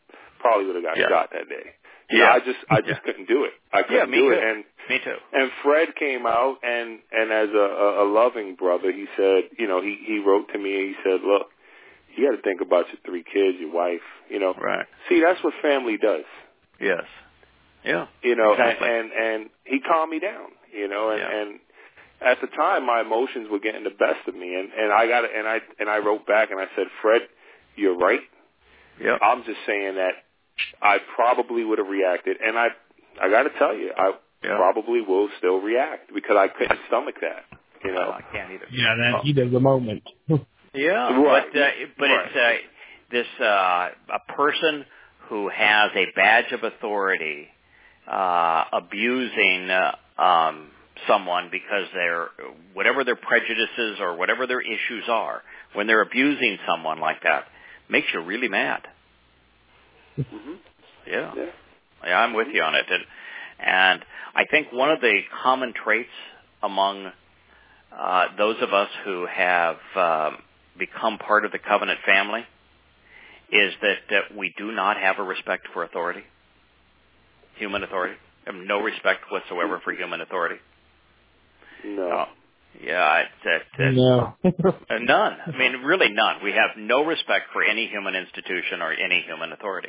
probably would have got yeah. shot that day. You yeah. know, I just, I just yeah. couldn't do it. I couldn't yeah, me do too. it. And, me too. And Fred came out, and, and as a, a, a loving brother, he said, you know, he, he wrote to me, and he said, look, you got to think about your three kids, your wife, you know. Right. See, that's what family does. Yes. Yeah. You know, exactly. and, and, and he calmed me down, you know, and, yeah. and at the time my emotions were getting the best of me, and, and I got and I and I wrote back and I said, Fred, you're right. Yeah. I'm just saying that I probably would have reacted, and I I got to tell you, I yeah. probably will still react because I couldn't stomach that, you know. Well, I can't either. Yeah, that heat of the moment. yeah, right. but uh, but right. it's uh, this uh, a person who has a badge of authority uh, abusing uh, um, someone because they're whatever their prejudices or whatever their issues are, when they're abusing someone like that, makes you really mad. Mm-hmm. Yeah. yeah, yeah, I'm with you on it, and, and I think one of the common traits among uh, those of us who have um, become part of the covenant family is that, that we do not have a respect for authority, human authority. We have no respect whatsoever for human authority. No. Uh, yeah, it, it, it, no. none. I mean, really none. We have no respect for any human institution or any human authority.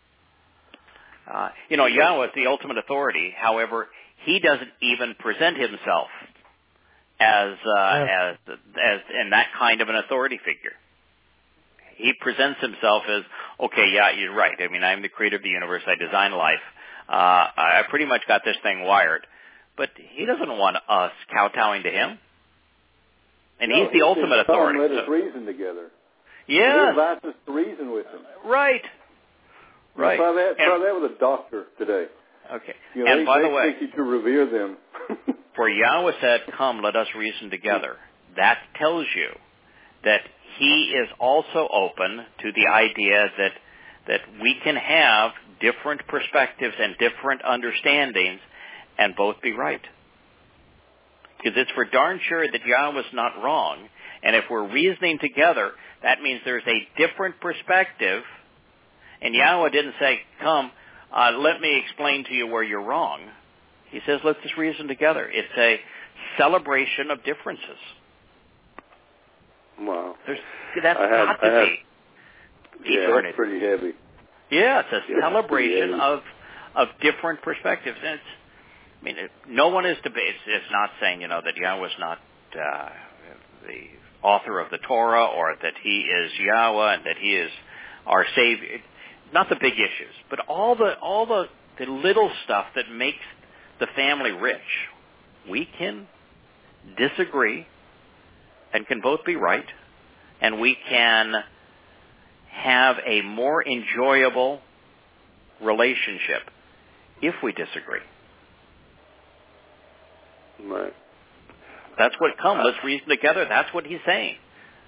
Uh, you know, Yahweh is the ultimate authority. However, he doesn't even present himself as uh, yeah. as as in that kind of an authority figure. He presents himself as, okay, yeah, you're right. I mean, I'm the creator of the universe. I design life. Uh, I pretty much got this thing wired. But he doesn't want us kowtowing to him. And no, he's the he ultimate said, authority. Come, let us so, reason together. yes. He invites us to reason with him. Right. Right. Try that, and, try that with a doctor today. Okay. You know, and they, by they the way, expect you to revere them. for Yahweh said, come, let us reason together. That tells you that he is also open to the idea that that we can have different perspectives and different understandings and both be right. Because it's for darn sure that Yahweh's not wrong, and if we're reasoning together, that means there's a different perspective, and Yahweh didn't say, come, uh, let me explain to you where you're wrong. He says, let's just reason together. It's a celebration of differences. Wow. There's, that's I had, got to I had, be. Yeah, that's pretty heavy. Yeah, it's a yeah, celebration heavy. of of different perspectives. And it's, I mean, it, no one is debate. It's, it's not saying, you know, that Yahweh's not uh, the author of the Torah or that he is Yahweh and that he is our Savior. Not the big issues, but all the all the, the little stuff that makes the family rich. We can disagree and can both be right, and we can have a more enjoyable relationship if we disagree. Right. That's what comes. Let's reason together. That's what he's saying.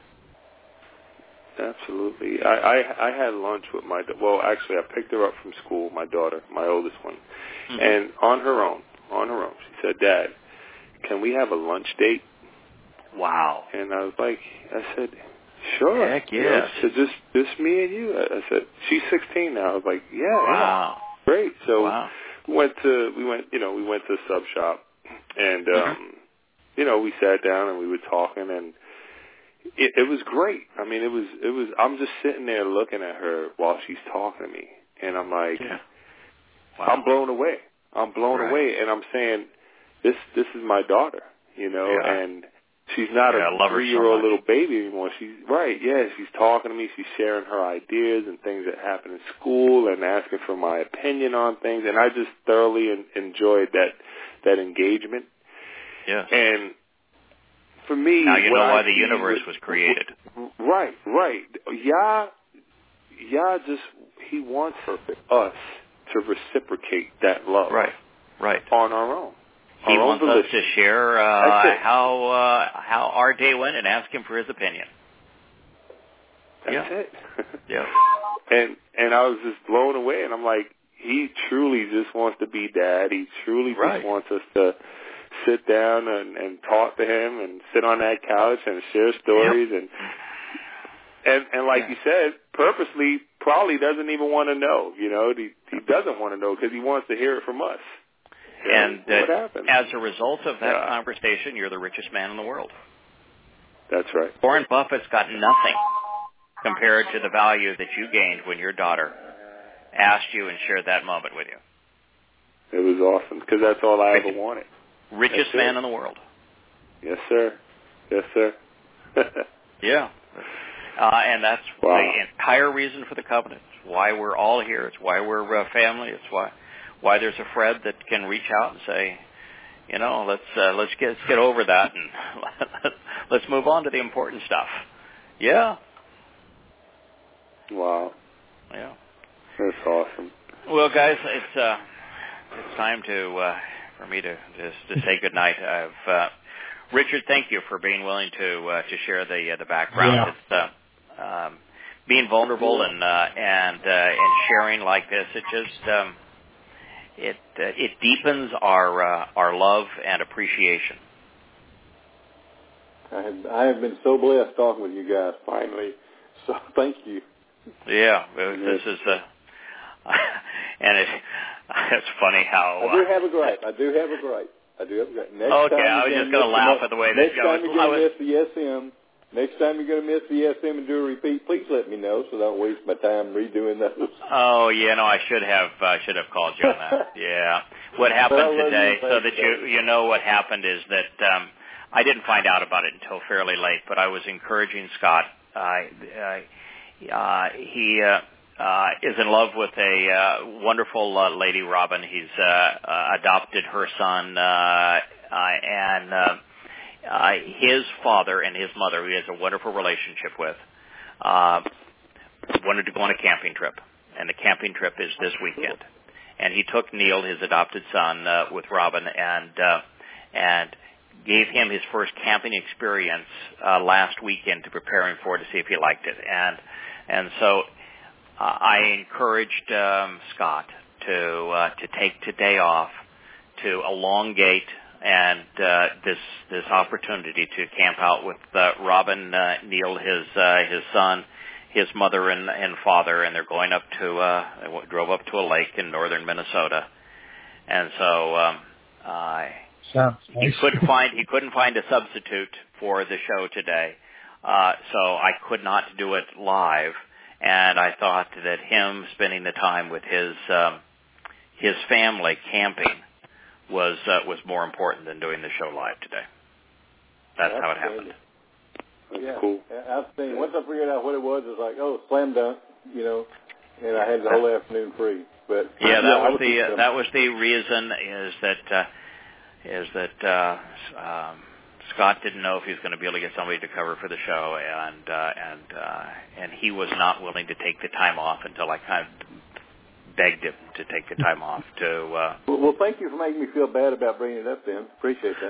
Absolutely. I, I I had lunch with my well, actually, I picked her up from school. My daughter, my oldest one, mm-hmm. and on her own, on her own, she said, "Dad, can we have a lunch date?" Wow. And I was like, I said, "Sure." Heck yes. You know, she said, just just me and you. I said, she's sixteen now. I was like, "Yeah, wow, yeah. Great." So wow. we went to we went you know we went to a sub shop, and mm-hmm. um, you know we sat down and we were talking and. It, it was great. I mean, it was, it was, I'm just sitting there looking at her while she's talking to me. And I'm like, yeah. wow. I'm blown away. I'm blown right. away. And I'm saying, this, this is my daughter, you know, yeah. and she's not yeah, a three-year-old so little baby anymore. She's, right, yeah, she's talking to me. She's sharing her ideas and things that happen in school and asking for my opinion on things. And I just thoroughly en- enjoyed that, that engagement. Yes. And, for me, now you know why I the universe was created. Right, right. Yah, Yah just, he wants us to reciprocate that love. Right, right. On our own. He our wants own us to share uh, how uh, how our day went and ask him for his opinion. That's yeah. it. yeah. And and I was just blown away, and I'm like, he truly just wants to be dad. He truly right. just wants us to sit down and, and talk to him and sit on that couch and share stories yep. and and and like yeah. you said, purposely probably doesn't even want to know. You know, he, he doesn't want to know because he wants to hear it from us. So and what uh, happened? As a result of that yeah. conversation, you're the richest man in the world. That's right. Warren Buffett's got nothing compared to the value that you gained when your daughter asked you and shared that moment with you. It was awesome because that's all I ever wanted. Richest man in the world. Yes, sir. Yes, sir. Yeah. Uh, and that's wow. the entire reason for the covenant. It's why we're all here. It's why we're uh, family. It's why why there's a Fred that can reach out and say, you know, let's uh, let's get let's get over that and let's move on to the important stuff. Yeah. Wow. Yeah. That's awesome. Well, guys, it's uh, it's time to uh, for me to to, to say goodnight. I've uh, Richard, thank you for being willing to uh, to share the uh, the background. Yeah. It's uh, um, being vulnerable and uh, and uh, and sharing like this. It just um, it uh, it deepens our uh, our love and appreciation. I have, I have been so blessed talking with you guys finally. So thank you. Yeah, this is uh, and it it's funny how uh, I do have a gripe. I do have a gripe. I do have a gripe. Next okay, time I was just going to laugh at the way next that time goes. you're going to miss the S M. Next time you're going to miss the S M and do a repeat, please let me know so I don't waste my time redoing those. Oh, yeah, no, I should have I should have called you on that. Yeah. What happened today, so that you you know what happened is that um, I didn't find out about it until fairly late, but I was encouraging Scott. Uh, uh, uh, he uh, uh, is in love with a uh, wonderful uh, lady, Robin. He's uh, uh, adopted her son, uh, uh, and uh, uh, his father and his mother, who he has a wonderful relationship with, uh, wanted to go on a camping trip, and the camping trip is this weekend. And he took Neil, his adopted son, uh, with Robin, and uh, and gave him his first camping experience uh, last weekend to prepare him for it to see if he liked it. And and so uh, I encouraged um, Scott to uh, to take today off to elongate and uh, this this opportunity to camp out with uh, Robin, uh, Neil, his uh, his son, his mother and, and father, and they're going up to uh, they drove up to a lake in northern Minnesota, and so um, uh, Sounds he nice. couldn't find he couldn't find a substitute for the show today, uh, so I could not do it live, and I thought that him spending the time with his um, his family camping was uh, was more important than doing the show live today. That's That's how it happened. That's yeah. cool. I've seen, once I figured out what it was, it was like, oh, slam dunk, you know, and I had the whole afternoon free. But yeah, that yeah, was the uh, that was the reason is that uh, is that uh, um, Scott didn't know if he was going to be able to get somebody to cover for the show, and uh, and uh, and he was not willing to take the time off until I kind of begged him to take the time off to. Uh... Well, well, thank you for making me feel bad about bringing it up. Then appreciate that.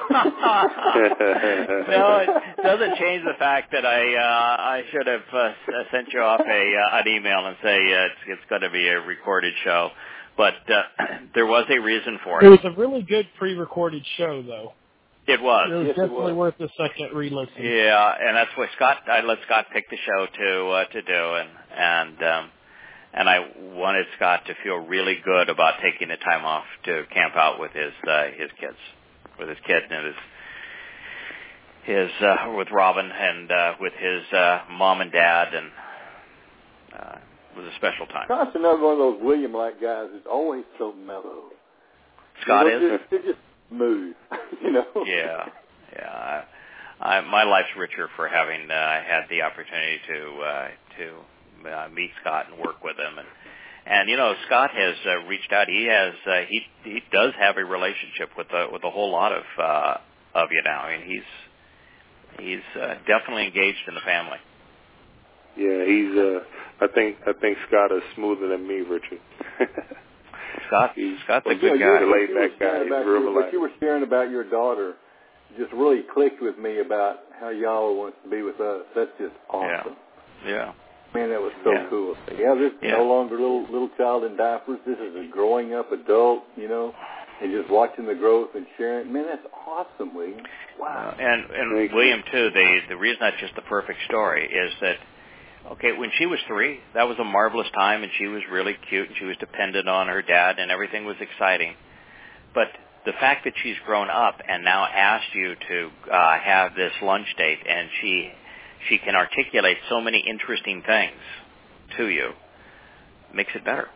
No, it doesn't change the fact that I uh, I should have uh, sent you off a uh, an email and say uh, it's, it's going to be a recorded show, but uh, there was a reason for it. It was a really good pre-recorded show, though. It was. It was yes, definitely it was. worth a second re-listen. Yeah, and that's why Scott. I let Scott pick the show to uh, to do, and and. Um, And I wanted Scott to feel really good about taking the time off to camp out with his uh, his kids, with his kid and his his uh, with Robin and uh, with his uh, mom and dad, and uh, it was a special time. Scott's another one of those William-like guys who's always so mellow. Scott you know, is. Just, they're just smooth, you know. Yeah, yeah. I, I, my life's richer for having uh, had the opportunity to uh, to. Uh, meet Scott and work with him, and and you know Scott has uh, reached out. He has uh, he he does have a relationship with a, with a whole lot of uh, of you now. I mean he's he's uh, definitely engaged in the family. Yeah, he's. Uh, I think I think Scott is smoother than me, Richard. Scott he's, Scott's a well, good you know, guy. What laid you, back guy. He's real your, what you were sharing about your daughter just really clicked with me about how y'all wants to be with us. That's just awesome. Yeah. Yeah. Man, that was so yeah. cool. Yeah, this is yeah. no longer little little child in diapers. This is a growing up adult, you know, and just watching the growth and sharing. Man, that's awesome, William. Wow. Uh, and and William too. The the reason that's just the perfect story is that Okay, when she was three, that was a marvelous time, and she was really cute, and she was dependent on her dad, and everything was exciting. But the fact that she's grown up and now asked you to uh, have this lunch date, and she she can articulate so many interesting things to you, makes it better.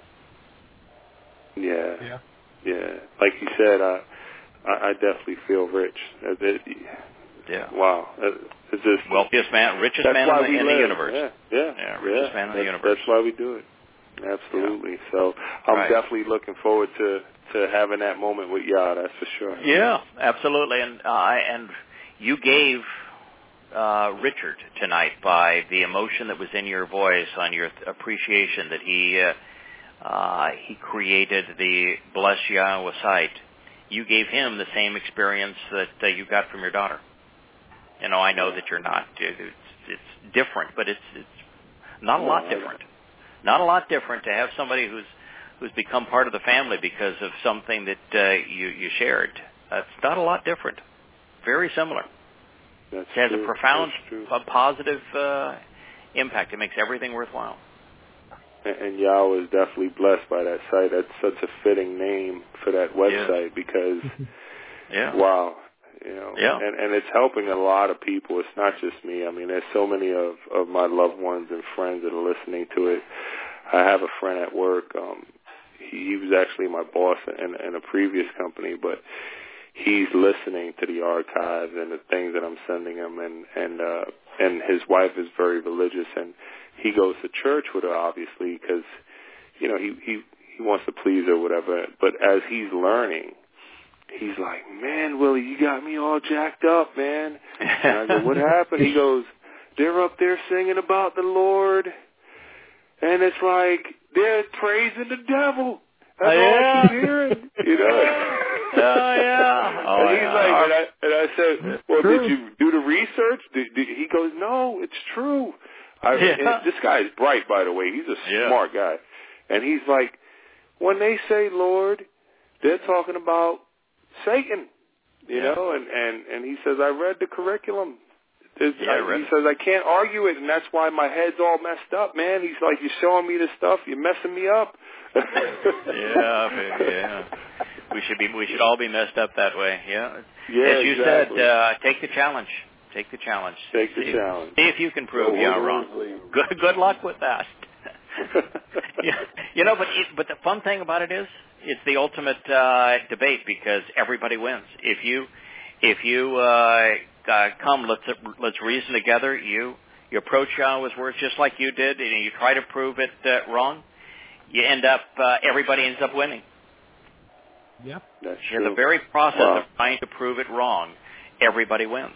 Yeah, Yeah. yeah. Like you said, I I, I definitely feel rich. It, Yeah. Wow. It's just wealthiest man, richest that's man why in the, we in the live. universe. Yeah, yeah, yeah richest yeah. man in the that's, universe. That's why we do it. Absolutely. Yeah. So I'm right. definitely looking forward to, to having that moment with y'all. That's for sure. Yeah, absolutely. And uh, and you gave uh, Richard tonight by the emotion that was in your voice, on your th- appreciation that he uh, uh, he created the Bless Yahweh site. You gave him the same experience that uh, you got from your daughter. You know, I know that you're not. It's, it's different, but it's it's not a lot different. Not a lot different to have somebody who's who's become part of the family because of something that uh, you you shared. Uh, it's not a lot different. Very similar. That's it has true. a profound, a positive uh, impact. It makes everything worthwhile. And, and Yahweh is definitely blessed by that site. That's such a fitting name for that website yeah. because, yeah. wow. You know, yeah. and, and it's helping a lot of people. It's not just me. I mean, there's so many of, of my loved ones and friends that are listening to it. I have a friend at work. Um, he, he was actually my boss in, in a previous company, but he's listening to the archives and the things that I'm sending him. And and uh, and his wife is very religious, and he goes to church with her, obviously, because you know he he he wants to please her, whatever. But as he's learning, he's like, man, Willie, you got me all jacked up, man. And I go, what happened? He goes, they're up there singing about the Lord, and it's like they're praising the devil. That's oh, all yeah. I keep hearing, you know. Oh, yeah. Oh, and he's yeah. like, and I, and I said, well, True. did you do the research? Did, did, he goes, no, it's true. I, yeah. and this guy's bright, by the way. He's a yeah. smart guy. And he's like, when they say Lord, they're talking about Satan, you yeah. know, and, and, and he says, I read the curriculum. There's, yeah, I, he says, I can't argue it, and that's why my head's all messed up, man. He's like, you're showing me this stuff, you're messing me up. yeah, yeah. We should be, we should all be messed up that way, yeah. Yeah, As you exactly. said, uh, take the challenge. Take the challenge. Take the see, challenge. See if you can prove So you're wrong. Good, good luck with that. yeah, you know, but it, but the fun thing about it is, it's the ultimate uh, debate because everybody wins. If you if you uh, uh, come, let's let's reason together. You you approach Yahweh's words just like you did, and you try to prove it uh, wrong. You end up uh, everybody ends up winning. Yep. That's In true. the very process Wow. of trying to prove it wrong, everybody wins.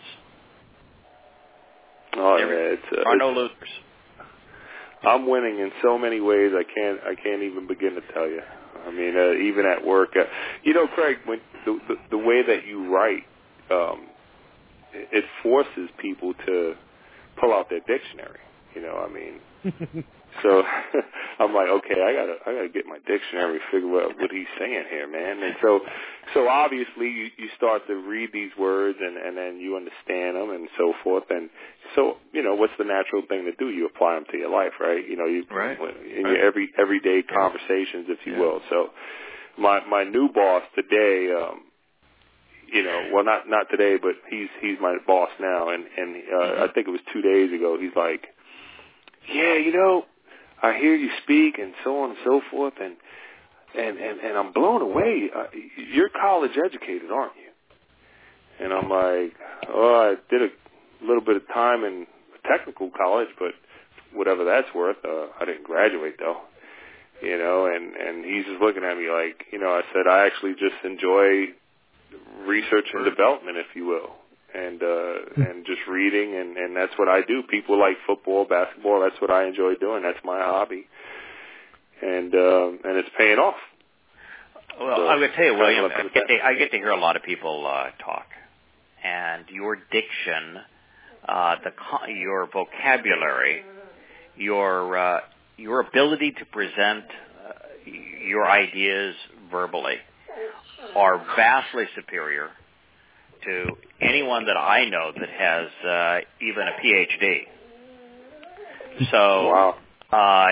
Oh there yeah, it's, uh, there are no it's, losers. I'm winning in so many ways. I can't. I can't even begin to tell you. I mean, uh, even at work, uh, you know, Craig, when the, the the way that you write, um, it forces people to pull out their dictionary. You know, I mean, so I'm like, okay, I gotta, I gotta get my dictionary, figure out what he's saying here, man. And so, so obviously, you, you start to read these words, and and then you understand them, and so forth. And so, you know, what's the natural thing to do? You apply them to your life, right? You know, you Right. in right. your every everyday conversations, if you yeah. will. So, my my new boss today. um You know, well, not not today, but he's he's my boss now, and and uh, Mm-hmm. I think it was two days ago. He's like, yeah, you know, I hear you speak and so on and so forth, and and and, and I'm blown away. Uh, you're college educated, aren't you? And I'm like, oh, I did a little bit of time in technical college, but whatever that's worth, uh, I didn't graduate though. You know, and and he's just looking at me like, you know, I said I actually just enjoy research and development, if you will, and uh, and just reading, and, and that's what I do. People like football, basketball. That's what I enjoy doing. That's my hobby, and um, and it's paying off. Well, So, I would tell you, William, I with get, that. to, I get to hear a lot of people uh, talk, and your diction, uh, the co- your vocabulary, your uh, your ability to present uh, your ideas verbally are vastly superior to anyone that I know that has uh, even a P H D. So, wow. uh,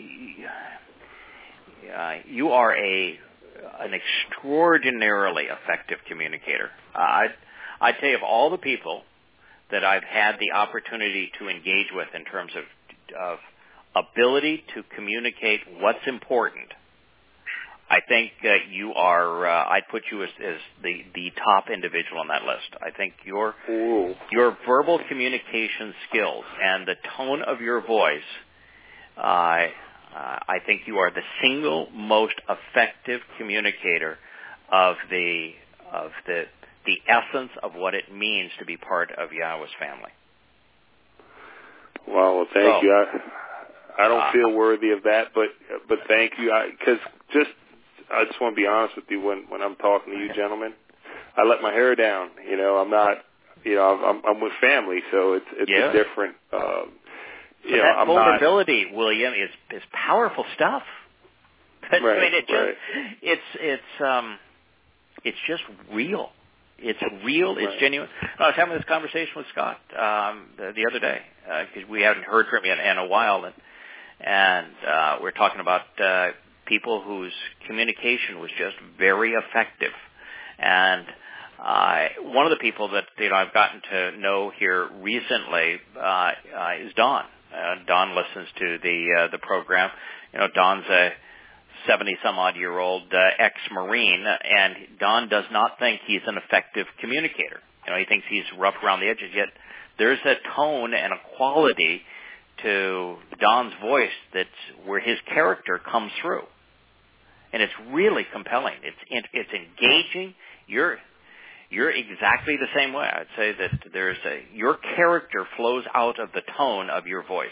uh, you are a an extraordinarily effective communicator. Uh, I I tell you, of all the people that I've had the opportunity to engage with in terms of of ability to communicate what's important, I think that you are. Uh, I'd put you as, as the the top individual on that list. I think your Ooh. your verbal communication skills and the tone of your voice. Uh, uh, I think you are the single most effective communicator of the of the the essence of what it means to be part of Yahweh's family. Wow. Well, thank so, you. I, I don't uh, feel worthy of that, but but thank you. Because just I just want to be honest with you when when I'm talking to you, gentlemen. I let my hair down. You know, I'm not. You know, I'm I'm with family, so it's it's yeah. a different. Um, you but know, that I'm vulnerability, not, William, is is powerful stuff. But, right, I mean, it just right. it's it's um it's just real. It's real. It's right. genuine. I was having this conversation with Scott um, the, the other day because uh, we hadn't heard from him in, in a while, and and uh, we're talking about uh, people whose communication was just very effective. And uh, one of the people that you know I've gotten to know here recently uh, uh, is Don. Uh, Don listens to the uh, the program. You know, Don's a seventy-some-odd-year-old uh, ex-Marine, and Don does not think he's an effective communicator. You know, he thinks he's rough around the edges, yet there's a tone and a quality to Don's voice that's where his character comes through. And it's really compelling. It's it's engaging. You're you're exactly the same way. I'd say that there's a your character flows out of the tone of your voice.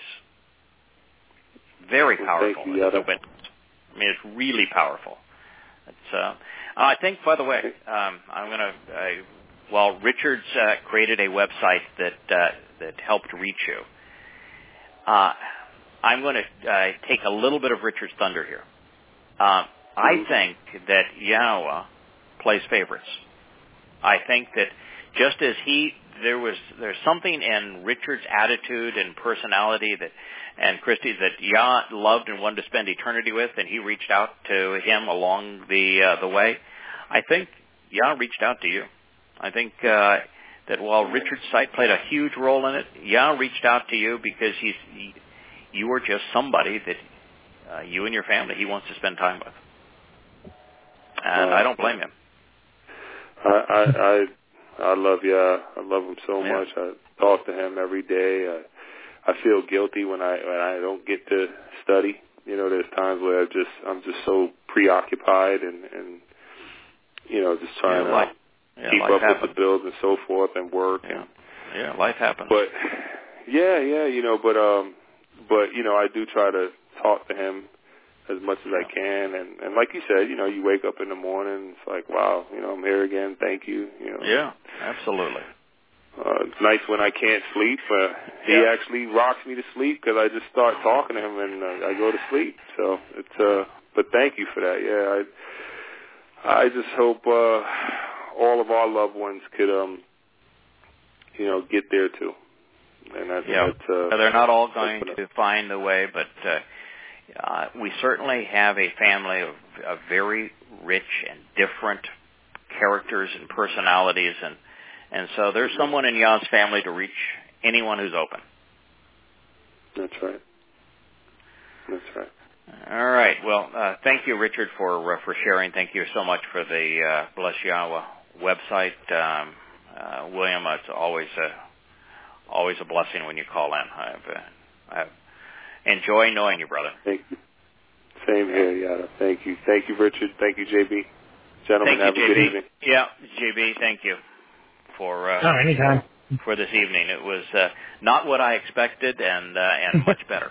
Very powerful. Thank you, Yada. I mean, it's really powerful. It's, uh, I think, by the way, um, I'm going to, uh, while Richard's uh, created a website that uh, that helped reach you, uh, I'm going to uh, take a little bit of Richard's thunder here. Uh, I think that Yahweh plays favorites. I think that just as he, there was, there's something in Richard's attitude and personality that, and Christy, that Yah loved and wanted to spend eternity with, and he reached out to him along the uh, the way. I think Yah reached out to you. I think uh, that while Richard's site played a huge role in it, Yah reached out to you because he's he, you were just somebody that uh, you and your family he wants to spend time with, and uh, I don't blame him. I I I, I love Yah. I love him so yeah. much. I talk to him every day. I, I feel guilty when I when I don't get to study. You know, there's times where I just I'm just so preoccupied and, and you know just trying yeah, life, to yeah, keep life up happens. with the bills and so forth and work. Yeah, and, yeah, life happens. But yeah, yeah, you know, but um, but you know, I do try to talk to him as much as yeah. I can, and and like you said, you know, you wake up in the morning, it's like, wow, you know, I'm here again. Thank you. You know. Yeah, absolutely. Uh, it's nice when I can't sleep. Uh, he yeah. actually rocks me to sleep because I just start talking to him and uh, I go to sleep. So it's. Uh, but thank you for that. Yeah, I. I just hope uh, all of our loved ones could, um, you know, get there too. And that's, yeah, that's, uh, they're not all going to find the way, but uh, uh, we certainly have a family of, of very rich and different characters and personalities, and. And so there's someone in Yah's family to reach anyone who's open. That's right. That's right. All right. Well, uh, thank you, Richard, for uh, for sharing. Thank you so much for the uh, Bless Yahweh website. Um, uh, William, it's always a, always a blessing when you call in. I've, uh, I enjoy knowing you, brother. Thank you. Same here, Yada. Thank you. Thank you, Richard. Thank you, J B. Gentlemen, thank have you, a J B. good evening. Yeah, J B, thank you. For uh, oh, anytime. for this evening, it was uh, not what I expected, and uh, and much better.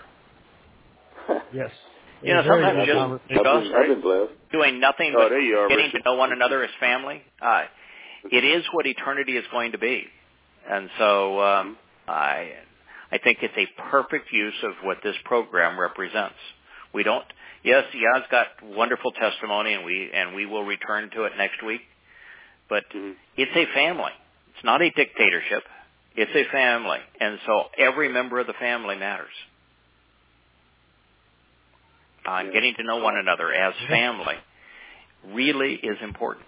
Yes, you know, sometimes just, I've been, I've been blessed. doing nothing oh, but there you are, getting Richard. to know one another as family. Uh, it is what eternity is going to be, and so um, I I think it's a perfect use of what this program represents. We don't. Yes, Yah's got wonderful testimony, and we and we will return to it next week. But mm-hmm. it's a family. It's not a dictatorship. It's a family. And so every member of the family matters. uh, yeah. getting to know one another as family really is important.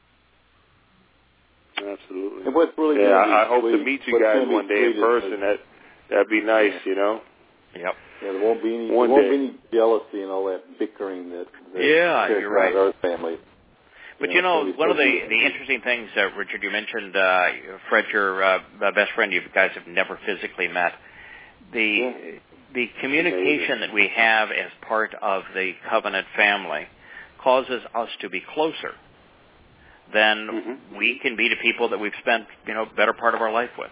Absolutely. And what's really yeah, gonna be I, I hope sweet, to meet you what's guys gonna be one day in sweet is person. the- That that'd be nice, Yeah. you know. Yep. Yeah, there won't be any. One there won't day. be any jealousy and all that bickering that. that Yeah, you're right. Our family. But you you know, know, so one of the, beautiful. the interesting things, uh, Richard, you mentioned, uh, Fred, your uh, best friend, you guys have never physically met. The Yeah. the communication that we have as part of the covenant family causes us to be closer than Mm-hmm. we can be to people that we've spent, you know, better part of our life with.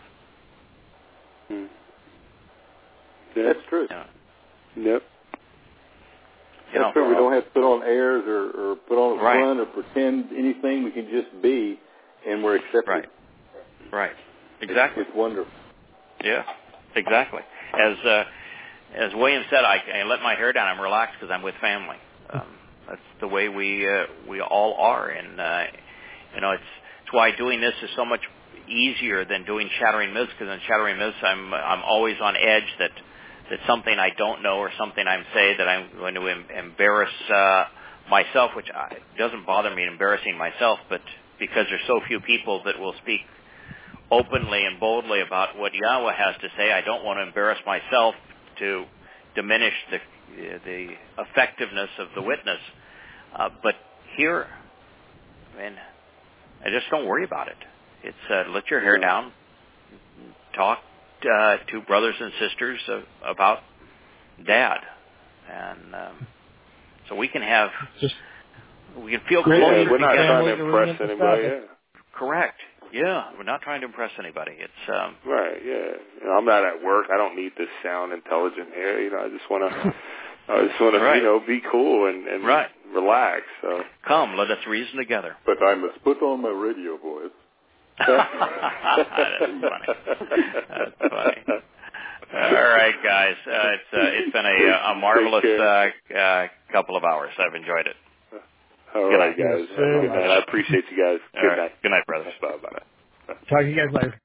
Mm. Yeah. That's true. You know, Yep. you know, That's true. We don't have to put on airs or, or put on a Right. front or pretend anything. We can just be, and we're accepted. Right. Right. Exactly. It's, it's wonderful. Yeah. Exactly. As uh, as William said, I, I let my hair down. I'm relaxed because I'm with family. Um, that's the way we uh, we all are, and uh, you know, it's it's why doing this is so much easier than doing Shattering Myths. Because in Shattering Myths, I'm I'm always on edge that that something I don't know or something I'm say that I'm going to em- embarrass uh, myself, which I, doesn't bother me embarrassing myself, but because there's so few people that will speak openly and boldly about what Yahweh has to say, I don't want to embarrass myself to diminish the the effectiveness of the witness. Uh, but here, I mean, I just don't worry about it. It's uh, let your hair down, talk uh, to brothers and sisters uh, about Dad, and um, so we can have Just we can feel great closer Yeah, we're not together. trying family to to impress ring in the anybody. Sabbath. Yeah. Correct. Yeah, we're not trying to impress anybody. It's um, Right, yeah. You know, I'm not at work. I don't need to sound intelligent here. You know, I just want to, I just want Right. to, you know, be cool and, and Right. relax. So. come, let us reason together. But I must put on my radio voice. That's funny. That's funny. All right, guys. Uh, it's uh, it's been a, a marvelous uh, uh, couple of hours. I've enjoyed it. All Good right, night. guys. Good night. I appreciate you guys. Good All right. night. Good night, brothers. Bye bye. Talk to you guys later.